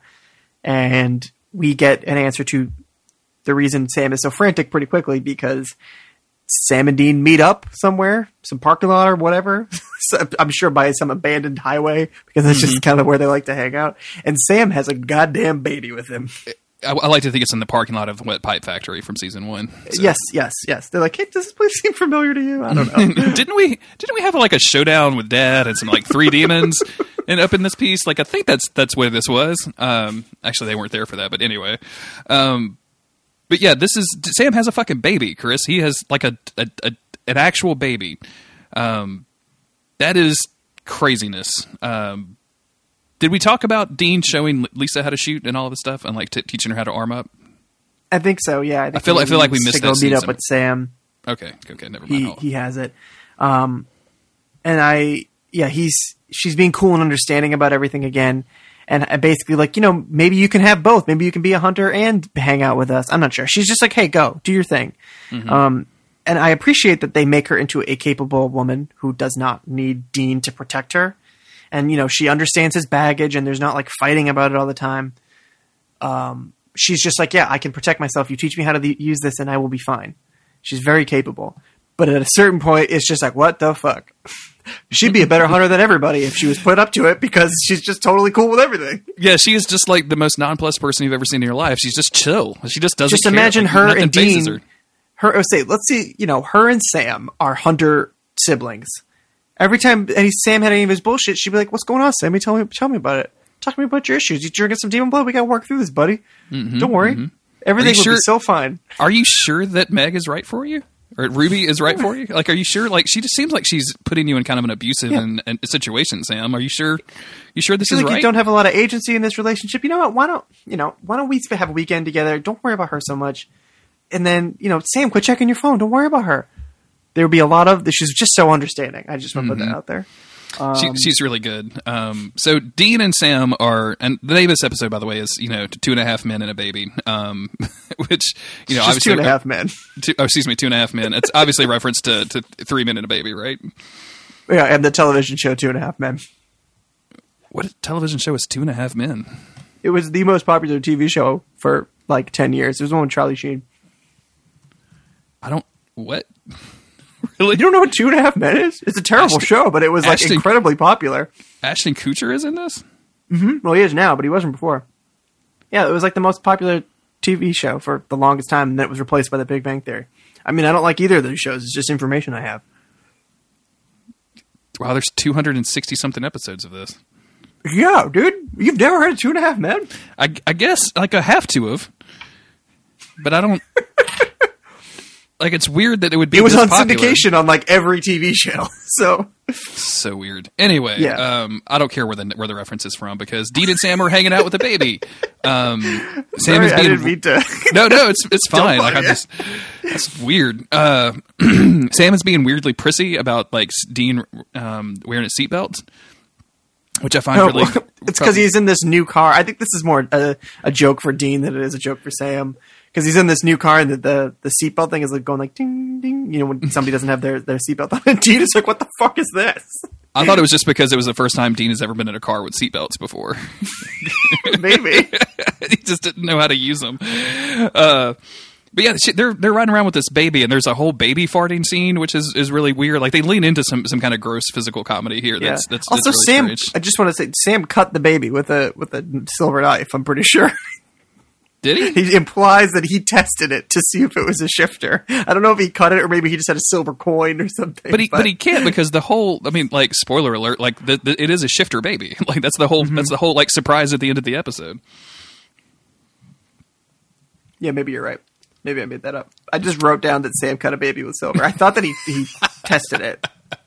And we get an answer to the reason Sam is so frantic pretty quickly, because Sam and Dean meet up somewhere, some parking lot or whatever. So I'm sure by some abandoned highway, because that's mm-hmm. just kind of where they like to hang out. And Sam has a goddamn baby with him. I, I like to think it's in the parking lot of Wet Pipe Factory from season one. So. Yes, yes, yes. They're like, hey, does this place seem familiar to you? I don't know. didn't we? Didn't we have like a showdown with Dad and some like three demons and up in this piece? Like I think that's that's where this was. Um, actually, they weren't there for that, but anyway. Um, but yeah, this is Sam has a fucking baby, Chris. He has like a, a, a an actual baby. Um, that is craziness. Um, Did we talk about Dean showing Lisa how to shoot and all of this stuff, and like t- teaching her how to arm up? I think so. Yeah, I, think I feel. I feel like we missed to that. Go meet scene up with Sam. Okay. Okay. Never mind. He he has it, um, and I yeah he's she's being cool and understanding about everything again, and I basically like you know maybe you can have both. Maybe you can be a hunter and hang out with us. I'm not sure. She's just like, hey, go do your thing. Mm-hmm. Um, and I appreciate that they make her into a capable woman who does not need Dean to protect her. And, you know, she understands his baggage and there's not like fighting about it all the time. Um, she's just like, yeah, I can protect myself. You teach me how to th- use this and I will be fine. She's very capable. But at a certain point, it's just like, what the fuck? She'd be a better hunter than everybody if she was put up to it, because she's just totally cool with everything. Yeah, she is just like the most nonplussed person you've ever seen in your life. She's just chill. She just doesn't Just care. imagine Like, her nothing and phases Dean. Her. Her, oh, say, let's see, you know, her and Sam are hunter siblings. Every time any Sam had any of his bullshit, she'd be like, "What's going on, Sammy? Tell me, tell me about it. Talk to me about your issues. You drinking some demon blood? We got to work through this, buddy. Mm-hmm, Don't worry, mm-hmm. everything will sure, be so fine." Are you sure that Meg is right for you, or Ruby is right for you? Like, are you sure? Like, she just seems like she's putting you in kind of an abusive yeah. and, and situation. Sam, are you sure? You sure this I feel is like right? You don't have a lot of agency in this relationship. You know what? Why don't you know? Why don't we have a weekend together? Don't worry about her so much. And then you know, Sam, quit checking your phone. Don't worry about her. There would be a lot of. She's just so understanding. I just want to mm-hmm. put that out there. Um, she, she's really good. Um, so Dean and Sam are, and the name of this episode, by the way, is you know two and a half men and a baby, um, which you know just obviously two and a half men. Two, oh, excuse me, two and a half men. It's obviously a reference to, to three men and a baby, right? Yeah, and the television show Two and a Half Men. What television show is Two and a Half Men? It was the most popular T V show for like ten years. It was one with Charlie Sheen. I don't what. Really? You don't know what Two and a Half Men is? It's a terrible Ashton, show, but it was like Ashton, incredibly popular. Ashton Kutcher is in this? Mm-hmm. Well, he is now, but he wasn't before. Yeah, it was like the most popular T V show for the longest time, and then it was replaced by The Big Bang Theory. I mean, I don't like either of those shows. It's just information I have. Wow, there's two hundred sixty something episodes of this. Yeah, dude. You've never heard of Two and a Half Men? I, I guess, like, I have to have. But I don't... Like, it's weird that it would be. It was this on popular. syndication on like every T V show. So so weird. Anyway, yeah. um, I don't care where the where the reference is from, because Dean and Sam are hanging out with the baby. Um, Sam Sorry, is being I didn't mean to. no, no, it's it's fine. Like, I'm just that's weird. Uh, Sam is being weirdly prissy about like Dean um, wearing a seatbelt. which I find No, really. it's because he's in this new car. I think this is more a, a joke for Dean than it is a joke for Sam. Because he's in this new car and the, the, the seatbelt thing is like going like ding ding. You know, when somebody doesn't have their, their seatbelt on. And Dean is like, "What the fuck is this?" I thought it was just because it was the first time Dean has ever been in a car with seatbelts before. Maybe he just didn't know how to use them. Uh, but yeah, they're they're riding around with this baby, and there's a whole baby farting scene, which is, is really weird. Like they lean into some, some kind of gross physical comedy here. yeah. That's, that's also that's really Sam. strange. I just want to say Sam cut the baby with a with a silver knife. I'm pretty sure. Did he? He implies that he tested it to see if it was a shifter. I don't know if he cut it or maybe he just had a silver coin or something. But he, but, but he can't because the whole. I mean, like spoiler alert. Like the, the, it is a shifter baby. Like that's the whole. Mm-hmm. That's the whole like surprise at the end of the episode. Yeah, maybe you're right. Maybe I made that up. I just wrote down that Sam cut a baby with silver. I thought that he he tested it.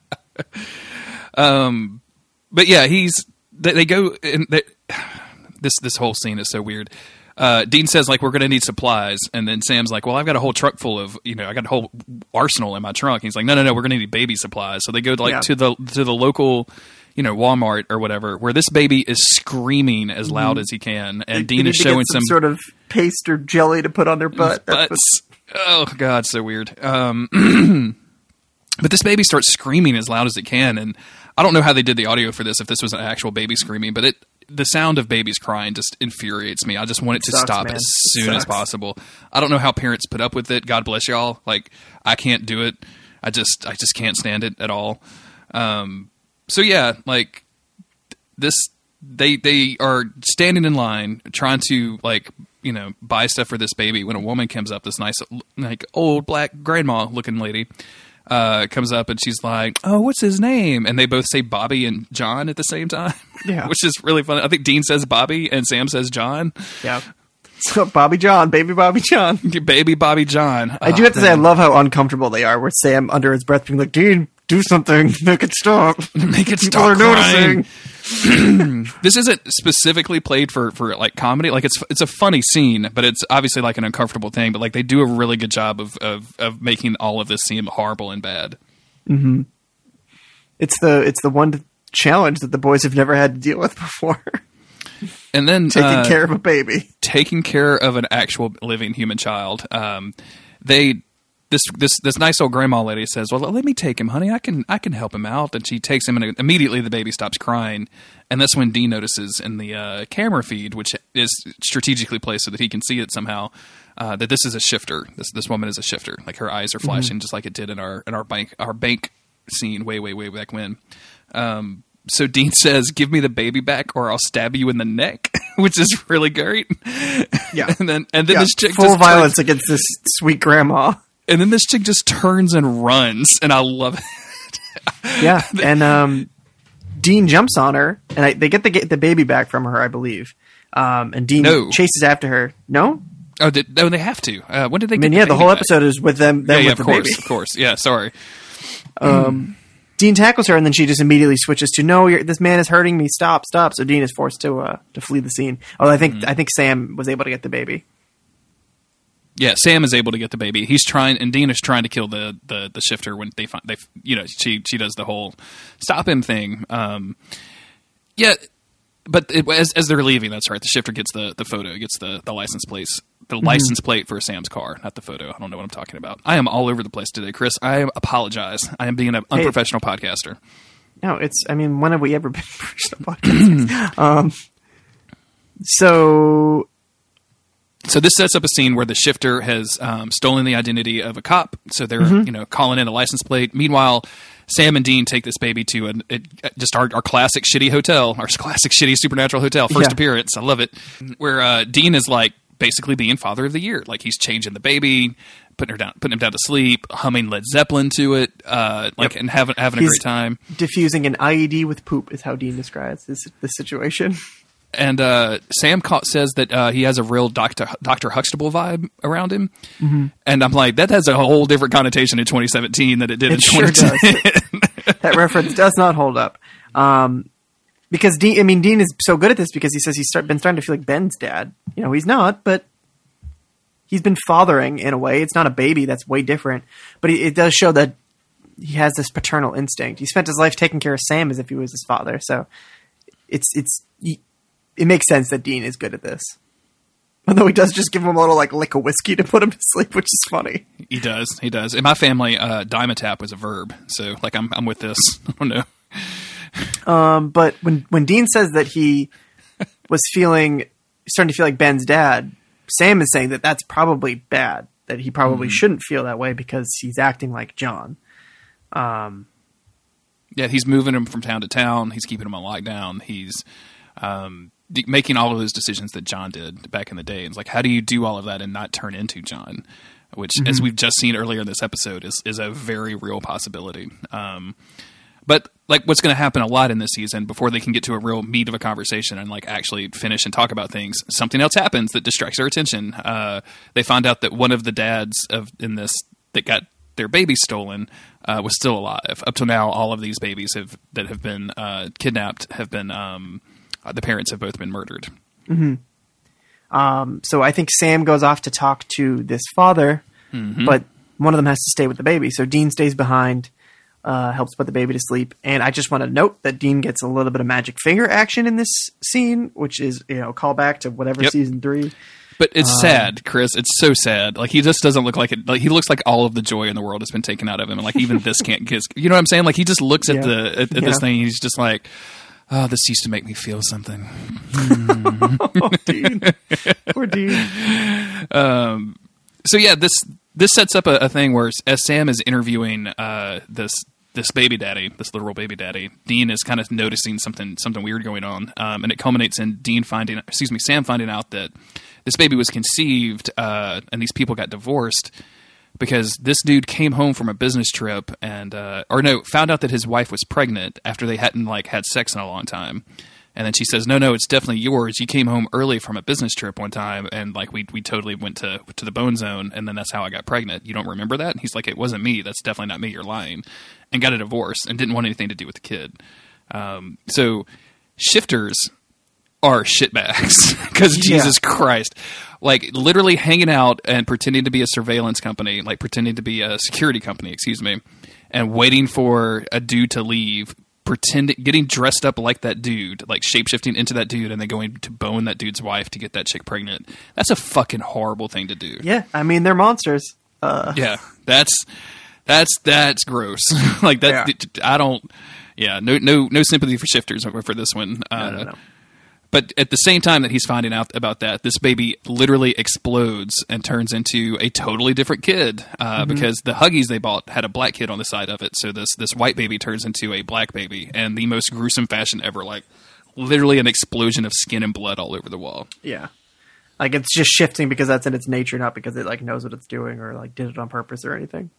Um, but yeah, he's they, they go and they, this this whole scene is so weird. Uh, Dean says, like, we're going to need supplies. And then Sam's like, well, I've got a whole truck full of, you know, I got a whole arsenal in my trunk. And he's like, no, no, no, we're going to need baby supplies. So they go, like, yeah. to the to the local, you know, Walmart or whatever, where this baby is screaming as loud mm. as he can. And they, Dean they is showing some, some sort of paste or jelly to put on their butt. Butts. Oh, God, so weird. Um, but this baby starts screaming as loud as it can. And I don't know how they did the audio for this, if this was an actual baby screaming, but it the sound of babies crying just infuriates me. I just want it, it to sucks, stop man. as It soon as sucks. possible. I don't know how parents put up with it. God bless y'all. Like, I can't do it. I just, I just can't stand it at all. Um, so yeah, like this, they, they are standing in line trying to, like, you know, buy stuff for this baby when a woman comes up, this nice, like, old black grandma looking lady. Uh, comes up and she's like, oh, what's his name? And they both say Bobby and John at the same time. Yeah. Which is really funny. I think Dean says Bobby and Sam says John. Yeah. So Bobby John, baby Bobby John. Baby Bobby John. I do oh, have to man. say, I love how uncomfortable they are, where Sam, under his breath, being like, Dean, do something. Make it stop. Make it People stop are crying. noticing. This isn't specifically played for, for like comedy. Like it's it's a funny scene, but it's obviously like an uncomfortable thing. But like they do a really good job of, of, of making all of this seem horrible and bad. Mm-hmm. It's the it's the one challenge that the boys have never had to deal with before. And then taking uh, care of a baby, taking care of an actual living human child. Um, they this this this nice old grandma lady says, "Well, let me take him, honey. I can I can help him out." And she takes him, and immediately the baby stops crying. And that's when Dean notices in the uh, camera feed, which is strategically placed so that he can see it somehow, uh, that this is a shifter. This this woman is a shifter. Like her eyes are flashing, mm-hmm. just like it did in our in our bank our bank scene way way way back when. Um, so Dean says, "Give me the baby back, or I'll stab you in the neck," which is really great. Yeah, and then and then yeah. this chick full just violence turns, against this sweet grandma. And then this chick just turns and runs, and I love it. Yeah, and um, Dean jumps on her, and I, they get the the baby back from her, I believe. Um, and Dean no. chases after her. No, oh, did, no, they have to. Uh, when did they? I get mean, the yeah, the baby whole back? episode is with them. them yeah, yeah, with of the course, baby. of course. Yeah, sorry. Um, Dean tackles her, and then she just immediately switches to, "No, you're, this man is hurting me. Stop, stop!" So Dean is forced to uh, to flee the scene. Although I think mm-hmm. I think Sam was able to get the baby. Yeah, Sam is able to get the baby. He's trying, and Dean is trying to kill the, the, the shifter when they find they, you know, she she does the whole stop him thing. Um, yeah, but it, as as they're leaving, that's right. The shifter gets the, the photo, gets the, the license plate, the mm-hmm. license plate for Sam's car, not the photo. I don't know what I'm talking about. I am all over the place today, Chris. I apologize. I am being an hey, unprofessional podcaster. No, it's. I mean, when have we ever been professional podcasters? um, so. So this sets up a scene where the shifter has um, stolen the identity of a cop. So they're mm-hmm. you know calling in a license plate. Meanwhile, Sam and Dean take this baby to an, it, just our, our classic shitty hotel, our classic shitty supernatural hotel. First yeah. appearance, I love it. Where uh, Dean is like basically being father of the year. Like he's changing the baby, putting her down, putting him down to sleep, humming Led Zeppelin to it, uh, like yep. and having having he's a great time. Diffusing an I E D with poop is how Dean describes this this situation. And uh, Sam ca- says that uh, he has a real Doctor Doctor Huxtable vibe around him, mm-hmm. and I'm like, that has a whole different connotation in twenty seventeen than it did it in sure twenty ten. Does. That reference does not hold up, um, because Dean. I mean, Dean is so good at this because he says he's start, been starting to feel like Ben's dad. You know, he's not, but he's been fathering in a way. It's not a baby; that's way different. But it, it does show that he has this paternal instinct. He spent his life taking care of Sam as if he was his father. So. it's it's it makes sense that Dean is good at this. Although he does just give him a little like lick of whiskey to put him to sleep, which is funny. He does. He does. In my family, uh, Dimetapp was a verb. So like I'm I'm with this. I don't know. Um, but when when Dean says that he was feeling starting to feel like Ben's dad, Sam is saying that that's probably bad. That he probably mm. shouldn't feel that way because he's acting like John. Um, yeah, he's moving him from town to town. He's keeping him on lockdown. He's um, d- making all of those decisions that John did back in the day. It's like, how do you do all of that and not turn into John? Which, mm-hmm. as we've just seen earlier in this episode, is is a very real possibility. Um, but like, what's going to happen a lot in this season before they can get to a real meat of a conversation and like actually finish and talk about things? Something else happens that distracts our attention. Uh, they find out that one of the dads of in this that got their baby stolen uh, was still alive. Up till now, all of these babies have that have been uh, kidnapped have been um, uh, the parents have both been murdered. Mm-hmm. Um, so I think Sam goes off to talk to this father, mm-hmm. but one of them has to stay with the baby. So Dean stays behind. Uh, helps put the baby to sleep. And I just want to note that Dean gets a little bit of magic finger action in this scene, which is, you know, call back to whatever yep. season three. But it's um, sad, Chris. It's so sad. Like, he just doesn't look like it. Like, he looks like all of the joy in the world has been taken out of him. And like, even this can't kiss. You know what I'm saying? Like, he just looks at yeah. the, at, at yeah. this thing. And he's just like, oh, this used to make me feel something. oh, Dean. Poor Dean. Um, so yeah, this, this sets up a, a thing where as Sam is interviewing, uh, this, this baby daddy, this literal baby daddy, Dean is kind of noticing something, something weird going on. Um, and it culminates in Dean finding, excuse me, Sam finding out that this baby was conceived, uh, and these people got divorced because this dude came home from a business trip and, uh, or no, found out that his wife was pregnant after they hadn't like had sex in a long time. And then she says, no, no, it's definitely yours. You came home early from a business trip one time, and like we we totally went to to the Bone Zone, and then that's how I got pregnant. You don't remember that? And he's like, it wasn't me. That's definitely not me. You're lying. And got a divorce and didn't want anything to do with the kid. Um, so shifters are shitbags because yeah. Jesus Christ, like literally hanging out and pretending to be a surveillance company, like pretending to be a security company, excuse me, and waiting for a dude to leave. Pretending, getting dressed up like that dude, like shapeshifting into that dude, and then going to bone that dude's wife to get that chick pregnant. That's a fucking horrible thing to do. Yeah, I mean they're monsters. Uh. Yeah, that's that's that's gross. like that, yeah. I don't. Yeah, no no no sympathy for shifters for this one. Uh, no, no, no. But at the same time that he's finding out about that, this baby literally explodes and turns into a totally different kid uh, mm-hmm. because the Huggies they bought had a black kid on the side of it. So this this white baby turns into a black baby, and the most gruesome fashion ever. Like literally an explosion of skin and blood all over the wall. Yeah, like it's just shifting because that's in its nature, not because it like knows what it's doing or like did it on purpose or anything.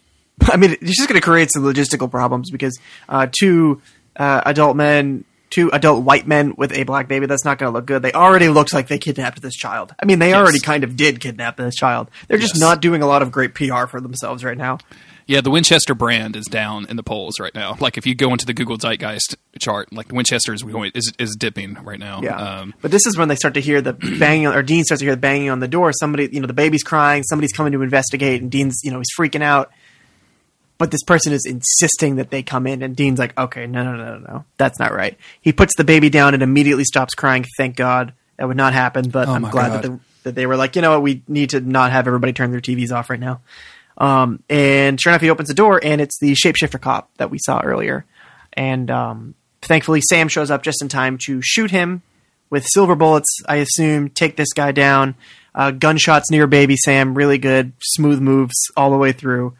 I mean, it's just going to create some logistical problems because uh, two uh, adult men. Two adult white men with a black baby, that's not going to look good. They already looked like they kidnapped this child. I mean, they yes. already kind of did kidnap this child. They're just yes. not doing a lot of great P R for themselves right now. Yeah, the Winchester brand is down in the polls right now. Like, if you go into the Google Zeitgeist chart, like, the Winchester is, going, is, is dipping right now. Yeah. Um, but this is when they start to hear the banging, on, or Dean starts to hear the banging on the door. Somebody, you know, the baby's crying, somebody's coming to investigate, and Dean's, you know, he's freaking out. But this person is insisting that they come in, and Dean's like, okay, no, no, no, no, no. That's not right. He puts the baby down and immediately stops crying. Thank God. That would not happen, but oh I'm glad that, the, that they were like, you know what, we need to not have everybody turn their T Vs off right now. Um, and sure enough, he opens the door, and it's the shapeshifter cop that we saw earlier. And um, thankfully, Sam shows up just in time to shoot him with silver bullets, I assume, take this guy down. Uh, gunshots near baby Sam, really good, smooth moves all the way through.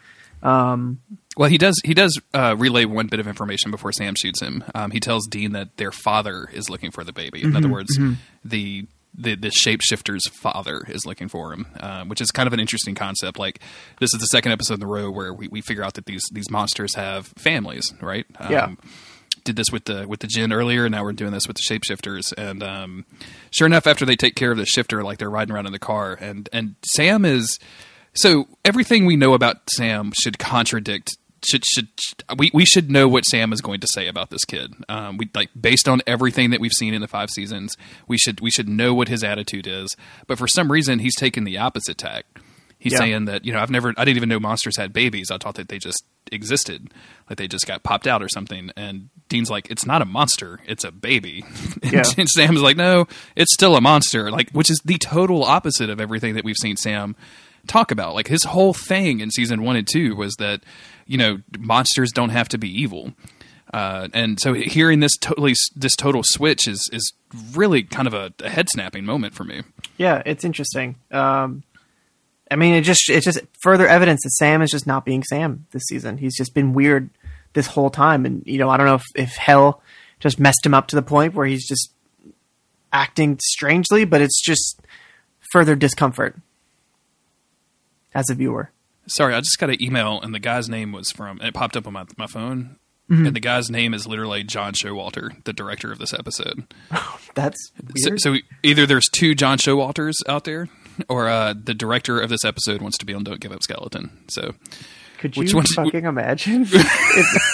Um, well, he does. He does uh, relay one bit of information before Sam shoots him. Um, he tells Dean that their father is looking for the baby. In mm-hmm, other words, mm-hmm. the the the shapeshifter's father is looking for him, uh, which is kind of an interesting concept. Like, this is the second episode in a row where we, we figure out that these these monsters have families, right? Um, yeah. Did this with the with the Jinn earlier, and now we're doing this with the shapeshifters. And um, sure enough, after they take care of the shifter, like they're riding around in the car, and and Sam is. So everything we know about Sam should contradict. Should should we we should know what Sam is going to say about this kid? Um, we like based on everything that we've seen in the five seasons. We should we should know what his attitude is. But for some reason, he's taken the opposite tack. He's Yeah. saying that, you know, I've never, I didn't even know monsters had babies. I thought that they just existed, like they just got popped out or something. And Dean's like, it's not a monster, it's a baby. Yeah. And Sam's like, no, it's still a monster, like, which is the total opposite of everything that we've seen Sam talk about. Like his whole thing in season one and two was that, you know, monsters don't have to be evil. Uh, and so hearing this totally, this total switch is, is really kind of a, a head snapping moment for me. Yeah, it's interesting. Um, I mean, it just it's just further evidence that Sam is just not being Sam this season. He's just been weird this whole time, and you know, I don't know if, if hell just messed him up to the point where he's just acting strangely, but it's just further discomfort as a viewer. Sorry, I just got an email, and the guy's name was from. It popped up on my my phone, mm-hmm. and the guy's name is literally John Showalter, the director of this episode. That's So, weird. so either there's two John Showalters out there, or uh, the director of this episode wants to be on Don't Give Up Skeleton. So, Could which you one- fucking imagine? It's-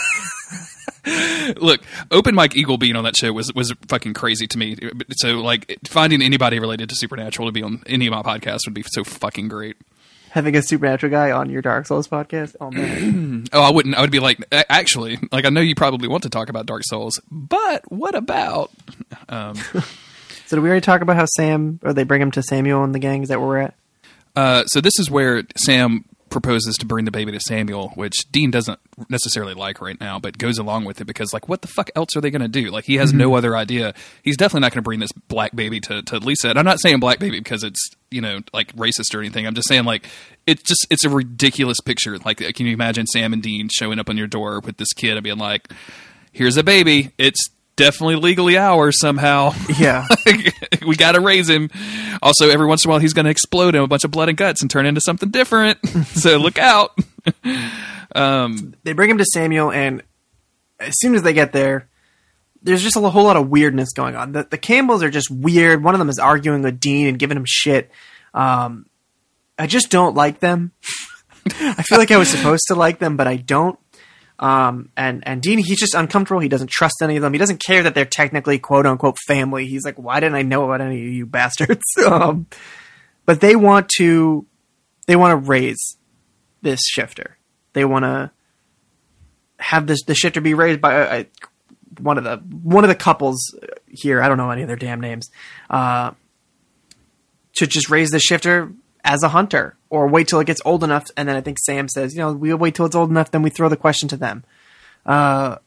look, Open Mike Eagle being on that show was was fucking crazy to me. So, like, finding anybody related to Supernatural to be on any of my podcasts would be so fucking great. having a supernatural guy on your Dark Souls podcast? Oh man. Oh, I wouldn't. I would be like, a- actually, like I know you probably want to talk about Dark Souls, but what about? Um, So did we already talk about how Sam, or they bring him to Samuel and the gang? Is that where we're at? uh, so this is where Sam proposes to bring the baby to Samuel, which Dean doesn't necessarily like right now, but goes along with it because, like, what the fuck else are they going to do? Like, he has no other idea. He's definitely not going to bring this black baby to, to Lisa. And I'm not saying black baby because it's, you know, like racist or anything. I'm just saying, like, it's just, it's a ridiculous picture. Like, can you imagine Sam and Dean showing up on your door with this kid and being like, here's a baby. It's definitely legally ours somehow. Yeah. We got to raise him. Also, every once in a while, he's going to explode in a bunch of blood and guts and turn into something different. So look out. They bring him to Samuel, and as soon as they get there, there's just a whole lot of weirdness going on. The, the Campbells are just weird. One of them is arguing with Dean and giving him shit. Um, I just don't like them. I feel like I was supposed to like them, but I don't. Um, and, and Dean, he's just uncomfortable. He doesn't trust any of them. He doesn't care that they're technically quote unquote family. He's like, why didn't I know about any of you bastards? um, but they want to, they want to raise this shifter. They want to have this, the shifter be raised by uh, one of the, one of the couples here. I don't know any of their damn names. Uh, to just raise the shifter as a hunter, or wait till it gets old enough. And then I think Sam says, you know, we'll wait till it's old enough, then we throw the question to them. Uh,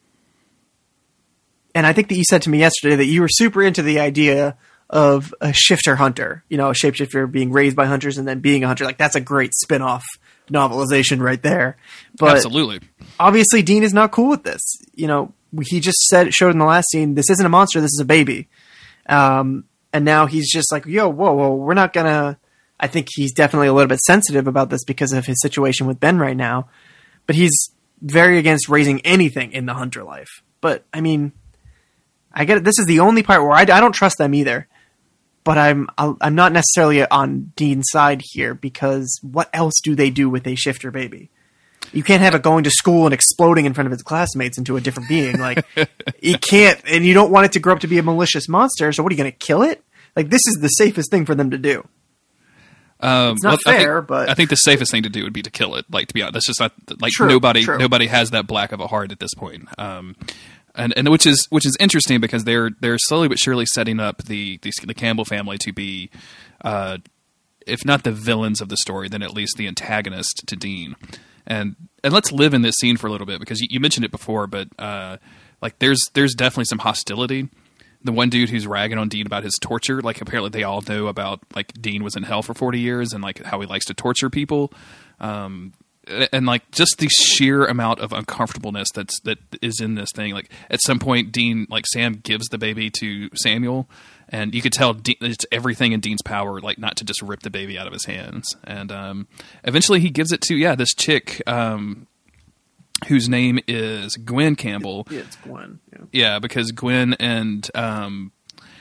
and I think that you said to me yesterday that you were super into the idea of a shifter hunter, you know, a shapeshifter being raised by hunters and then being a hunter. Like, that's a great spin-off novelization right there. But Absolutely. obviously Dean is not cool with this. You know, he just said, showed in the last scene, this isn't a monster, this is a baby. Um, and now he's just like, yo, whoa, whoa, we're not gonna, I think he's definitely a little bit sensitive about this because of his situation with Ben right now, but he's very against raising anything in the hunter life. But I mean, I get it. This is the only part where I, I don't trust them either, but I'm, I'm not necessarily on Dean's side here because what else do they do with a shifter baby? You can't have it going to school and exploding in front of its classmates into a different being. Like, you can't, and you don't want it to grow up to be a malicious monster. So what are you going to kill it? Like, this is the safest thing for them to do. Um, It's not I fair, think, but- I think the safest thing to do would be to kill it. Like, to be honest, that's just not like True, nobody true. nobody has that black of a heart at this point. Um, and and which is which is interesting because they're they're slowly but surely setting up the the, the Campbell family to be, uh, if not the villains of the story, then at least the antagonist to Dean. And and let's live in this scene for a little bit because you, you mentioned it before, but uh, like there's there's definitely some hostility. The one dude who's ragging on Dean about his torture, like apparently they all know about like Dean was in hell for forty years and like how he likes to torture people. Um, and like just the sheer amount of uncomfortableness that's, that is in this thing. Like at some point, Dean, like Sam gives the baby to Samuel and you could tell Dean, it's everything in Dean's power, like not to just rip the baby out of his hands. And, um, eventually he gives it to, yeah, this chick, um, whose name is Gwen Campbell. Yeah, it's Gwen. Yeah. Yeah, because Gwen and um,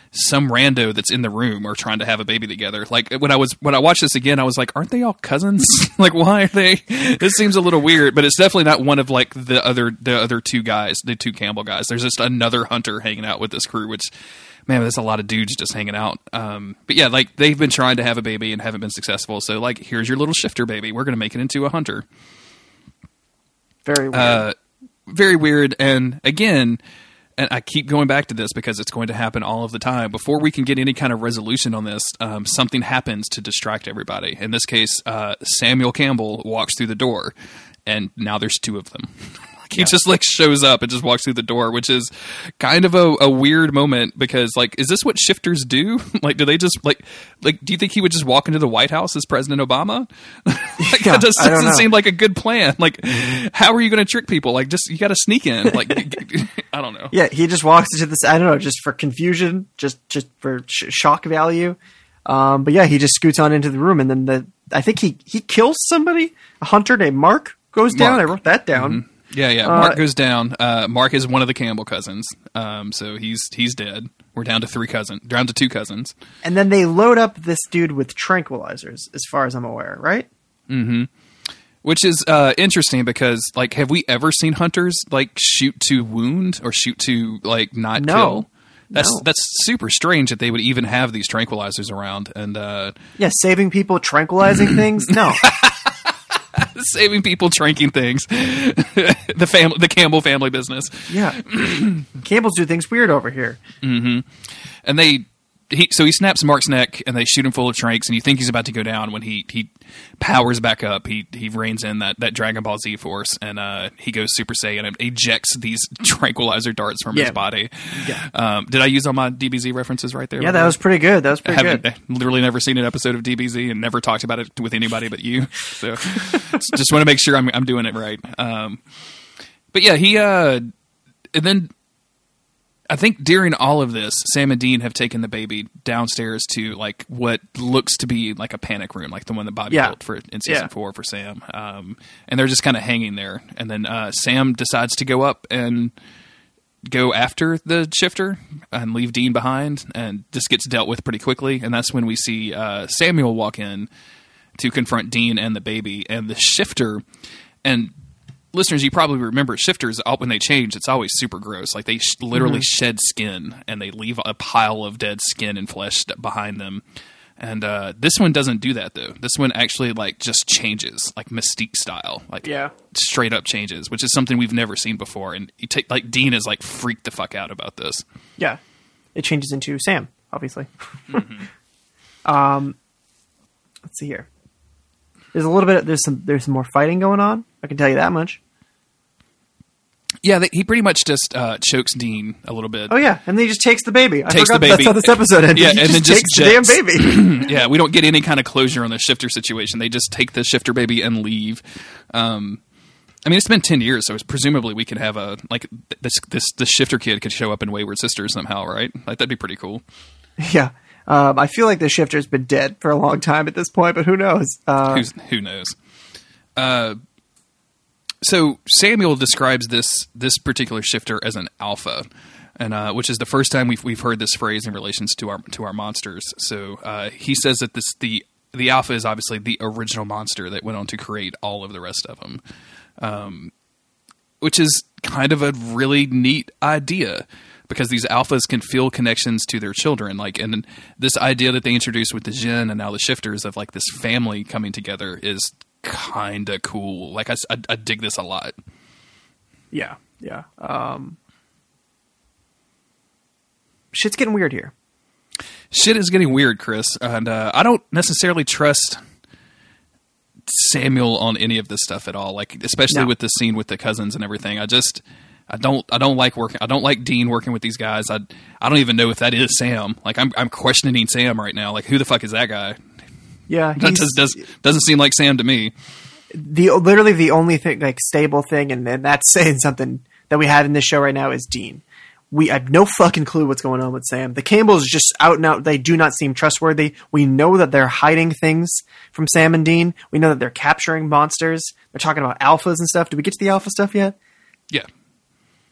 some rando that's in the room are trying to have a baby together. Like when I was when I watched this again, I was like, aren't they all cousins? Like, why are they? This seems a little weird, but it's definitely not one of like the other the other two guys, the two Campbell guys. There's just another hunter hanging out with this crew, which, man, there's a lot of dudes just hanging out. Um, but yeah, like they've been trying to have a baby and haven't been successful. So like, here's your little shifter baby. We're going to make it into a hunter. Very weird. Uh, very weird. And again, and I keep going back to this because it's going to happen all of the time. Before we can get any kind of resolution on this, um, something happens to distract everybody. In this case, uh, Samuel Campbell walks through the door, and now there's two of them. He yeah. just like shows up and just walks through the door, which is kind of a, a weird moment because like, is this what shifters do? Like, do they just like, like, do you think he would just walk into the White House as President Obama? Like, yeah, that just I don't doesn't know. seem like a good plan. Like, how are you going to trick people? Like, just, you got to sneak in. Like, I don't know. Yeah. He just walks into this, I don't know, just for confusion, just, just for sh- shock value. Um, but yeah, he just scoots on into the room and then the, I think he, he kills somebody, a hunter named Mark goes down. Mark. I wrote that down. Mm-hmm. Yeah, yeah. Mark uh, goes down. Uh, Mark is one of the Campbell cousins, um, so he's he's dead. We're down to three cousins, down to two cousins. And then they load up this dude with tranquilizers, as far as I'm aware, right? Mm-hmm. Which is uh, interesting because, like, have we ever seen hunters like shoot to wound or shoot to like not no. kill? That's no. that's super strange that they would even have these tranquilizers around. And uh, yeah, saving people, tranquilizing things. No. Saving people, tranking things. the family, the Campbell family business. Yeah, Campbells do things weird over here. Mm-hmm. And they, he, so he snaps Mark's neck, and they shoot him full of tranks, and you think he's about to go down when he he powers back up. He he reins in that, that Dragon Ball Z force, and uh, he goes Super Saiyan and ejects these tranquilizer darts from yeah. his body. Yeah. Um, did I use all my D B Z references right there? Yeah, that was pretty good. That was pretty I haven't good. literally never seen an episode of D B Z and never talked about it with anybody but you. So just want to make sure I'm I'm doing it right. Um, but yeah, he uh, and then I think during all of this, Sam and Dean have taken the baby downstairs to like what looks to be like a panic room, like the one that Bobby yeah. built for in season yeah. four for Sam. Um, and they're just kind of hanging there. And then uh, Sam decides to go up and go after the shifter and leave Dean behind, and this gets dealt with pretty quickly. And that's when we see uh, Samuel walk in to confront Dean and the baby and the shifter. And listeners, you probably remember shifters, when they change, it's always super gross. Like they sh- literally mm-hmm. shed skin and they leave a pile of dead skin and flesh behind them. And uh, this one doesn't do that though. This one actually like just changes, like Mystique style, like yeah. straight up changes, which is something we've never seen before. And you take like Dean is like freaked the fuck out about this. Yeah, it changes into Sam, obviously. Mm-hmm. um, let's see here. There's a little bit. There's some. There's some more fighting going on. I can tell you that much. Yeah, they, he pretty much just uh, chokes Dean a little bit. Oh yeah, and then he just takes the baby. I takes forgot the baby. That's how this episode ended. Yeah, he and just then just takes the damn jets. baby. Yeah, we don't get any kind of closure on the shifter situation. They just take the shifter baby and leave. Um, I mean, it's been ten years, so it's presumably we could have a like this this this shifter kid could show up in Wayward Sisters somehow, right? Like that'd be pretty cool. Yeah. Um, I feel like the shifter's been dead for a long time at this point, but who knows? Uh, Who's, who knows? Uh, so Samuel describes this this particular shifter as an alpha, and uh, which is the first time we've we've heard this phrase in relations to our to our monsters. So uh, he says that this the the alpha is obviously the original monster that went on to create all of the rest of them, um, which is kind of a really neat idea. Because these alphas can feel connections to their children, like, and this idea that they introduced with the Jinn and now the shifters of like this family coming together is kind of cool. Like, I, I, I dig this a lot. Yeah, yeah. Um, shit's getting weird here. Shit is getting weird, Chris, and uh, I don't necessarily trust Samuel on any of this stuff at all. Like, especially no. with the scene with the cousins and everything. I just. I don't. I don't like working. I don't like Dean working with these guys. I. I don't even know if that is Sam. Like I'm. I'm questioning Sam right now. Like who the fuck is that guy? Yeah, that does, does doesn't seem like Sam to me. The literally the only thing like stable thing, and, and that's saying something that we have in this show right now is Dean. We I have no fucking clue what's going on with Sam. The Campbells just out and out. They do not seem trustworthy. We know that they're hiding things from Sam and Dean. We know that they're capturing monsters. They're talking about alphas and stuff. Did we get to the alpha stuff yet? Yeah.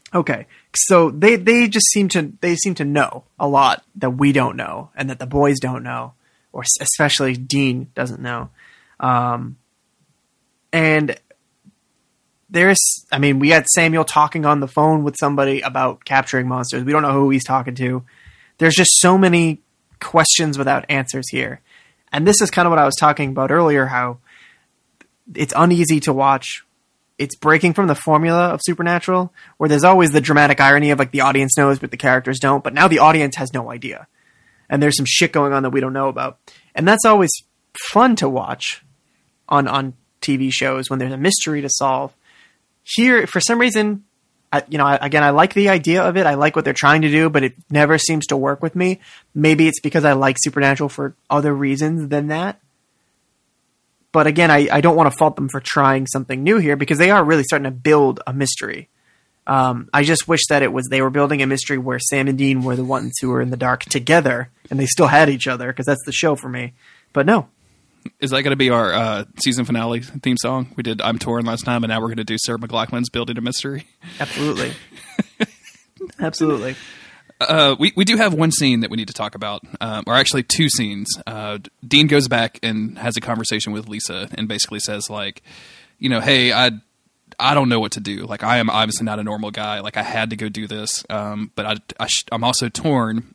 Okay, so they they just seem to they seem to know a lot that we don't know, and that the boys don't know, or especially Dean doesn't know. Um, and there's, I mean, we had Samuel talking on the phone with somebody about capturing monsters. We don't know who he's talking to. There's just so many questions without answers here, and this is kind of what I was talking about earlier. How it's uneasy to watch. It's breaking from the formula of Supernatural, where there's always the dramatic irony of like the audience knows, but the characters don't. But now the audience has no idea. And there's some shit going on that we don't know about. And that's always fun to watch on, on T V shows when there's a mystery to solve. Here, for some reason, I, you know, I, again, I like the idea of it. I like what they're trying to do, but it never seems to work with me. Maybe it's because I like Supernatural for other reasons than that. But again, I, I don't want to fault them for trying something new here because they are really starting to build a mystery. Um, I just wish that it was they were building a mystery where Sam and Dean were the ones who were in the dark together and they still had each other, because that's the show for me. But no. Is that going to be our uh, season finale theme song? We did I'm Torn last time, and now we're going to do Sarah McLachlan's Building a Mystery. Absolutely. Absolutely. Uh, we, we do have one scene that we need to talk about, um, or actually two scenes. Uh, Dean goes back and has a conversation with Lisa and basically says, like, you know, hey, I I don't know what to do. Like, I am obviously not a normal guy. Like, I had to go do this, um, but I, I sh- I'm also torn.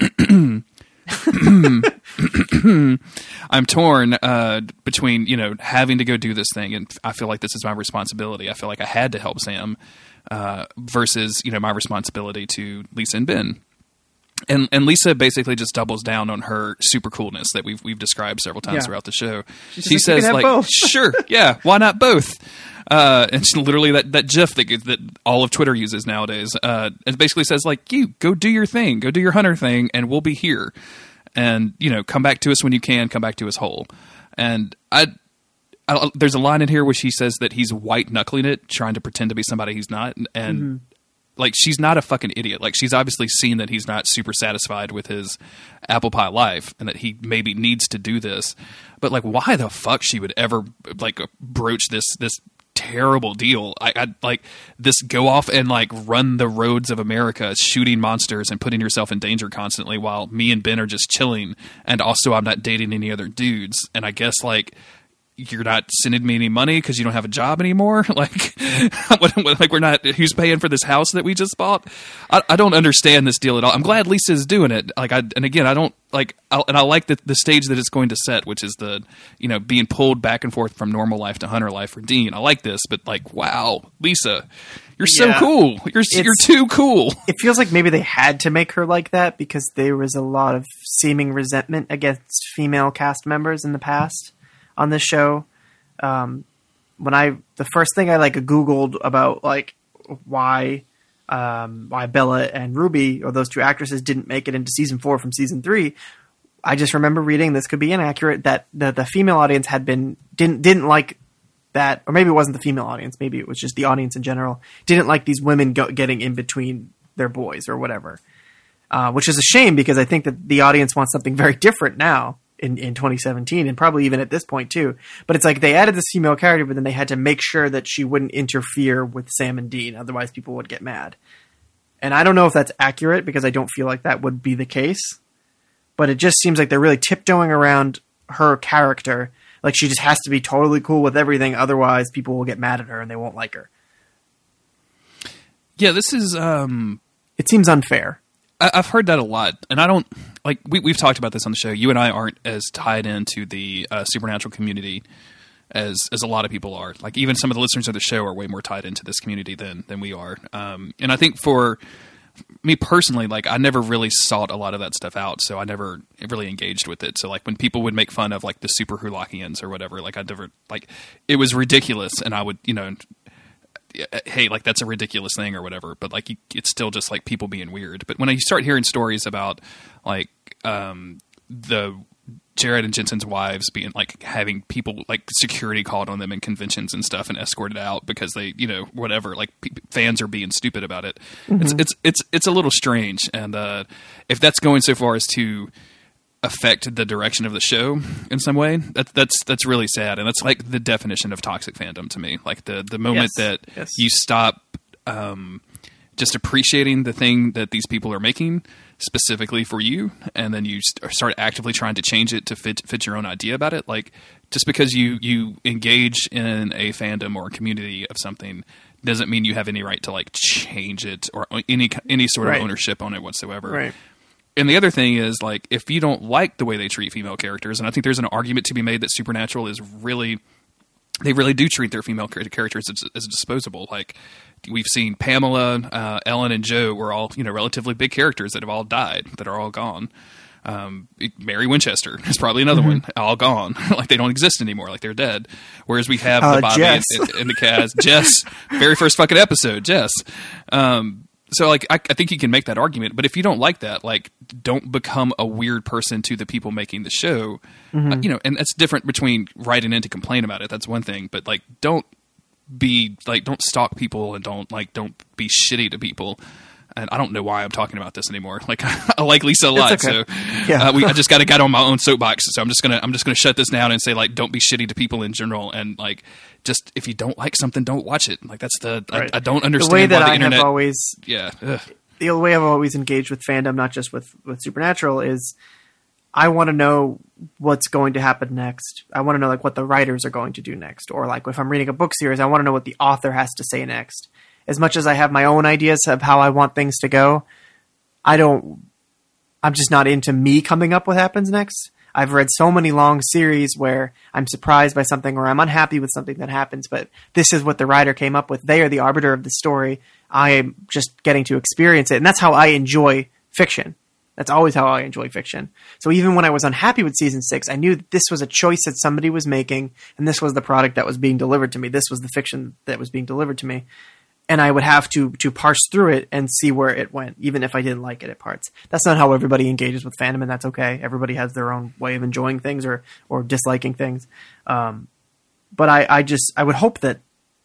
I'm torn uh, between, you know, having to go do this thing, and I feel like this is my responsibility. I feel like I had to help Sam. Uh, versus, you know, my responsibility to Lisa and Ben. And and Lisa basically just doubles down on her super coolness that we've we've described several times Yeah. throughout the show. She She says you says, can have like, both. sure, yeah, why not both? Uh, and she, literally that, that GIF that, that all of Twitter uses nowadays, uh, it basically says, like, you, go do your thing, go do your hunter thing, and we'll be here. And, you know, come back to us when you can, come back to us whole. And I... I, there's a line in here where she says that he's white knuckling it, trying to pretend to be somebody he's not. And Mm-hmm. like, she's not a fucking idiot. Like, she's obviously seen that he's not super satisfied with his apple pie life and that he maybe needs to do this. But like, why the fuck she would ever like broach this, this terrible deal? I, I like this go off and like run the roads of America shooting monsters and putting yourself in danger constantly while me and Ben are just chilling. And also I'm not dating any other dudes. And I guess like, you're not sending me any money because you don't have a job anymore. Like, what, what, like we're not. Who's paying for this house that we just bought? I, I don't understand this deal at all. I'm glad Lisa's doing it. Like, I and again, I don't like. I'll, and I like the the stage that it's going to set, which is the you know being pulled back and forth from normal life to hunter life for Dean. I like this, but like, wow, Lisa, you're so Yeah. cool. You're you're too cool. It feels like maybe they had to make her like that because there was a lot of seeming resentment against female cast members in the past on this show. Um, when I, the first thing I like Googled about like why, um, why Bella and Ruby, or those two actresses, didn't make it into season four from season three, I just remember reading, this could be inaccurate, that the, the female audience had been, didn't, didn't like that, or maybe it wasn't the female audience, maybe it was just the audience in general, didn't like these women go, getting in between their boys or whatever. Uh, which is a shame because I think that the audience wants something very different now. In, in twenty seventeen, and probably even at this point too. But it's like they added this female character, but then they had to make sure that she wouldn't interfere with Sam and Dean, otherwise people would get mad. And I don't know if that's accurate, because I don't feel like that would be the case. But it just seems like they're really tiptoeing around her character. Like, she just has to be totally cool with everything, otherwise people will get mad at her and they won't like her. Yeah, this is... um It seems unfair. I, I've heard that a lot, and I don't... Like, we, we've talked about this on the show. You and I aren't as tied into the uh, Supernatural community as as a lot of people are. Like, even some of the listeners of the show are way more tied into this community than than we are. Um, and I think for me personally, like, I never really sought a lot of that stuff out, so I never really engaged with it. So, like, when people would make fun of, like, the Super Hulakians or whatever, like, I never... Like, it was ridiculous, and I would, you know... hey, like, that's a ridiculous thing or whatever, but like, you, it's still just like people being weird. But when you start hearing stories about like um, the Jared and Jensen's wives being like having people like security called on them in conventions and stuff and escorted out because they, you know, whatever, like p- fans are being stupid about it. Mm-hmm. It's, it's, it's, it's a little strange. And uh, if that's going so far as to affect the direction of the show in some way, that's that's that's really sad, and that's like the definition of toxic fandom to me. Like the the moment Yes. that Yes. you stop um just appreciating the thing that these people are making specifically for you, and then you st- start actively trying to change it to fit fit your own idea about it. Like, just because you you engage in a fandom or a community of something doesn't mean you have any right to like change it or any any sort of Right. ownership on it whatsoever. Right. And the other thing is, like, if you don't like the way they treat female characters, and I think there's an argument to be made that Supernatural is really, they really do treat their female char- characters as, as disposable. Like, we've seen Pamela, uh, Ellen, and Joe were all, you know, relatively big characters that have all died, that are all gone. Um, Mary Winchester is probably another one, all gone. Like, they don't exist anymore. Like, they're dead. Whereas we have Uh, the Bobby and, Jess. and the cast. Jess, very first fucking episode, Jess. Um, So, like, I, I think you can make that argument, but if you don't like that, like, don't become a weird person to the people making the show. Uh, you know, and that's different between writing in to complain about it. That's one thing, but like, don't be like, don't stalk people and don't like, don't be shitty to people. And I don't know why I'm talking about this anymore. Like, I like Lisa a lot, okay. so Yeah. uh, we, I just got to get on my own soapbox. So I'm just gonna, I'm just gonna shut this down and say, like, don't be shitty to people in general, and like, just if you don't like something, don't watch it. Like, that's the, Right. I, I don't understand The way that why the I internet. have always yeah. Ugh. the way I've always engaged with fandom, not just with, with Supernatural, is I want to know what's going to happen next. I want to know like what the writers are going to do next, or like if I'm reading a book series, I want to know what the author has to say next. As much as I have my own ideas of how I want things to go, I don't. I'm just not into me coming up with what happens next. I've read so many long series where I'm surprised by something or I'm unhappy with something that happens, but this is what the writer came up with. They are the arbiter of the story. I am just getting to experience it. And that's how I enjoy fiction. That's always how I enjoy fiction. So even when I was unhappy with season six, I knew that this was a choice that somebody was making, and this was the product that was being delivered to me. This was the fiction that was being delivered to me. And I would have to to parse through it and see where it went, even if I didn't like it at parts. That's not how everybody engages with fandom, and that's okay. Everybody has their own way of enjoying things or or disliking things. Um, but I, I just I would hope that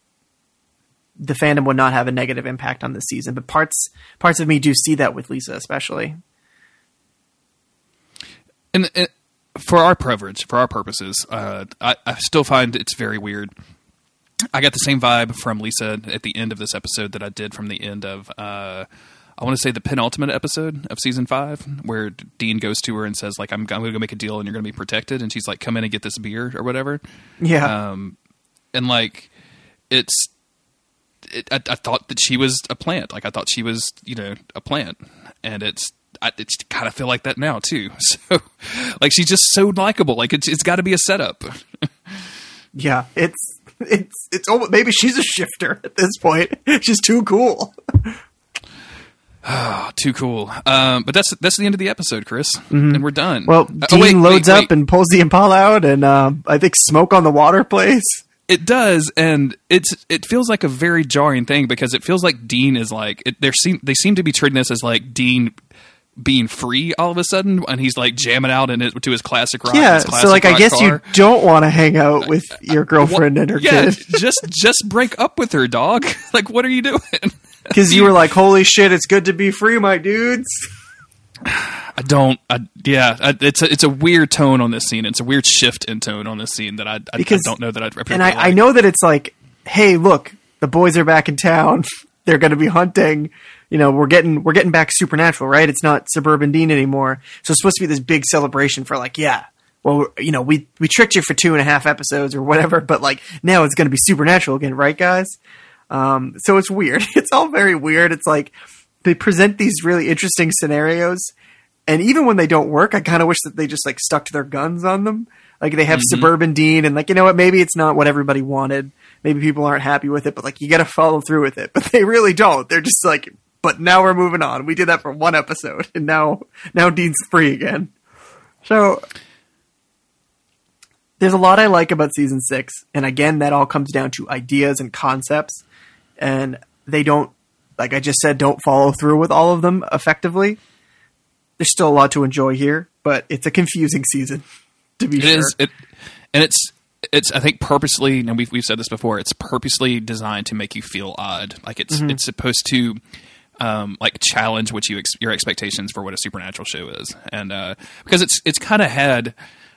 the fandom would not have a negative impact on this season. But parts parts of me do see that with Lisa, especially. And, and for our coverage, for our purposes, uh, I, I still find it's very weird. I got the same vibe from Lisa at the end of this episode that I did from the end of, uh, I want to say the penultimate episode of season five, where Dean goes to her and says, like, I'm, I'm going to go make a deal and you're going to be protected. And she's like, come in and get this beer or whatever. Yeah. Um, and like, it's, it, I, I thought that she was a plant. Like, I thought she was, you know, a plant. And it's, I it's kind of feel like that now too. So, like, she's just so likable. Like, it's, it's got to be a setup. Yeah. It's, it's, it's almost, maybe she's a shifter at this point. She's too cool. Oh, too cool. Um, but that's that's the end of the episode, Chris, and we're done. Well, Uh, Dean oh, wait, loads wait, up wait. and pulls the Impala out, and um, I think smoke on the water plays. It does, and it's it feels like a very jarring thing because it feels like Dean is like it, they seem they seem to be treating this as like Dean being free all of a sudden, and he's like jamming out in it to his classic rock. Yeah, his classic so like I rock guess car. you don't want to hang out with your girlfriend and her yeah, kid just just break up with her, dog. Like, what are you doing? because you were like, "Holy shit, it's good to be free, my dudes." I don't. I, yeah, I, it's a, it's a weird tone on this scene. It's a weird shift in tone on this scene that I I, Because- I don't know that I'd. And I, I know that it's like, "Hey, look, the boys are back in town. They're going to be hunting. You know, we're getting we're getting back Supernatural, right? It's not Suburban Dean anymore. So it's supposed to be this big celebration for like, yeah." Well, you know, we, we tricked you for two and a half episodes or whatever, but like now it's going to be Supernatural again, right, guys? Um, so it's weird. It's all very weird. It's like they present these really interesting scenarios, and even when they don't work, I kind of wish that they just like stuck to their guns on them. Like they have Suburban Dean, and like, you know what? Maybe it's not what everybody wanted. Maybe people aren't happy with it, but like you got to follow through with it. But they really don't. They're just like, but now we're moving on. We did that for one episode, and now now Dean's free again. So there's a lot I like about season six, and again, that all comes down to ideas and concepts, and they don't, like I just said, don't follow through with all of them effectively. There's still a lot to enjoy here, but it's a confusing season, to be It sure. is, it, and it's it's I think purposely, and we've we've said this before. It's purposely designed to make you feel odd. Like it's Mm-hmm. it's supposed to um, like challenge what you ex- your expectations for what a supernatural show is, and uh, because it's it's kind of had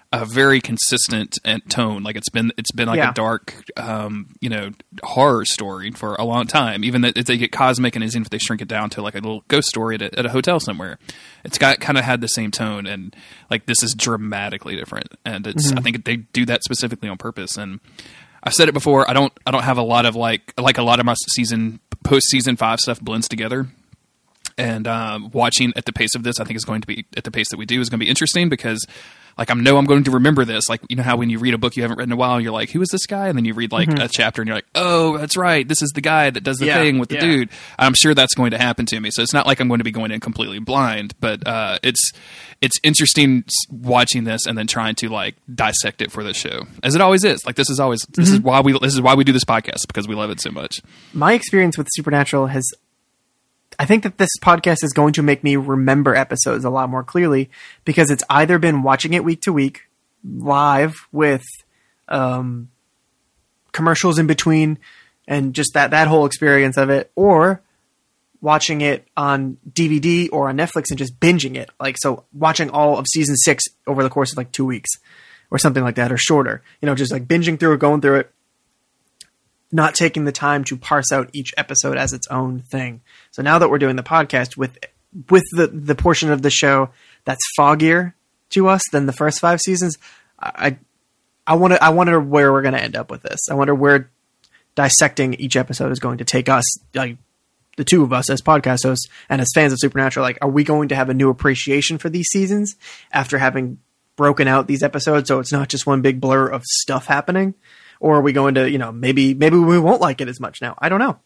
a very consistent and tone. Like it's been it's been like Yeah. a dark, um, you know, horror story for a long time. Even that if they get cosmic and even if they shrink it down to like a little ghost story at a, at a hotel somewhere, it's got kind of had the same tone. And like this is dramatically different. And it's Mm-hmm. I think they do that specifically on purpose. And I've said it before. I don't I don't have a lot of like like a lot of my season post season five stuff blends together. And um, watching at the pace of this, I think is going to be at the pace that we do is going to be interesting because, like, I know I'm going to remember this. Like, you know how when you read a book you haven't read in a while, and you're like, "Who is this guy?" And then you read like a chapter, and you're like, "Oh, that's right. This is the guy that does the Yeah, thing with the yeah. dude." I'm sure that's going to happen to me. So it's not like I'm going to be going in completely blind, but uh, it's it's interesting s- watching this and then trying to like dissect it for the show, as it always is. Like this is always this is why we this is why we do this podcast because we love it so much. My experience with Supernatural has, I think that this podcast is going to make me remember episodes a lot more clearly because it's either been watching it week to week, live with um, commercials in between, and just that that whole experience of it, or watching it on D V D or on Netflix and just binging it. Like so, watching all of season six over the course of like two weeks or something like that, or shorter. You know, just like binging through it, going through it. Not taking the time to parse out each episode as its own thing. So now that we're doing the podcast with with the, the portion of the show that's foggier to us than the first five seasons, I I want to I wonder where we're going to end up with this. I wonder where dissecting each episode is going to take us, like the two of us as podcast hosts and as fans of Supernatural. Like, are we going to have a new appreciation for these seasons after having broken out these episodes so it's not just one big blur of stuff happening? Or are we going to, you know, maybe maybe we won't like it as much now? I don't know.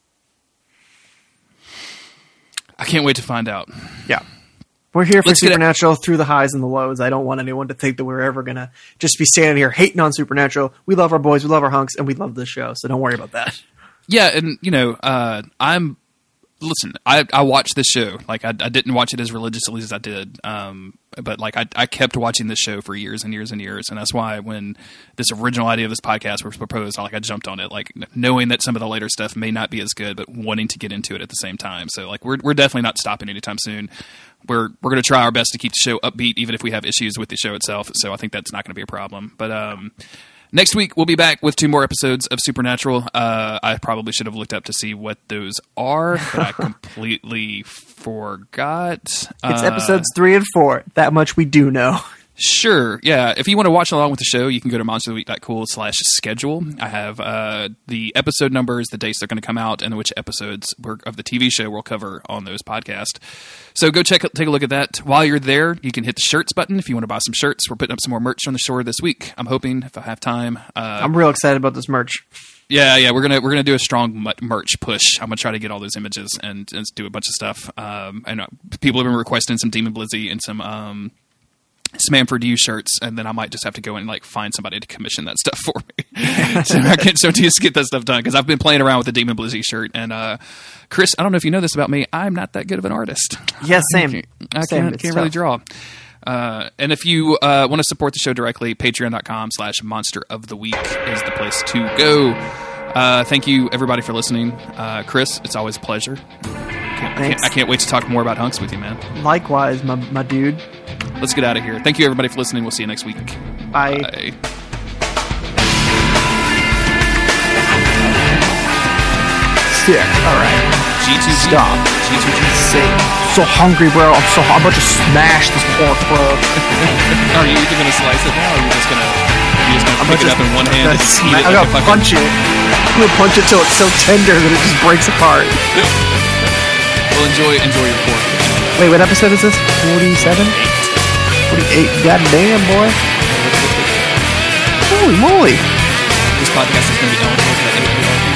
I can't wait to find out. Yeah. We're here for Let's get it- Supernatural through the highs and the lows. I don't want anyone to think that we're ever going to just be standing here hating on Supernatural. We love our boys, we love our hunks, and we love this show, so don't worry about that. Yeah, and you know, uh, I'm listen. I I watched this show. Like I, I didn't watch it as religiously as I did, um, but like I, I kept watching this show for years and years and years, and that's why when this original idea of this podcast was proposed, I, like I jumped on it, like knowing that some of the later stuff may not be as good, but wanting to get into it at the same time. So like we're we're definitely not stopping anytime soon. We're we're going to try our best to keep the show upbeat, even if we have issues with the show itself. So I think that's not going to be a problem. But um, next week we'll be back with two more episodes of Supernatural. Uh, I probably should have looked up to see what those are, but I completely forgot. It's Uh, episodes three and four. That much we do know. Sure. Yeah. If you want to watch along with the show, you can go to monster of the week dot cool slash schedule. I have uh, the episode numbers, the dates they're going to come out, and which episodes we're, of the T V show we'll cover on those podcasts. So go check, take a look at that. While you're there, you can hit the shirts button if you want to buy some shirts. We're putting up some more merch on the store this week. I'm hoping if I have time. Uh, I'm real excited about this merch. yeah, yeah, we're gonna we're gonna do a strong mu- merch push. I'm gonna try to get all those images and, and do a bunch of stuff. Um, I know people have been requesting some Demon Blizzy and some um, Spam for You shirts, and then I might just have to go and like find somebody to commission that stuff for me. so I can so just get that stuff done because I've been playing around with the Demon Blizzy shirt. And uh, Chris, I don't know if you know this about me. I'm not that good of an artist. Yeah, same. I can't, I Same. can't, It's can't really tough. draw. Uh, and if you uh, want to support the show directly, patreon.com slash monster of the week is the place to go. Uh, thank you, everybody, for listening. Uh, Chris, it's always a pleasure. I can't, I, Thanks. can't, I can't wait to talk more about hunks with you, man. Likewise, my, my dude. Let's get out of here. Thank you, everybody, for listening. We'll see you next week. Bye. Bye. Sick. All right. G two G. Stop. G two G. Sick. So hungry, bro. I'm so I'm about to smash this pork, bro. Are you even going to slice it now, or are you just going to you just gonna pick it up in one hand and That's- eat it I like gotta a fucking... punch it. I'm gonna punch it till it's so tender that it just breaks apart. Well, enjoy, enjoy your pork. Wait, what episode is this? forty-seven? forty-eight. God damn, boy. Holy moly. This podcast is going to be eligible for that eight dollar fee.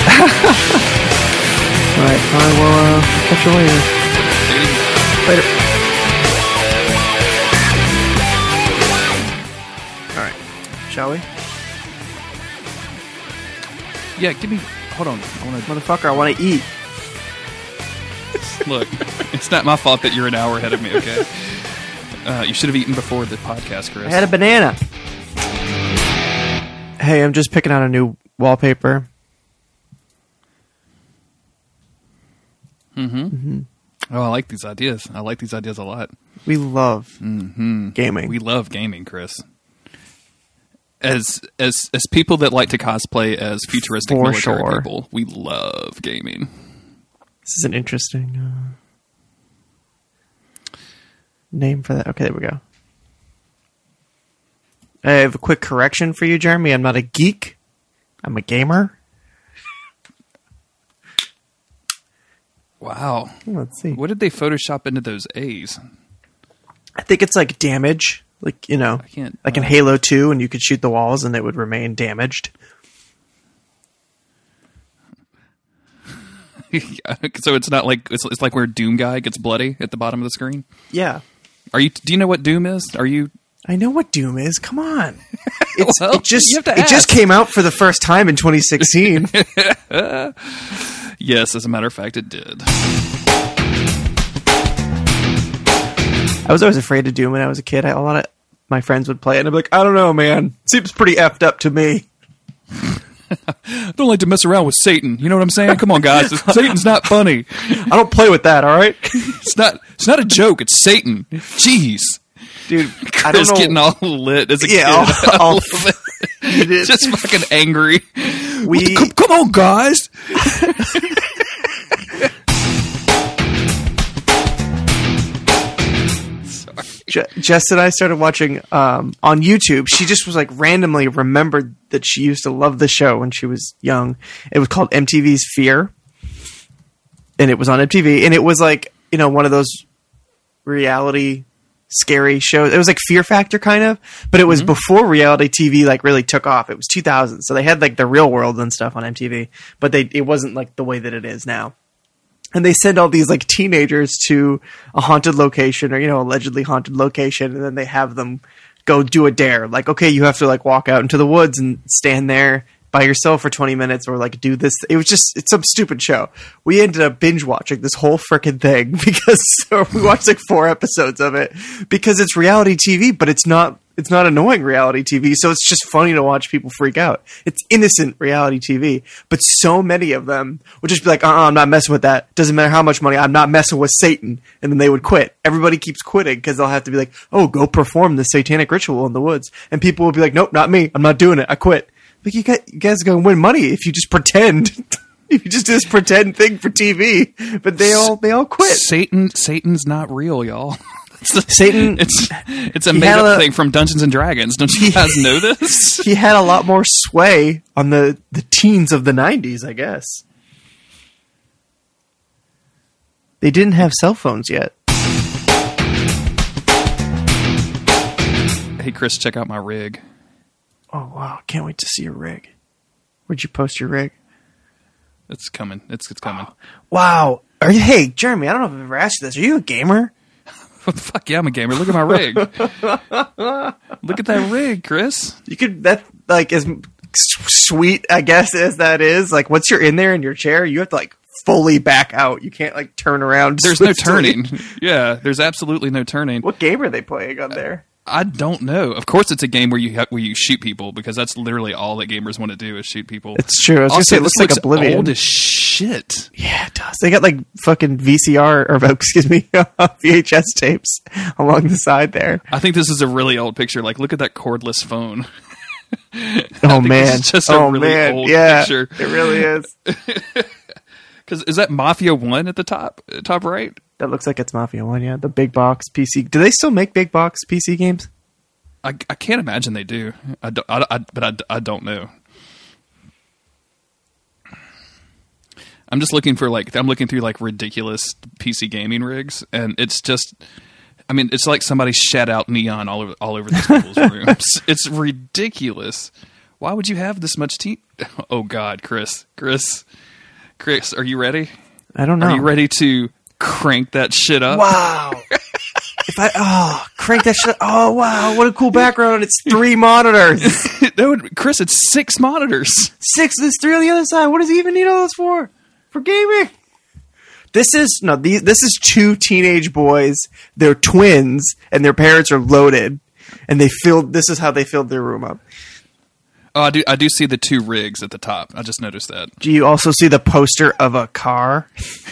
Alright, I will uh, catch you later. Later. Alright, shall we? Yeah, give me... Hold on. I want to... Motherfucker, I want to eat. Look, it's not my fault that you're an hour ahead of me, okay? Uh, you should have eaten before the podcast, Chris. I had a banana. Hey, I'm just picking out a new wallpaper. Oh, I like these ideas. I like these ideas a lot. We love gaming. We love gaming, Chris. as as as people that like to cosplay as futuristic For military sure. people, we love gaming. This is an interesting uh, name for that. Okay, there we go. I have a quick correction for you, Jeremy. I'm not a geek. I'm a gamer. Wow. Let's see. What did they Photoshop into those A's? I think it's like damage. Like, you know, I can't- like in uh, Halo two, and you could shoot the walls and they would remain damaged. Yeah, so it's not like it's, it's like where Doom guy gets bloody at the bottom of the screen. Yeah. Are you? Do you know what Doom is? Are you? I know what Doom is. Come on. It's, Well, it just you have to it just ask. came out for the first time in twenty sixteen. Yes, as a matter of fact, it did. I was always afraid of Doom when I was a kid. I, a lot of my friends would play it, and I'd be like, I don't know, man. Seems pretty effed up to me. I don't like to mess around with Satan. You know what I'm saying? Come on, guys. Satan's not funny. I don't play with that, all right? It's not. It's not a joke. It's Satan. Jeez. Dude, I don't Chris know. getting all lit as a Yeah, kid. all- I all love it. heated. Just fucking angry. We- come, come on, guys. Je- Jess and I started watching um, on YouTube. She just was like randomly remembered that she used to love the show when she was young. It was called M T V's Fear, and it was on M T V. And it was like, you know, one of those reality scary shows. It was like Fear Factor kind of, but it was before reality T V like really took off. It was two thousand, so they had like the Real World and stuff on M T V, but they it wasn't like the way that it is now. And they send all these like teenagers to a haunted location, or, you know, allegedly haunted location, and then they have them go do a dare. Like, okay, you have to like walk out into the woods and stand there by yourself for twenty minutes, or like do this. It was just, it's some stupid show. We ended up binge watching this whole frickin' thing because so we watched like four episodes of it because it's reality T V, but it's not, it's not annoying reality T V. So it's just funny to watch people freak out. It's innocent reality T V, but so many of them would just be like, uh-uh, I'm not messing with that. Doesn't matter how much money. I'm not messing with Satan. And then they would quit. Everybody keeps quitting because they'll have to be like, oh, go perform the satanic ritual in the woods. And people will be like, nope, not me. I'm not doing it. I quit. Like, you, got, you guys are going to win money if you just pretend. If you just do this pretend thing for T V. But they all they all quit. Satan. Satan's not real, y'all. Satan, It's it's a He made had up a- thing from Dungeons and Dragons. Don't you guys know this? he had a lot more sway on the, the teens of the nineties, I guess. They didn't have cell phones yet. Hey, Chris, check out my rig. Oh, wow. Can't wait to see your rig. Where'd you post your rig? It's coming. It's it's coming. Wow. Are you, hey, Jeremy, I don't know if I've ever asked you this. Are you a gamer? What the fuck? Yeah, I'm a gamer. Look at my rig. Look at that rig, Chris. You could, that, like, as sweet, I guess, as that is, like, once you're in there in your chair, you have to, like, fully back out. You can't, like, turn around. There's no swiftly. turning. Yeah, there's absolutely no turning. What game are they playing on there? I don't know. Of course, it's a game where you ha- where you shoot people because that's literally all that gamers want to do is shoot people. It's true. I was gonna Also, say, it this looks like Oblivion. old as shit. Yeah, it does. They got like fucking V C R or excuse me, V H S tapes along the side there. I think this is a really old picture. Like, look at that cordless phone. Oh think man, this is just a oh really man, old yeah, picture. it really is. Because is that Mafia One at the top, uh, top right? That looks like it's Mafia One. Yeah, the big box P C. Do they still make big box P C games? I, I can't imagine they do. I, don't- I, I, but I, I don't know. I'm just looking for like I'm looking through like ridiculous P C gaming rigs, and it's just, I mean, it's like somebody shat out neon all over all over these people's rooms. It's ridiculous. Why would you have this much tea? Oh God, Chris, Chris, Chris, are you ready? I don't know. Are you ready to crank that shit up? Wow. If I oh crank that shit. Oh wow, what a cool background! It's three monitors. That would, Chris, it's six monitors. Six. There's three on the other side. What does he even need all this for? For gaming. This is no. These, this is two teenage boys. They're twins, and their parents are loaded, and they filled. This is how they filled their room up. Oh, I do. I do see the two rigs at the top. I just noticed that. Do you also see the poster of a car?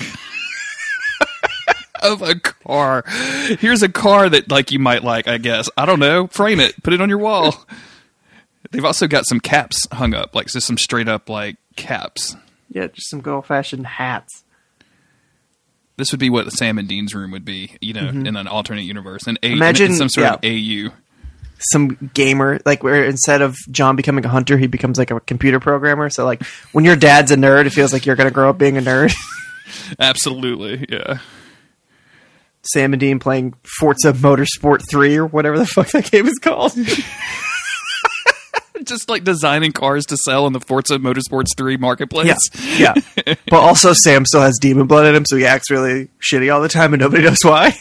Of a car. Here's a car that like you might like. I guess I don't know. Frame it. Put it on your wall. They've also got some caps hung up, like just some straight up like caps. Yeah, just some good old fashioned hats. This would be what Sam and Dean's room would be, you know, mm-hmm. in an alternate universe. An A, Imagine in some sort yeah. of A U. Some gamer, like where instead of John becoming a hunter, he becomes like a computer programmer. So like when your dad's a nerd, it feels like you're going to grow up being a nerd. Absolutely, yeah. Sam and Dean playing Forza Motorsport three or whatever the fuck that game is called. Just like designing cars to sell in the Forza Motorsports three marketplace. Yeah, yeah. But also Sam still has demon blood in him, so he acts really shitty all the time and nobody knows why.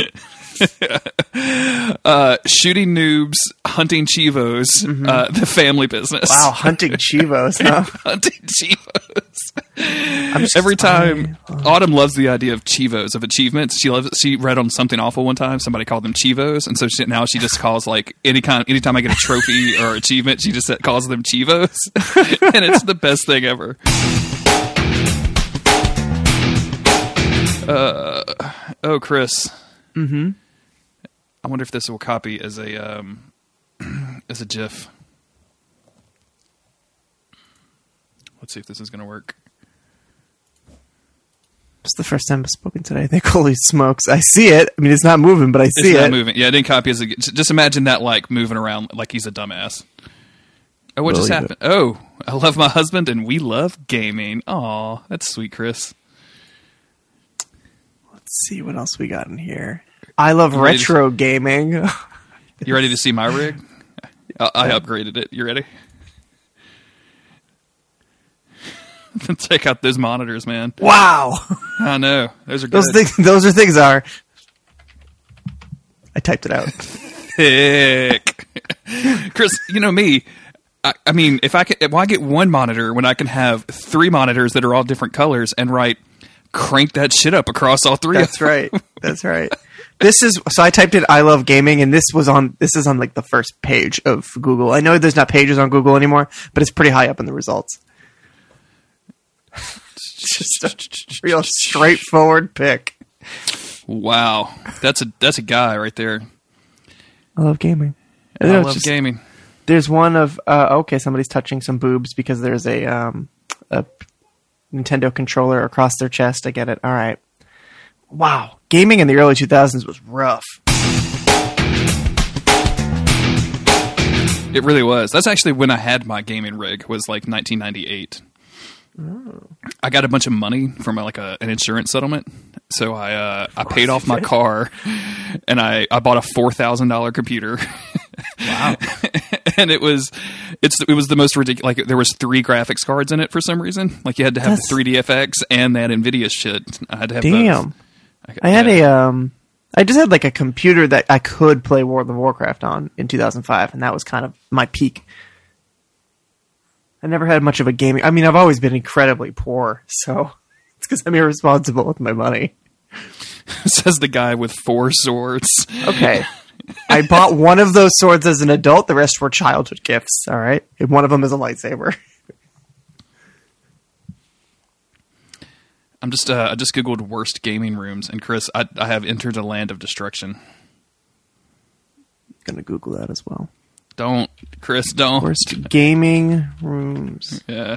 uh, shooting noobs, hunting chivos, mm-hmm. uh, the family business. Wow, hunting chivos, huh? Hunting chivos. Just, Every time, I, uh, Autumn loves the idea of chivos, of achievements. She loves. She read on Something Awful one time. Somebody called them chivos, and so she, now she just calls like any kind. Anytime I get a trophy or achievement, she just calls them chivos, and it's the best thing ever. Uh, oh, Chris. Mm-hmm. I wonder if this will copy as a um, as a GIF. Let's see if this is going to work. It's the first time I've spoken today. I think, holy smokes, I see it. I mean, it's not moving, but I see it's not it. moving. Yeah, I didn't copy as a. Just imagine that, like moving around like he's a dumbass. Oh, what Believe just happened? it. Oh, I love my husband and we love gaming. Aw, that's sweet, Chris. Let's see what else we got in here. I love You ready retro gaming. You ready to see my rig? I, I upgraded it. You ready? Check out those monitors, man. Wow. I know. Those are good. Those things, those are things are. I typed it out. Thick. Chris, you know me. I, I mean, if I can, why get one monitor when I can have three monitors that are all different colors and write, crank that shit up across all three? That's right. That's right. This is so I typed in I love gaming, and this was on this is on like the first page of Google. I know there's not pages on Google anymore, but it's pretty high up in the results. Just a real straightforward pick. Wow, that's a that's a guy right there. I love gaming. I You know, love just- gaming. There's one of uh, okay, somebody's touching some boobs because there's a um, a Nintendo controller across their chest. I get it. All right. Wow, gaming in the early two thousands was rough. It really was. That's actually when I had my gaming rig. Was like nineteen ninety-eight. Oh. I got a bunch of money from like a, an insurance settlement, so I uh, I paid off my car, and I, I bought a four thousand dollar computer. Wow. And it was it's it was the most ridiculous. Like there was three graphics cards in it for some reason. Like you had to have That's- the three D F X and that NVIDIA shit. I had to have Damn. both. I, I had yeah. a um I just had like a computer that I could play World of Warcraft on in two thousand five, and that was kind of my peak. I never had much of a gaming. I mean, I've always been incredibly poor, so it's because I'm irresponsible with my money. Says the guy with four swords. Okay. I bought one of those swords as an adult. The rest were childhood gifts, all right? And one of them is a lightsaber. I'm just uh, I just googled worst gaming rooms, and Chris, I, I have entered a land of destruction. I'm going to Google that as well. Don't, Chris, don't. Worst gaming rooms. Yeah.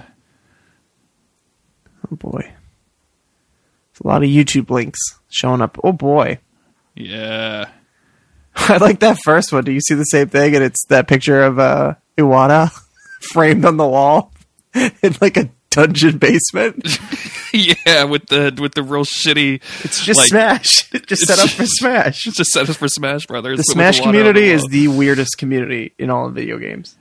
Oh, boy. There's a lot of YouTube links showing up. Oh, boy. Yeah. I like that first one. Do you see the same thing? And it's that picture of uh, Iwata framed on the wall in like a dungeon basement. Yeah, with the with the real shitty. It's just like, Smash. It's just set up for Smash. It's just set up for Smash Brothers. The but with Smash water on community the is wall. the weirdest community in all of video games.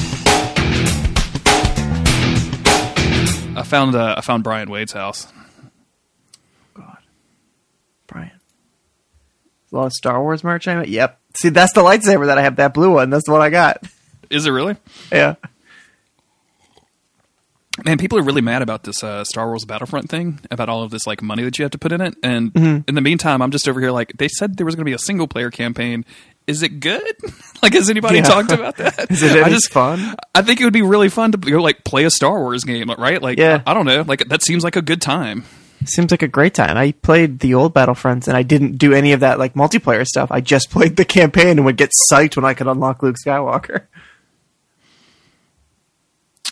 I found uh, I found Brian Wade's house. God, Brian. A lot of Star Wars merch. I Yep. See, that's the lightsaber that I have. That blue one. That's the one I got. Is it really? Yeah. Man, people are really mad about this uh, Star Wars Battlefront thing, about all of this like money that you have to put in it. And Mm-hmm. in the meantime, I'm just over here like, they said there was going to be a single player campaign. Is it good? Like, has anybody Yeah. talked about that? Is it any I just fun? I think it would be really fun to go like play a Star Wars game, right? Like, Yeah. I don't know, like that seems like a good time. Seems like a great time. I played the old Battlefronts, and I didn't do any of that like multiplayer stuff. I just played the campaign and would get psyched when I could unlock Luke Skywalker.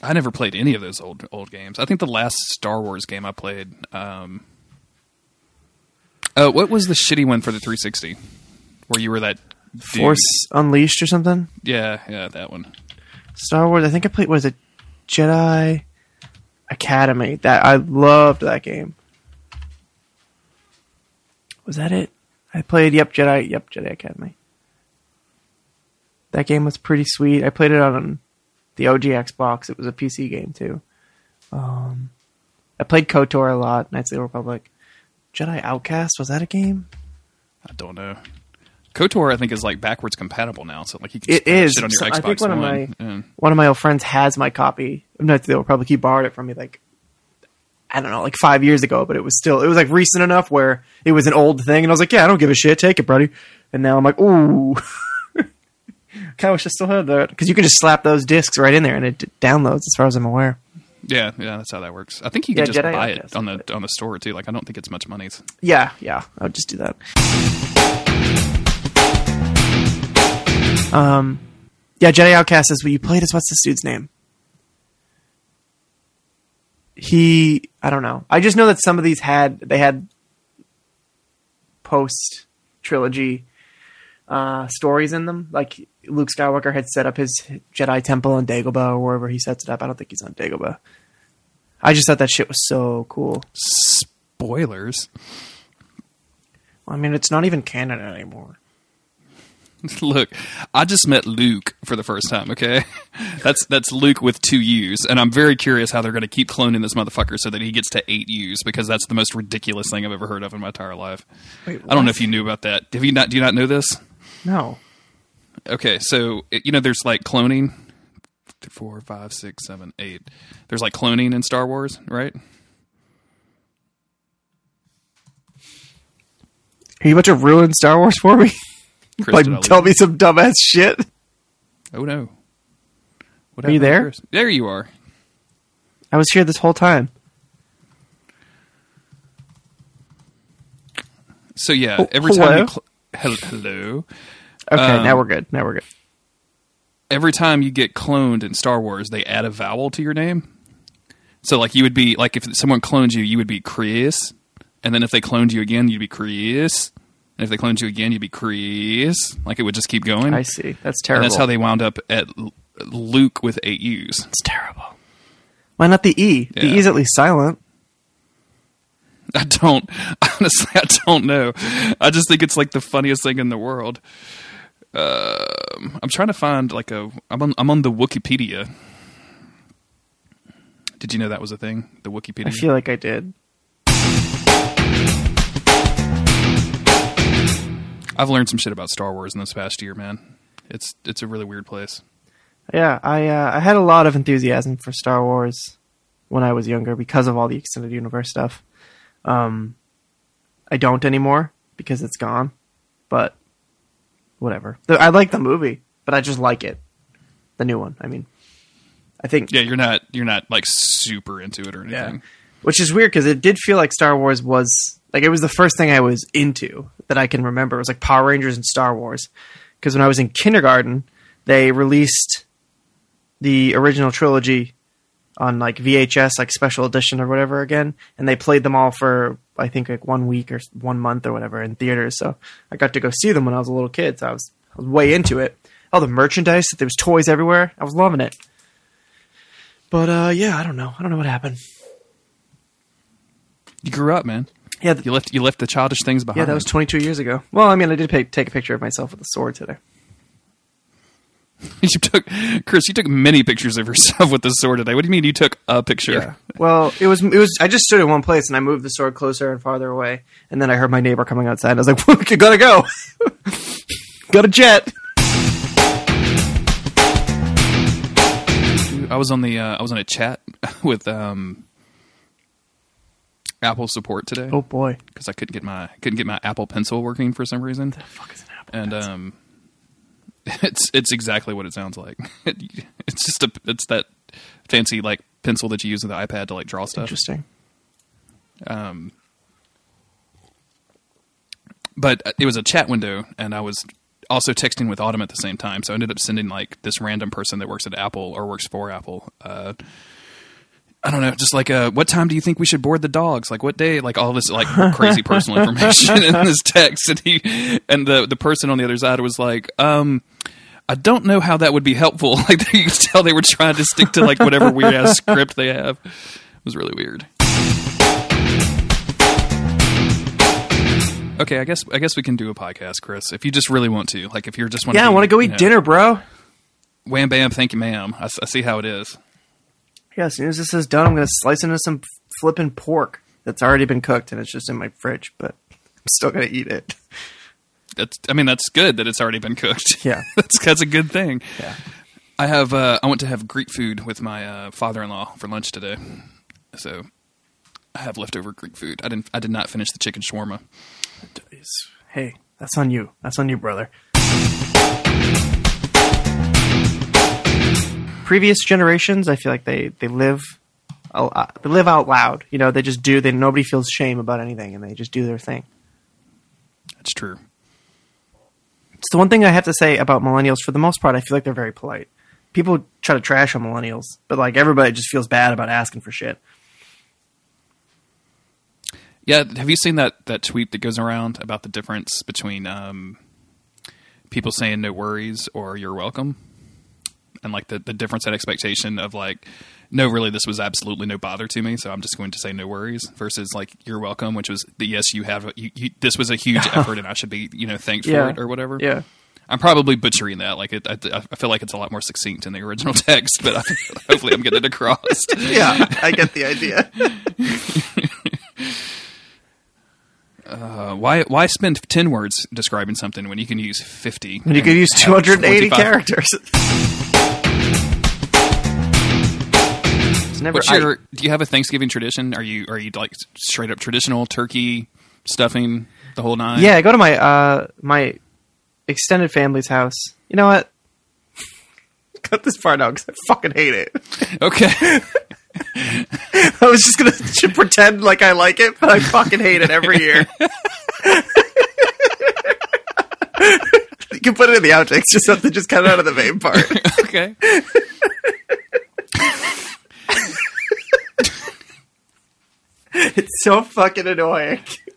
I never played any of those old old games. I think the last Star Wars game I played. Um, uh, what was the shitty one for the three sixty? Where you were that dude? Force Unleashed or something? Yeah, yeah, that one. Star Wars, I think I played, was it Jedi Academy? That I loved that game. Was that it? I played, yep, Jedi, yep, Jedi Academy. That game was pretty sweet. I played it on the O G Xbox. It was a P C game too. Um, I played KOTOR a lot, Knights of the Republic. Jedi Outcast, was that a game? I don't know. KOTOR, I think, is like backwards compatible now, so like you can It just play that is. shit on your So Xbox I think one of One. my Yeah. one of my old friends has my copy of Knights of the Republic. He borrowed it from me like I don't know, like five years ago, but it was still it was like recent enough where it was an old thing, and I was like, yeah, I don't give a shit, take it, buddy. And now I'm like, ooh, kind of wish I still had that because you can just slap those discs right in there and it d- downloads. As far as I'm aware. Yeah, yeah, that's how that works. I think you Yeah, can just Jedi buy Outcast, it on the but- on the store too. Like I don't think it's much money. It's, Yeah, yeah, I would just do that. Um, yeah, Jedi Outcast is what you played as. What's this dude's name? He, I don't know. I just know that some of these had they had post trilogy uh, stories in them. Like Luke Skywalker had set up his Jedi temple on Dagobah or wherever he sets it up. I don't think he's on Dagobah. I just thought that shit was so cool. spoilers. I mean, it's not even canon anymore. Look, I just met Luke for the first time, okay? That's that's Luke with two U's, and I'm very curious how they're going to keep cloning this motherfucker so that he gets to eight U's, because that's the most ridiculous thing I've ever heard of in my entire life. Wait, I don't know what? if you knew about that. Have you not? Do you not know this? No. Okay, so, it- you know, there's like cloning. Four, five, six, seven, eight. There's like cloning in Star Wars, right? Are you about to ruin Star Wars for me? Chris, Like, did I tell lose? me some dumbass shit. Oh, no. What Are you happened to there? Chris? There you are. I was here this whole time. So, yeah, Oh, every hello? time you... Cl- hel- hello? Okay, Um, now we're good. Now we're good. Every time you get cloned in Star Wars, they add a vowel to your name. So, like, you would be... Like, if someone cloned you, you would be Chris. And then if they cloned you again, you'd be Chris. And if they cloned you again, you'd be Chris. Like, it would just keep going. I see. That's And terrible. that's how they wound up at L- Luke with eight U's. It's terrible. Why not the E? The Yeah. E is at least silent. I don't... Honestly, I don't know. I just think it's, like, the funniest thing in the world. Um, I'm trying to find, like, a... I'm on, I'm on the Wikipedia. Did you know that was a thing? The Wikipedia? I feel like I did. I've learned some shit about Star Wars in this past year, man. It's it's a really weird place. Yeah, I uh, I had a lot of enthusiasm for Star Wars when I was younger because of all the extended universe stuff. Um, I don't anymore because it's gone. But whatever. The, I like the movie, but I just like it. The new one. I mean, I think Yeah, you're not you're not like super into it or Yeah. anything. Which is weird because it did feel like Star Wars was like it was the first thing I was into that I can remember. It was like Power Rangers and Star Wars. Because when I was in kindergarten, they released the original trilogy on like V H S, like special edition or whatever again, and they played them all for I think like one week or one month or whatever in theaters. So I got to go see them when I was a little kid. So I was I was way into it. All the merchandise, there was toys everywhere. I was loving it. But uh, yeah, I don't know. I don't know what happened. You grew up, man. Yeah, th- You left you left the childish things behind. yeah, that was twenty-two years ago. Well, I mean, I did pay, take a picture of myself with a sword today. You took Chris. You took many pictures of yourself with the sword today. What do you mean you took a picture? Well, it was it was. I just stood in one place and I moved the sword closer and farther away, and then I heard my neighbor coming outside. I was like, "You gotta go, got a jet." I was on the uh, I was on a chat with um, Apple support today Oh boy, because I couldn't get my couldn't get my Apple Pencil working for some reason. the fuck is an apple? And pencil? um, it's it's exactly what it sounds like. It's just a it's that fancy like pencil that you use with the iPad to like draw stuff. Interesting. Um, but it was a chat window, and I was also texting with Autumn at the same time. So I ended up sending like this random person that works at Apple or works for Apple. Uh, I don't know, just like, uh, what time do you think we should board the dogs? Like, what day? Like, all this like crazy personal information in this text, and he and the the person on the other side was like, um, I don't know how that would be helpful. Like, you could tell they were trying to stick to like whatever weird ass script they have. It was really weird. Okay, I guess I guess we can do a podcast, Chris, if you just really want to. Like, if you're just want yeah, to I want to go eat know, dinner, bro. Wham bam, thank you, ma'am. I, I see how it is. Yeah, as soon as this is done, I'm going to slice into some flipping pork that's already been cooked, and it's just in my fridge, but I'm still going to eat it. That's, I mean, that's good that it's already been cooked. Yeah. that's, that's a good thing. Yeah. I have, uh, I went to have Greek food with my uh, father-in-law for lunch today. So I have leftover Greek food. I didn't, I did not finish the chicken shawarma. Hey, that's on you. That's on you, brother. Previous generations, I feel like they, they live uh, they live out loud. You know, they just do. They nobody feels shame about anything, and they just do their thing. That's true. It's the one thing I have to say about millennials. For the most part, I feel like they're very polite. People try to trash on millennials, but like everybody just feels bad about asking for shit. Yeah, have you seen that, that tweet that goes around about the difference between um, people saying no worries or you're welcome? And like the, the difference in expectation of like, no, really, this was absolutely no bother to me, so I'm just going to say no worries, versus like you're welcome, which was the yes, you have. You, you, this was a huge effort, and I should be, you know, thanked Yeah. for it or whatever. Yeah. I'm probably butchering that. Like, it, I, I feel like it's a lot more succinct in the original text, but I, hopefully, I'm getting it across. Yeah, I get the idea. Uh, why why spend ten words describing something when you can use fifty? And you could use two hundred eighty characters. It's never. What's I- your, do you have a Thanksgiving tradition? Are you are you like straight up traditional turkey stuffing the whole nine? Yeah, I go to my uh, my extended family's house. You know what? Cut this part out because I fucking hate it. Okay. I was just gonna pretend like I like it, but I fucking hate it every year. You can put it in the outtakes, just something just cut out of the main part. Okay. It's so fucking annoying.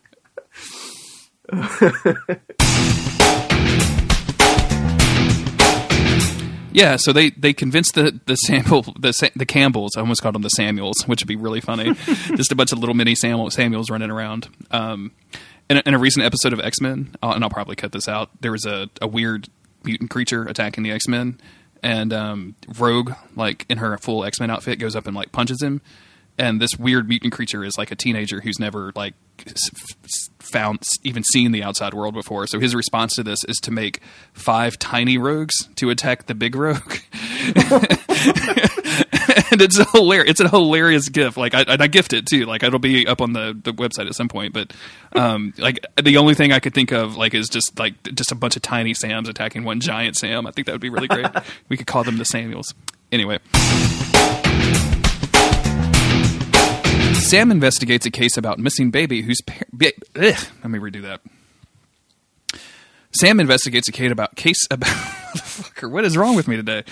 Yeah, so they, they convinced the the sample the Sa- the Campbells. I almost called them the Samuels, which would be really funny. Just a bunch of little mini Samuel, Samuels running around. Um, in a, in a recent episode of X-Men, uh, and I'll probably cut this out. There was a, a weird mutant creature attacking the X-Men, and um, Rogue, like in her full X-Men outfit, goes up and like punches him. And this weird mutant creature is like a teenager who's never like found, even seen the outside world before. So his response to this is to make five tiny rogues to attack the big rogue. And it's a hilarious, it's a hilarious gif. Like I, and I gift it too. Like it'll be up on the, the website at some point. But um, like the only thing I could think of like is just like just a bunch of tiny Sams attacking one giant Sam. I think that would be really great. We could call them the Samuels. Anyway. Sam investigates a case about missing baby whose par- ba- ugh, let me redo that. Sam investigates a case about case about fucker. What is wrong with me today?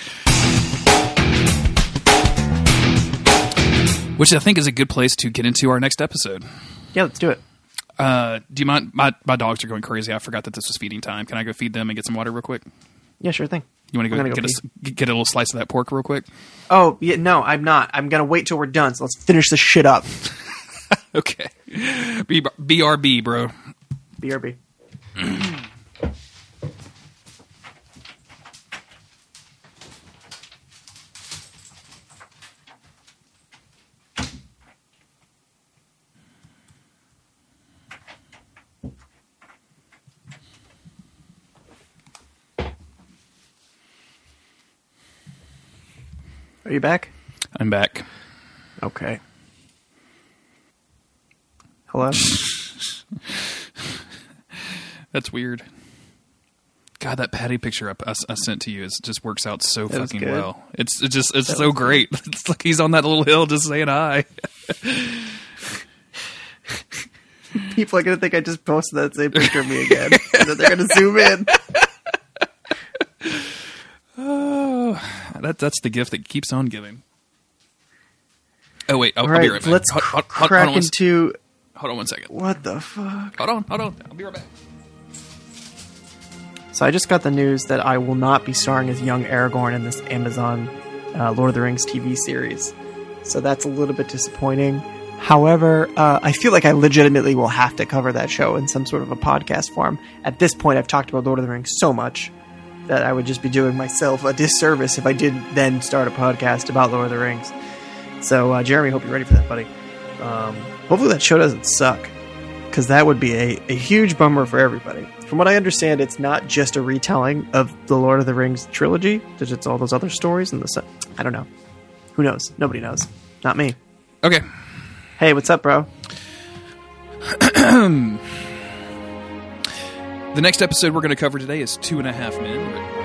Which I think is a good place to get into our next episode. Yeah, let's do it. Uh, do you mind? My my dogs are going crazy. I forgot that this was feeding time. Can I go feed them and get some water real quick? Yeah, sure thing. You want to go, go get, a, get a little slice of that pork real quick? Oh, yeah, no, I'm not. I'm going to wait till we're done, so let's finish this shit up. Okay. B- B R B, bro. B R B. Are you back? I'm back. Okay. Hello? That's weird. God, that Patty picture I, I, I sent to you is just works out so That was fucking good. well. It's it just it's That so was great. It's like he's on that little hill just saying hi. People are going to think I just posted that same picture of me again. And then they're going to zoom in. that that's the gift that keeps on giving. Oh wait, I'll, All right, I'll be right back. let's Hold, hold, hold, crack hold on one, into hold on one second. what the fuck. Hold on, hold on. I'll be right back. So I just got the news that I will not be starring as young Aragorn in this Amazon uh, Lord of the Rings T V series. So that's a little bit disappointing. However, uh, I feel like I legitimately will have to cover that show in some sort of a podcast form. At this point, I've talked about Lord of the Rings so much that I would just be doing myself a disservice if I did then start a podcast about Lord of the Rings. So, uh, Jeremy, hope you're ready for that, buddy. Um, hopefully that show doesn't suck, because that would be a, a huge bummer for everybody. From what I understand, it's not just a retelling of the Lord of the Rings trilogy. There's it's all those other stories and the su- I don't know. Who knows? Nobody knows. Not me. Okay. Hey, what's up, bro? The next episode we're going to cover today is Two and a Half Men, written